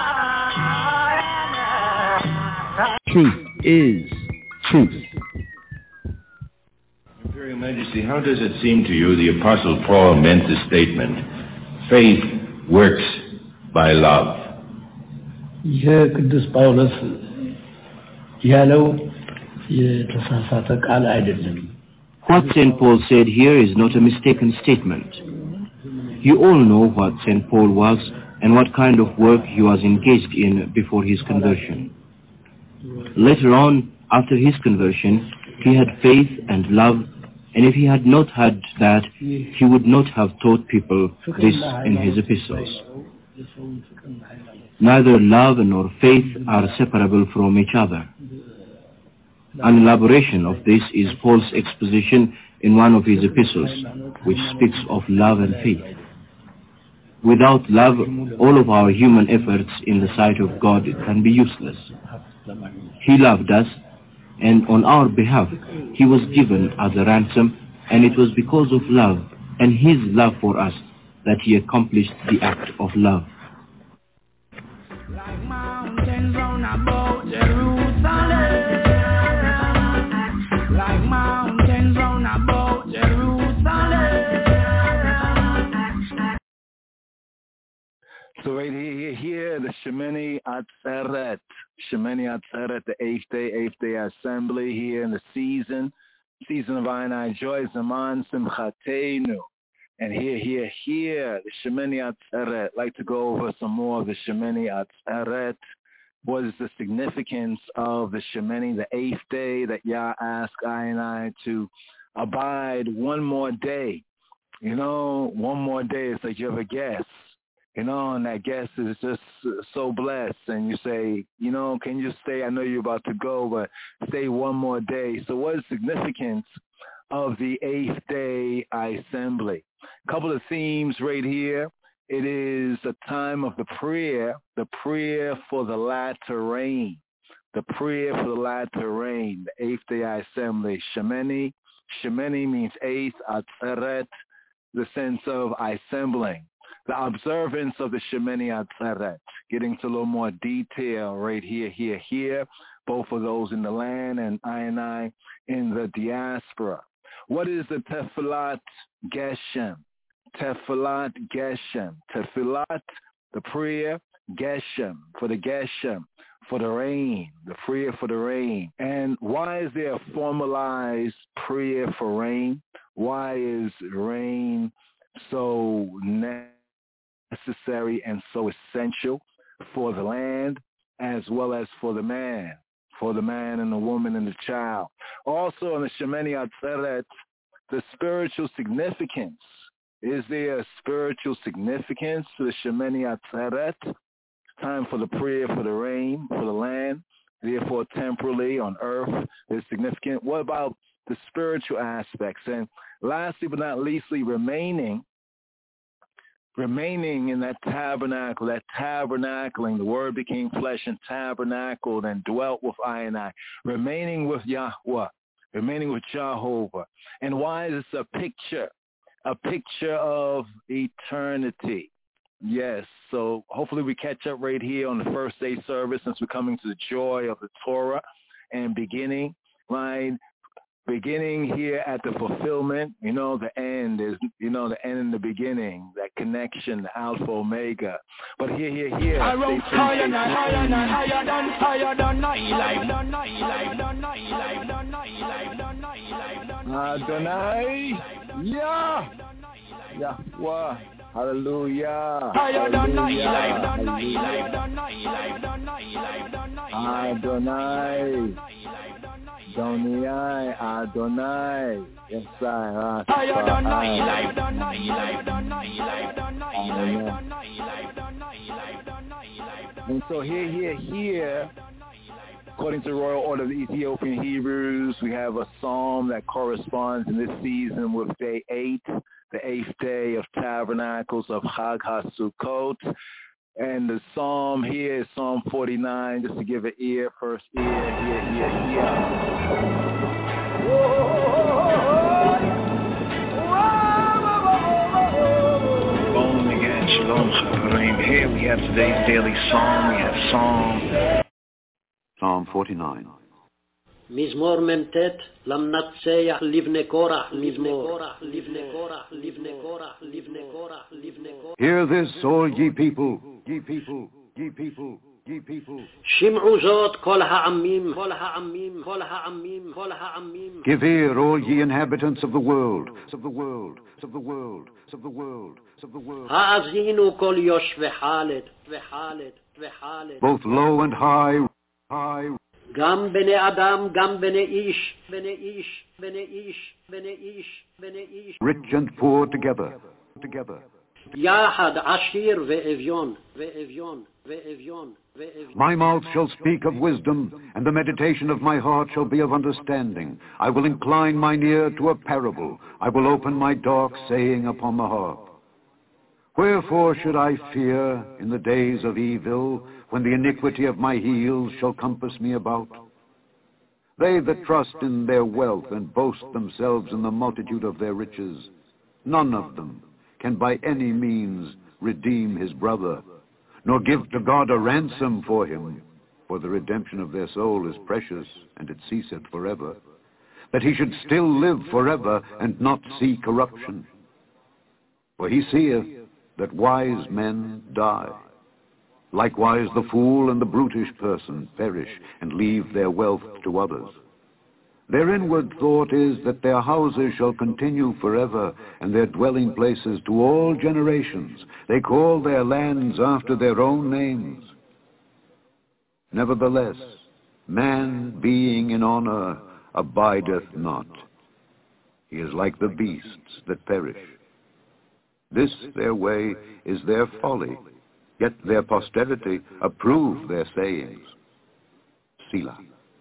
Truth is truth. Imperial Majesty, how does it seem to you the Apostle Paul meant the statement, faith works by love? ይህ ቅዱስ ጳውሎስ ያለው የተሳሳተ ቃል አይደለም። What St. Paul said here is not a mistaken statement. You all know what St. Paul was and what kind of work he was engaged in before his conversion. Later on, after his conversion, he had faith and love, and if he had not had that, he would not have taught people this in his epistles. Neither love nor faith are separable from each other. An elaboration of this is Paul's exposition in one of his epistles, which speaks of love and faith. Without love, all of our human efforts in the sight of God can be useless. He loved us, and on our behalf, he was given as a ransom, and it was because of love and his love for us that he accomplished the act of love. Like mountains round about Jerusalem, like mountains round about Jerusalem. So right here, the Shemini Atzeret, the eighth day assembly here in the season of Einai Joy, Zaman Simchatenu. And here, the Shemini Atzeret. I'd like to go over some more of the Shemini Atzeret. What is the significance of the Shemini, the eighth day that Yah asked Einai to abide one more day? One more day. It's like you have a guest. And that guest is just so blessed. And you say, can you stay? I know you're about to go, but stay one more day. So what is the significance of the eighth day assembly? A couple of themes right here. It is a time of the prayer for the latter rain. The prayer for the latter rain, the eighth day assembly. Shemini means eighth, Atzeret, the sense of assembling. The observance of the Shemini Atzeret, getting to a little more detail right here, both of those in the land and I in the diaspora. What is the Tefillat Geshem? Tefillat, the prayer, Geshem, for the rain, the prayer for the rain. And why is there a formalized prayer for rain? Why is rain so necessary and so essential for the land as well as for the man and the woman and the child? Also in the Shemini Atzeret, the spiritual significance. Is there a spiritual significance to the Shemini Atzeret? Time for the prayer for the rain, for the land, therefore temporally on earth is significant. What about the spiritual aspects? And lastly but not leastly, remaining in that tabernacle, that tabernacling, the word became flesh and tabernacled and dwelt with I and I, remaining with Yahweh, remaining with Jehovah. And why is this a picture of eternity? Yes, so hopefully we catch up right here on the first day service since we're coming to the joy of the Torah and beginning here at the fulfillment, the end is, the end and the beginning, that connection, the Alpha Omega. But here. Adonai, Yahweh, hallelujah. Adonai, yes, And so here, according to the Royal Order of the Ethiopian Hebrews, we have a psalm that corresponds in this season with day 8, the 8th day of Tabernacles of Chag HaSukkot. And the psalm here is Psalm 49, just to give an ear, first ear, here. Shalom again, Shalom Chaverim. Here we have today's daily psalm. We have Psalm 49. מזמור מ"ט למנצח לבני קורח מזמור. Hear this, all ye people. שמעו זאת כל העמים. Give ear, all ye inhabitants of the world. האזינו כל יושבי חלד. Both low and high. גם בני אדם, גם בני איש. Rich and poor together. יחד עשיר ואביון. My mouth shall speak of wisdom, and the meditation of my heart shall be of understanding. I will incline mine ear to a parable. I will open my dark saying upon the harp. Wherefore should I fear in the days of evil, when the iniquity of my heels shall compass me about? They that trust in their wealth and boast themselves in the multitude of their riches, none of them can by any means redeem his brother, nor give to God a ransom for him. For the redemption of their soul is precious, and it ceaseth forever, that he should still live forever, and not see corruption. For he seeth that wise men die. Likewise the fool and the brutish person perish, and leave their wealth to others. Their inward thought is that their houses shall continue forever, and their dwelling places to all generations. They call their lands after their own names. Nevertheless, man being in honor abideth not. He is like the beasts that perish. This their way is their folly, yet their posterity approve their sayings. Selah.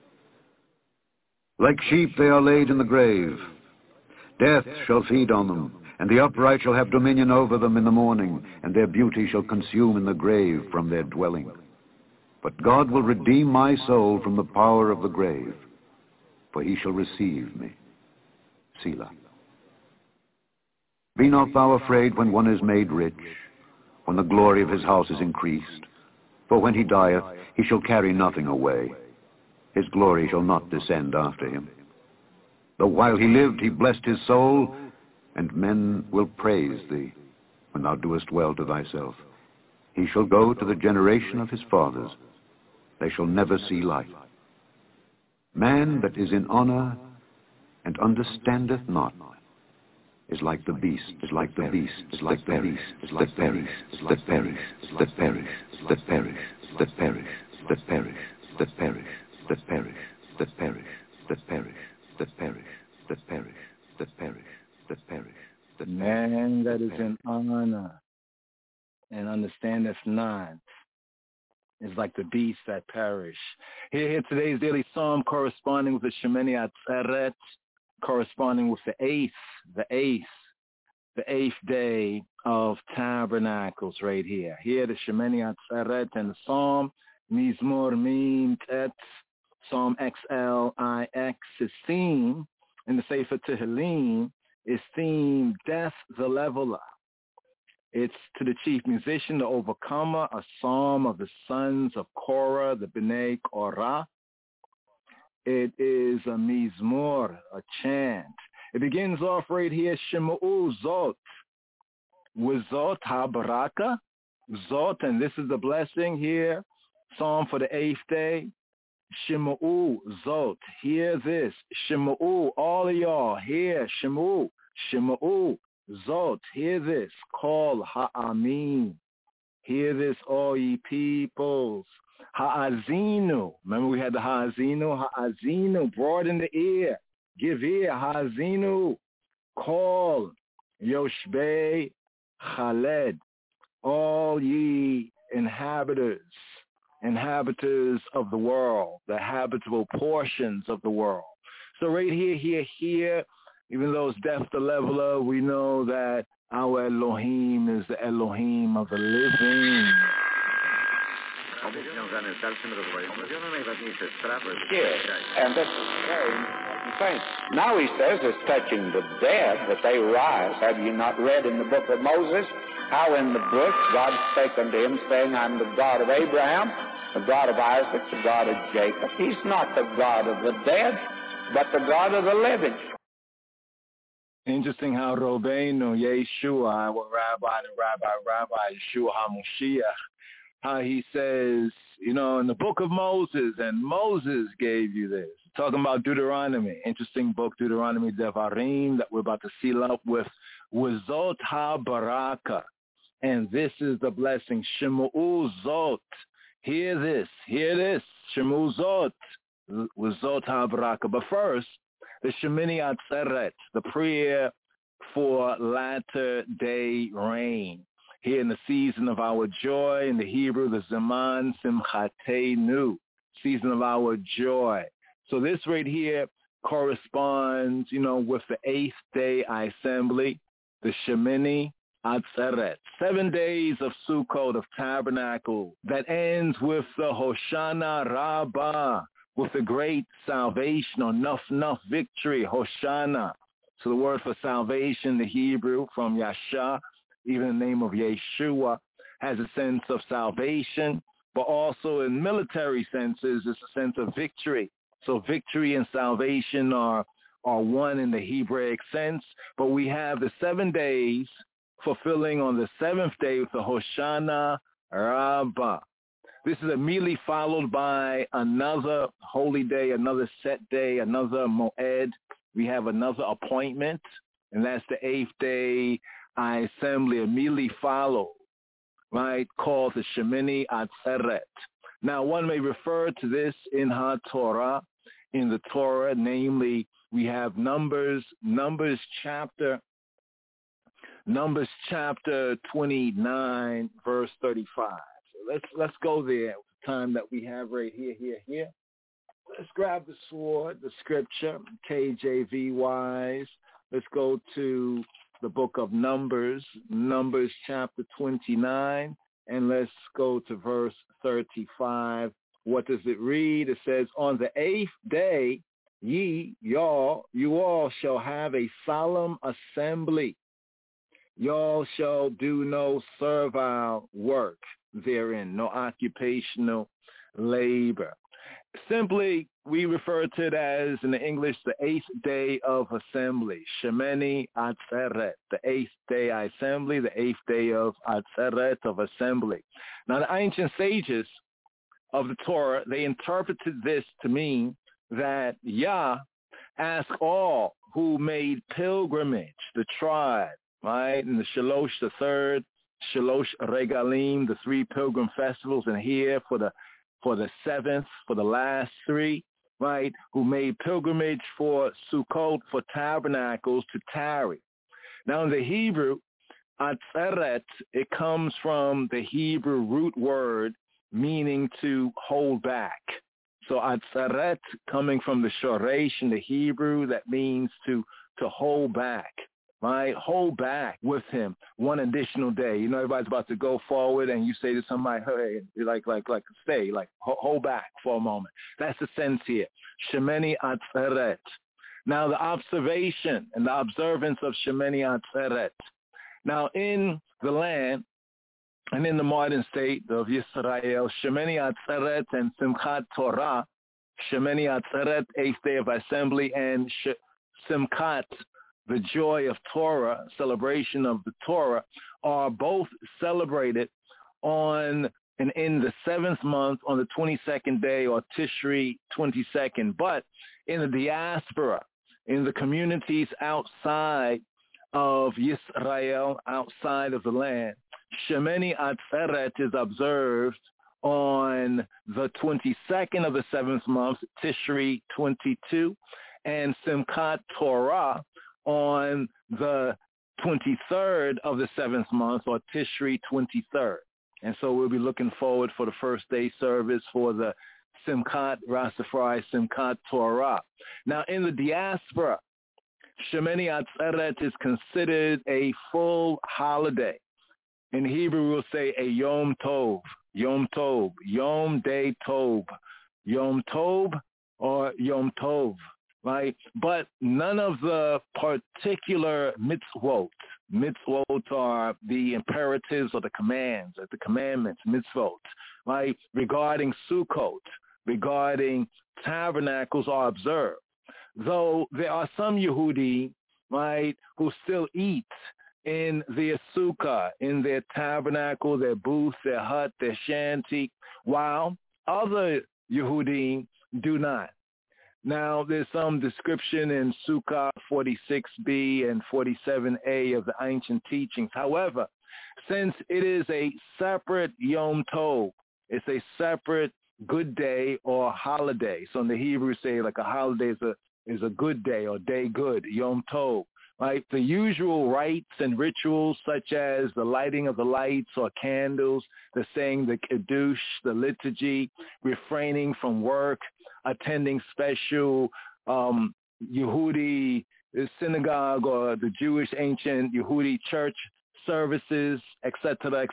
Like sheep they are laid in the grave. Death shall feed on them, and the upright shall have dominion over them in the morning, and their beauty shall consume in the grave from their dwelling. But God will redeem my soul from the power of the grave, for he shall receive me. Selah. Be not thou afraid when one is made rich, when the glory of his house is increased. For when he dieth, he shall carry nothing away. His glory shall not descend after him. Though while he lived he blessed his soul, and men will praise thee when thou doest well to thyself. He shall go to the generation of his fathers. They shall never see light. Man that is in honor and understandeth not is like the beast, is like the beast, is like the beast, is like perish, that perish, that perish, that perish, that perish, that perish, that perish, that perish, that perish, that perish, that perish, that perish, that perish, that perish. The man that is in honor and understandeth not is like the beasts that perish. Here today's daily psalm corresponding with the Shemini Atzeret, corresponding with the eighth day of Tabernacles right here. Here the Shemini Atzeret and the psalm Mizmor Mim Tet, Psalm XLIX, is theme in the Sefer Tehillim is theme Death the Leveler. It's to the chief musician, the overcomer, a psalm of the sons of Korah, the Bnei Korah. It is a mizmor, a chant. It begins off right here, Shema'u Zot, with Zot HaBaraka, Zot, and this is the blessing here, psalm for the 8th day. Shema'u Zot, hear this. Shema'u, all of y'all, hear, Shema'u, Shema'u Zot, hear this. Call Ha'amin, hear this, all ye peoples. Ha'azinu, remember we had the Ha'azinu, Ha'azinu, broaden the ear, give ear, Ha'azinu, call, Yoshbei Chaled, all ye inhabitants of the world, the habitable portions of the world. So right here, even though it's death the leveler, we know that our Elohim is the Elohim of the living. Here, and that's very important thing. Now he says it's touching the dead, that they rise. Have you not read in the book of Moses how in the book God spake unto him, saying, I'm the God of Abraham, the God of Isaac, the God of Jacob. He's not the God of the dead, but the God of the living. Interesting how Robbeinu, Yeshua, our Rabbi Yeshua HaMoshiach, how he says, in the book of Moses, and Moses gave you this. Talking about Deuteronomy, interesting book, Deuteronomy Devarim, that we're about to seal up with Zot HaBaraka. And this is the blessing, Shema'u Zot. Hear this, Shema'u Zot, with Zot HaBaraka. But first, the Shemini Atzeret, the prayer for latter day rain. here in the season of our joy. In the Hebrew, the Zaman Simchatenu, season of our joy. So this right here corresponds, with the 8th day assembly, the Shemini Atzeret, 7 days of Sukkot, of tabernacle, that ends with the Hoshana Rabbah, with the great salvation or Nuf victory, Hoshana. So the word for salvation, the Hebrew from Yasha, even the name of Yeshua, has a sense of salvation, but also in military senses, it's a sense of victory. So victory and salvation are one in the Hebraic sense, but we have the 7 days fulfilling on the 7th day with the Hoshana Rabbah. This is immediately followed by another holy day, another set day, another Moed. We have another appointment, and that's the 8th day assembly immediately followed, right, called the Shemini Atzeret. Now, one may refer to this in HaTorah, in the Torah, namely, we have Numbers chapter 29, verse 35. So let's go there with the time that we have right here. Let's grab the sword, the scripture, KJV wise. Let's go to the book of Numbers chapter 29, and let's go to verse 35. What does it read? It says, on the 8th day, you all shall have a solemn assembly. Y'all shall do no servile work therein, no occupational labor. Simply, we refer to it as, in the English, the 8th day of assembly, Shemini Atzeret, the 8th day assembly, the 8th day of Atzeret, of assembly. Now, the ancient sages of the Torah, they interpreted this to mean that Yah asked all who made pilgrimage, the tribe, right, and the Shalosh, the third, Shalosh Regalim, the 3 pilgrim festivals, and here for the 7th, for the last 3, right, who made pilgrimage for Sukkot, for tabernacles, to tarry. Now in the Hebrew, Atzeret, it comes from the Hebrew root word meaning to hold back. So Atzeret, coming from the Shoresh in the Hebrew, that means to hold back. Right? Hold back with him one additional day. Everybody's about to go forward, and you say to somebody, hey, like stay, like hold back for a moment. That's the sense here. Shemini Atzeret. Now the observation and the observance of Shemini Atzeret. Now in the land and in the modern state of Yisrael, Shemini Atzeret and Simchat Torah, Shemini Atzeret, 8th day of assembly, and Simchat, the joy of Torah, celebration of the Torah, are both celebrated in the 7th month on the 22nd day, or Tishri 22nd. But in the diaspora, in the communities outside of Yisrael, outside of the land, Shemini Atzeret is observed on the 22nd of the 7th month, Tishri 22, and Simchat Torah on the 23rd of the 7th month, or Tishri 23rd. And so we'll be looking forward for the first day service for the Simchat Rastafari, Simchat Torah. Now in the diaspora, Shemini Atzeret is considered a full holiday. In Hebrew, we'll say a Yom Tov, Yom Tov, Yom Day Tov, Yom Tov or Yom Tov, right? But none of the particular mitzvot are the imperatives or the commands, or the commandments, mitzvot, right? Regarding Sukkot, regarding tabernacles are observed. Though there are some Yehudi, right, who still eat in their sukkah, in their tabernacle, their booth, their hut, their shanty, while other Yehudim do not. Now, there's some description in Sukkah 46b and 47a of the ancient teachings. However, since it is a separate Yom Tov, it's a separate good day or holiday. So in the Hebrew say like a holiday is a good day or day good, Yom Tov. Right? The usual rites and rituals such as the lighting of the lights or candles, the saying the Kiddush, the liturgy, refraining from work, attending special Yehudi synagogue or the Jewish ancient Yehudi church services, etc.,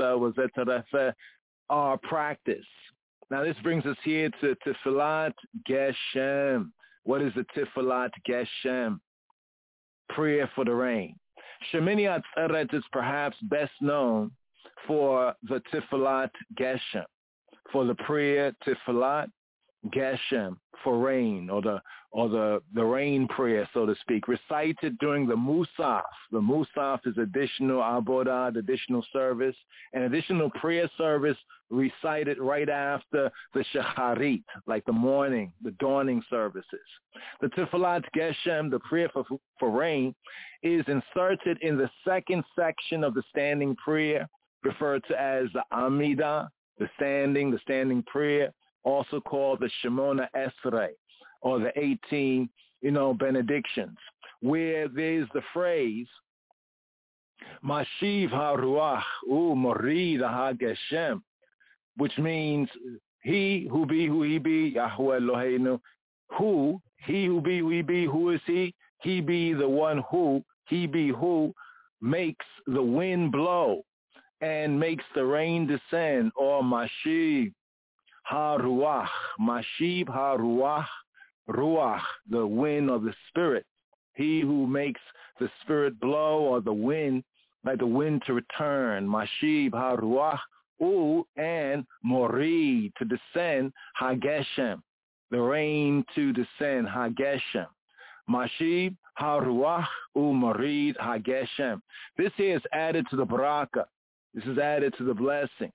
are practiced. Now this brings us here to Tefillat Geshem. What is the Tefillat Geshem? Prayer for the rain. Shemini Atzeret is perhaps best known for the Tefillat Geshem, for the prayer Tefillat Geshem, for rain, or the rain prayer, so to speak, recited during the Musaf. The Musaf is additional abodah, additional service, an additional prayer service recited right after the Shacharit, like the morning, the dawning services. The Tefillat Geshem, the prayer for rain, is inserted in the second section of the standing prayer, referred to as the Amidah, the standing prayer, also called the Shemona Esrei, or the 18, benedictions, where there's the phrase, Mashiv HaRuach Morid HaGeshem, which means he who be who he be, Yahweh Eloheinu, he who be who he be, who is he? He be the one who, he be who makes the wind blow and makes the rain descend, or Mashiv HaRuach, Mashiv HaRuach, Ruach, the wind of the spirit. He who makes the spirit blow, or the wind, like the wind to return. Mashiv HaRuach, and Mori, to descend, HaGeshem, the rain to descend, HaGeshem. Mashiv HaRuach, Morid HaGeshem. This here is added to the baraka. This is added to the blessing.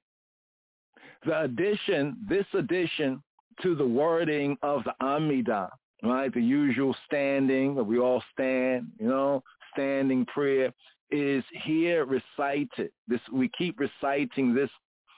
This addition to the wording of the Amidah, right, the usual standing, we all stand, standing prayer, is here recited. We keep reciting this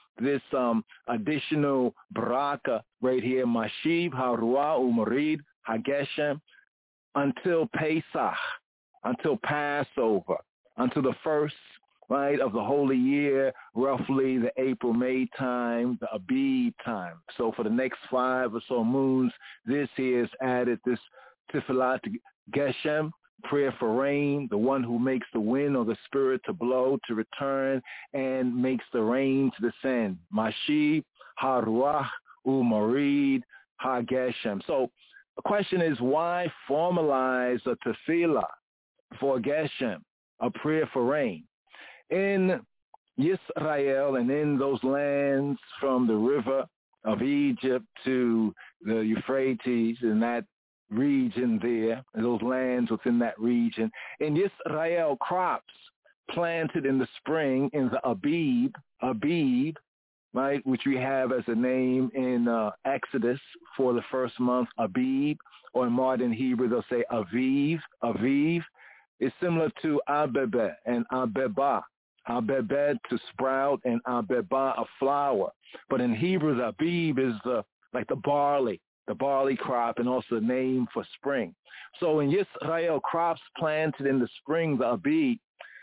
additional baraka right here, Mashiv HaRuah Umarid HaGeshem, until Pesach, until Passover, until the first, right, of the holy year, roughly the April-May time, the Abib time. So for the next 5 or so moons, this here is added, this Tefillat Geshem, prayer for rain, the one who makes the wind or the spirit to blow, to return, and makes the rain to descend. Mashiv HaRuach Umarid HaGeshem. So the question is, why formalize a tefillah for Geshem, a prayer for rain? In Yisrael and in those lands from the river of Egypt to the Euphrates, in that region there, those lands within that region, in Yisrael, crops planted in the spring in the Abib, right, which we have as a name in Exodus for the first month, Abib, or in modern Hebrew they'll say Aviv. Aviv is similar to Abebe and Abeba. Abebe to sprout and Abeba a flower. But in Hebrew, the Abib is like the barley crop, and also the name for spring. So in Yisrael, crops planted in the spring, the Abib,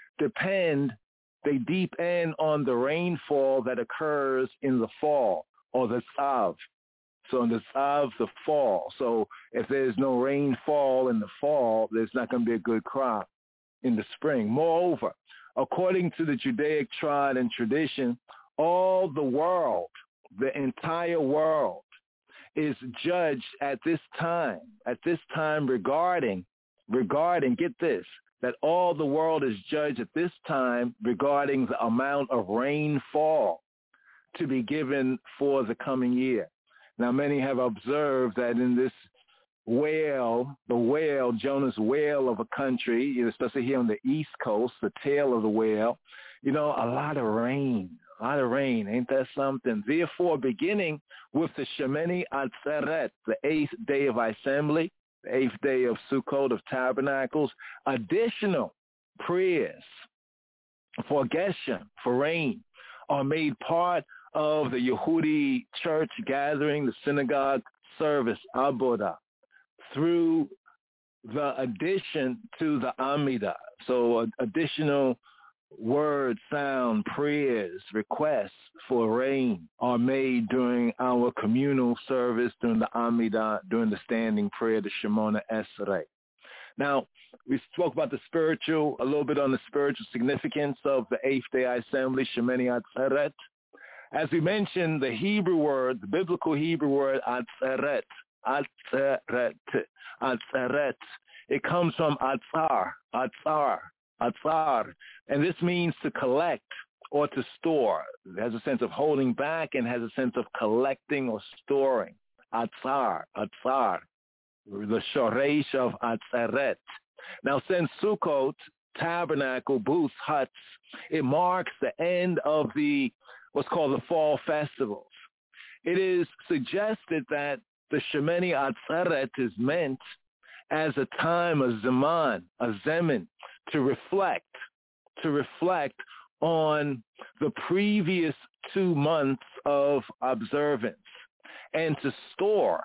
they depend on the rainfall that occurs in the fall, or the Tzav. So in the Tzav, the fall. So if there's no rainfall in the fall, there's not going to be a good crop in the spring. Moreover, according to the Judaic trad and tradition, all the world, the entire world, is judged at this time regarding, get this, that all the world is judged at this time regarding the amount of rainfall to be given for the coming year. Now, many have observed that in this Jonah's whale of a country, especially here on the East Coast, the tail of the whale, a lot of rain, ain't that something? Therefore, beginning with the Shemini Atzeret, the 8th day of assembly, the 8th day of Sukkot, of Tabernacles, additional prayers for Geshem, for rain, are made part of the Yehudi church gathering, the synagogue service, Abodah, through the addition to the Amidah. So additional words, sound, prayers, requests for rain are made during our communal service, during the Amidah, during the standing prayer, the Shemona Esrei. Now, we spoke about the spiritual, a little bit on the spiritual significance of the Eighth Day Assembly, Shemini Atzeret. As we mentioned, the Hebrew word, the biblical Hebrew word, Atzeret, it comes from atzar, and this means to collect or to store. It has a sense of holding back and has a sense of collecting or storing. Atzar, the shoresh of atzeret. Now, since Sukkot, tabernacle, booths, huts, it marks the end of the what's called the fall festivals. It is suggested that the Shemini Atzeret is meant as a time, a zaman, a zemin, to reflect on the previous 2 months of observance and to store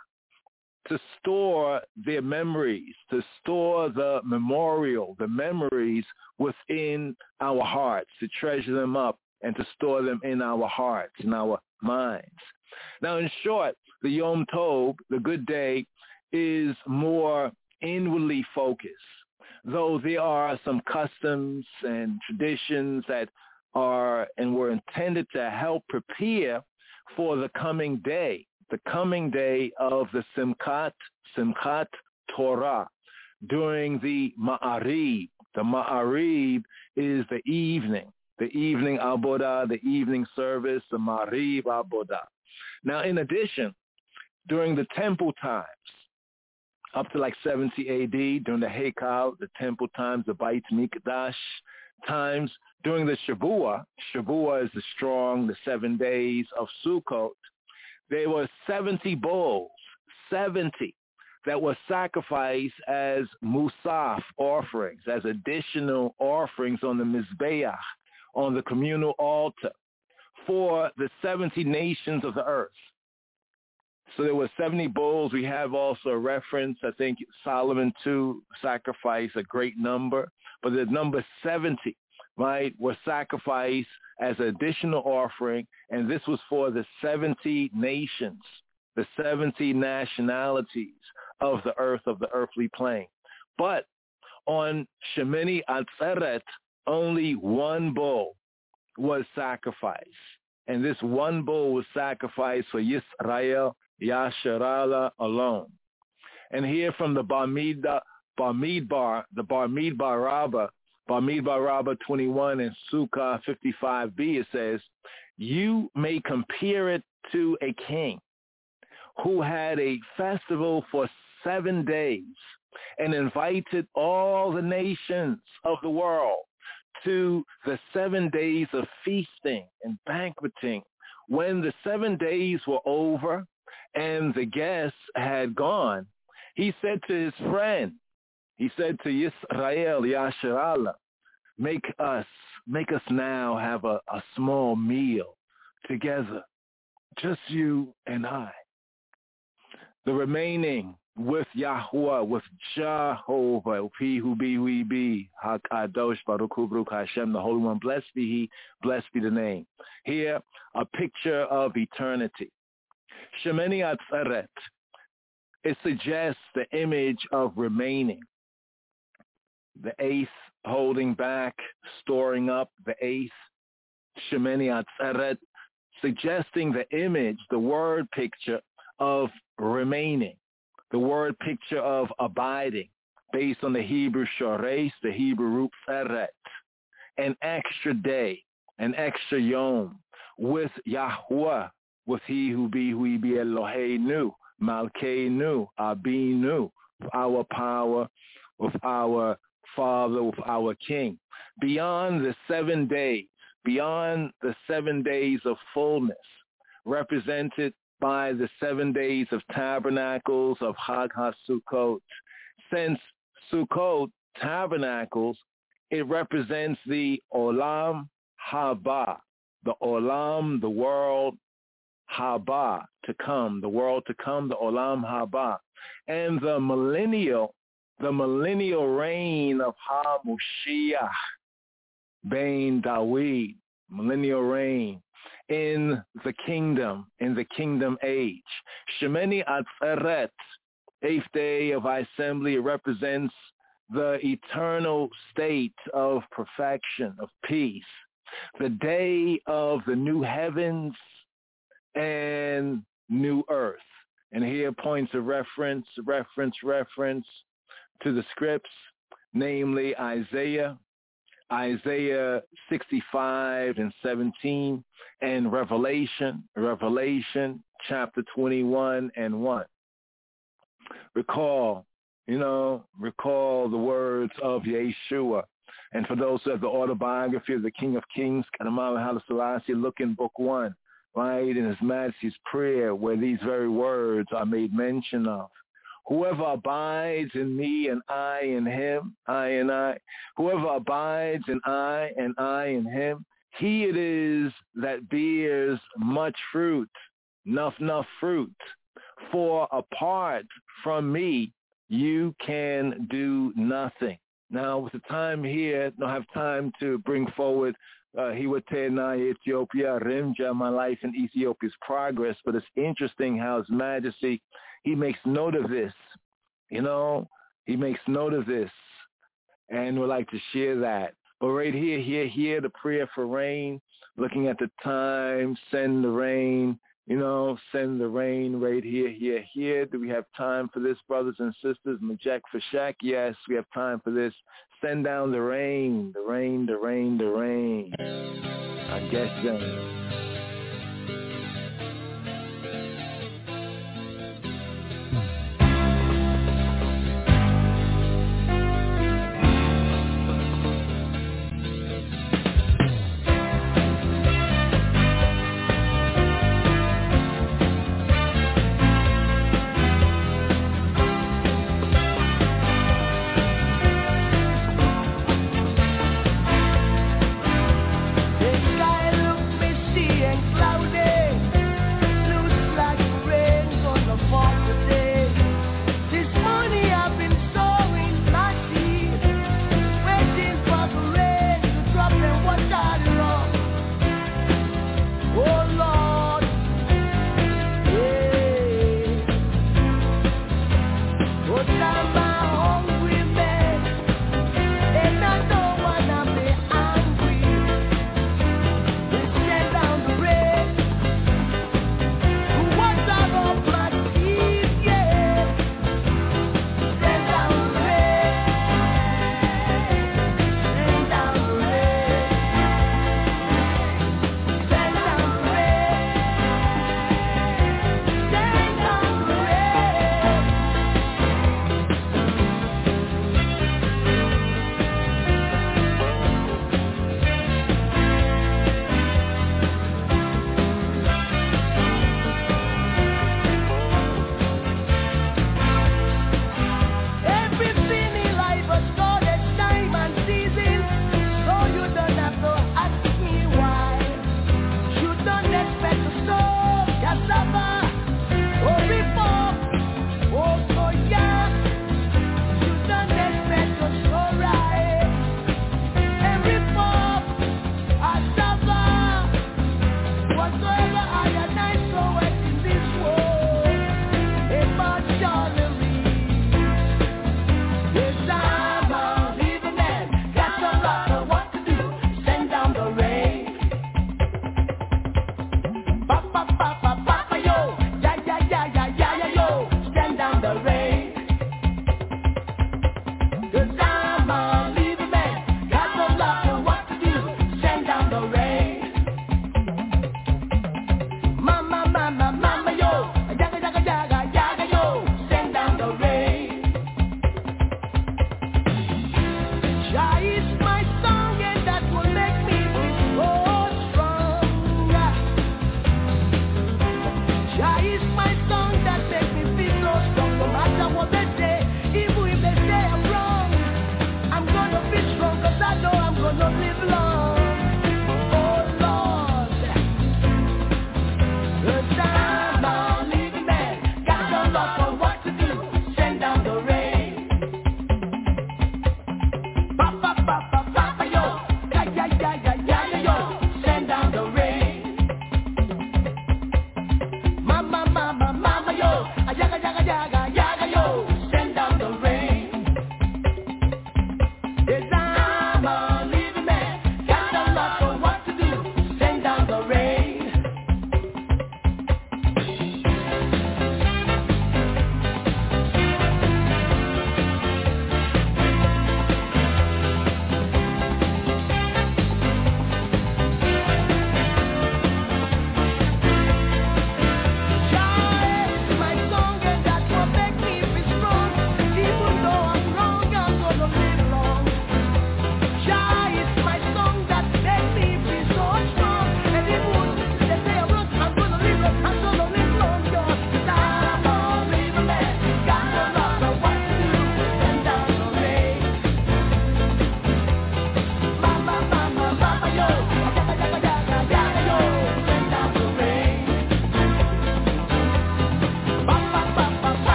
their memories, to store the memorial, the memories within our hearts, to treasure them up and to store them in our hearts, in our minds. Now, in short, the Yom Tov, the good day, is more inwardly focused, though there are some customs and traditions that are and were intended to help prepare for the coming day of the Simchat Torah, during the Ma'arib. The Ma'arib is the evening Avodah, the evening service, the Ma'arib Avodah. Now, in addition, during the temple times, up to like 70 A.D., during the Hekal, the temple times, the Beit Mikdash times, during the Shavuot is the 7 days of Sukkot, there were 70 bulls, 70, that were sacrificed as musaf offerings, as additional offerings on the Mizbeach, on the communal altar, for the 70 nations of the earth. So there were 70 bulls. We have also a reference, I think Solomon too sacrificed a great number, but the number 70, right, was sacrificed as an additional offering, and this was for the 70 nations, the 70 nationalities of the earth, of the earthly plane. But on Shemini Atzeret, only one bull was sacrificed, and this one bull was sacrificed for Yisrael Yasharala alone. And here from the Bamidbar Rabbah 21 and Sukkah 55b, it says, you may compare it to a king who had a festival for 7 days and invited all the nations of the world to the 7 days of feasting and banqueting. When the 7 days were over and the guests had gone, he said to his friend, he said to Yisrael Yasharallah, make us now have a small meal together, just you and I. The remaining with Yahuwah, with Jehovah, He who be, we be, HaKadosh Baruch Hu Baruch Hashem, the Holy One, blessed be He, blessed be the name. Here, a picture of eternity. Shemini Atzeret, it suggests the image of remaining. The eighth, holding back, storing up, the eighth, Shemini Atzeret, suggesting the image, the word picture of remaining, the word picture of abiding, based on the Hebrew shoresh, the Hebrew root tzeret, an extra day, an extra yom, with Yahuwah, with He who be Eloheinu, Malkeinu, Abinu, our power, with our Father, with our King. Beyond the 7 days, beyond the 7 days of fullness, represented by the 7 days of tabernacles of Chag HaSukkot. Since Sukkot, tabernacles, it represents the Olam Haba, the Olam, the world, Haba, to come, the world to come, the Olam Haba. And the millennial the millennial reign of HaMoshiach ben Dawid, millennial reign in the kingdom age. Shemini Atzeret, 8th day of assembly, represents the eternal state of perfection, of peace, the day of the new heavens and new earth. And here points a reference to the scripts, namely Isaiah 65 and 17, and Revelation chapter 21 and 1. Recall the words of Yeshua. And for those who have the autobiography of the King of Kings, Kadamawa Haile Selassie, look in book 1, right, in His Majesty's prayer, where these very words are made mention of. Whoever abides in me and I in him, I and I, whoever abides in I and I in him, he it is that bears much fruit, enough fruit. For apart from me, you can do nothing. Now, with the time here, I don't have time to bring forward Hiwatena, Ethiopia, Rimja, my life in Ethiopia's progress, but it's interesting how His Majesty, he makes note of this. He makes note of this, and would like to share that. But right here, the prayer for rain, looking at the time, send the rain, send the rain right here. Do we have time for this, brothers and sisters? Majek Fashak, yes, we have time for this. Send down the rain. I guess so.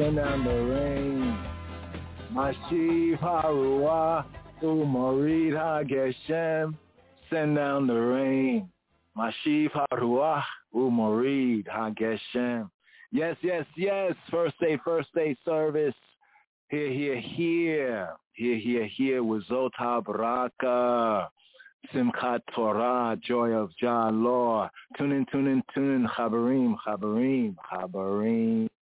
send down the rain. Mashiv Haruah Umorid HaGeshem, send down the rain. Mashiv Haruah Umorid HaGeshem. Yes, yes, yes. First day service. Here. With Zot Baraka. Simchat Torah, joy of Jah, Lord. Tune in. Chabarim.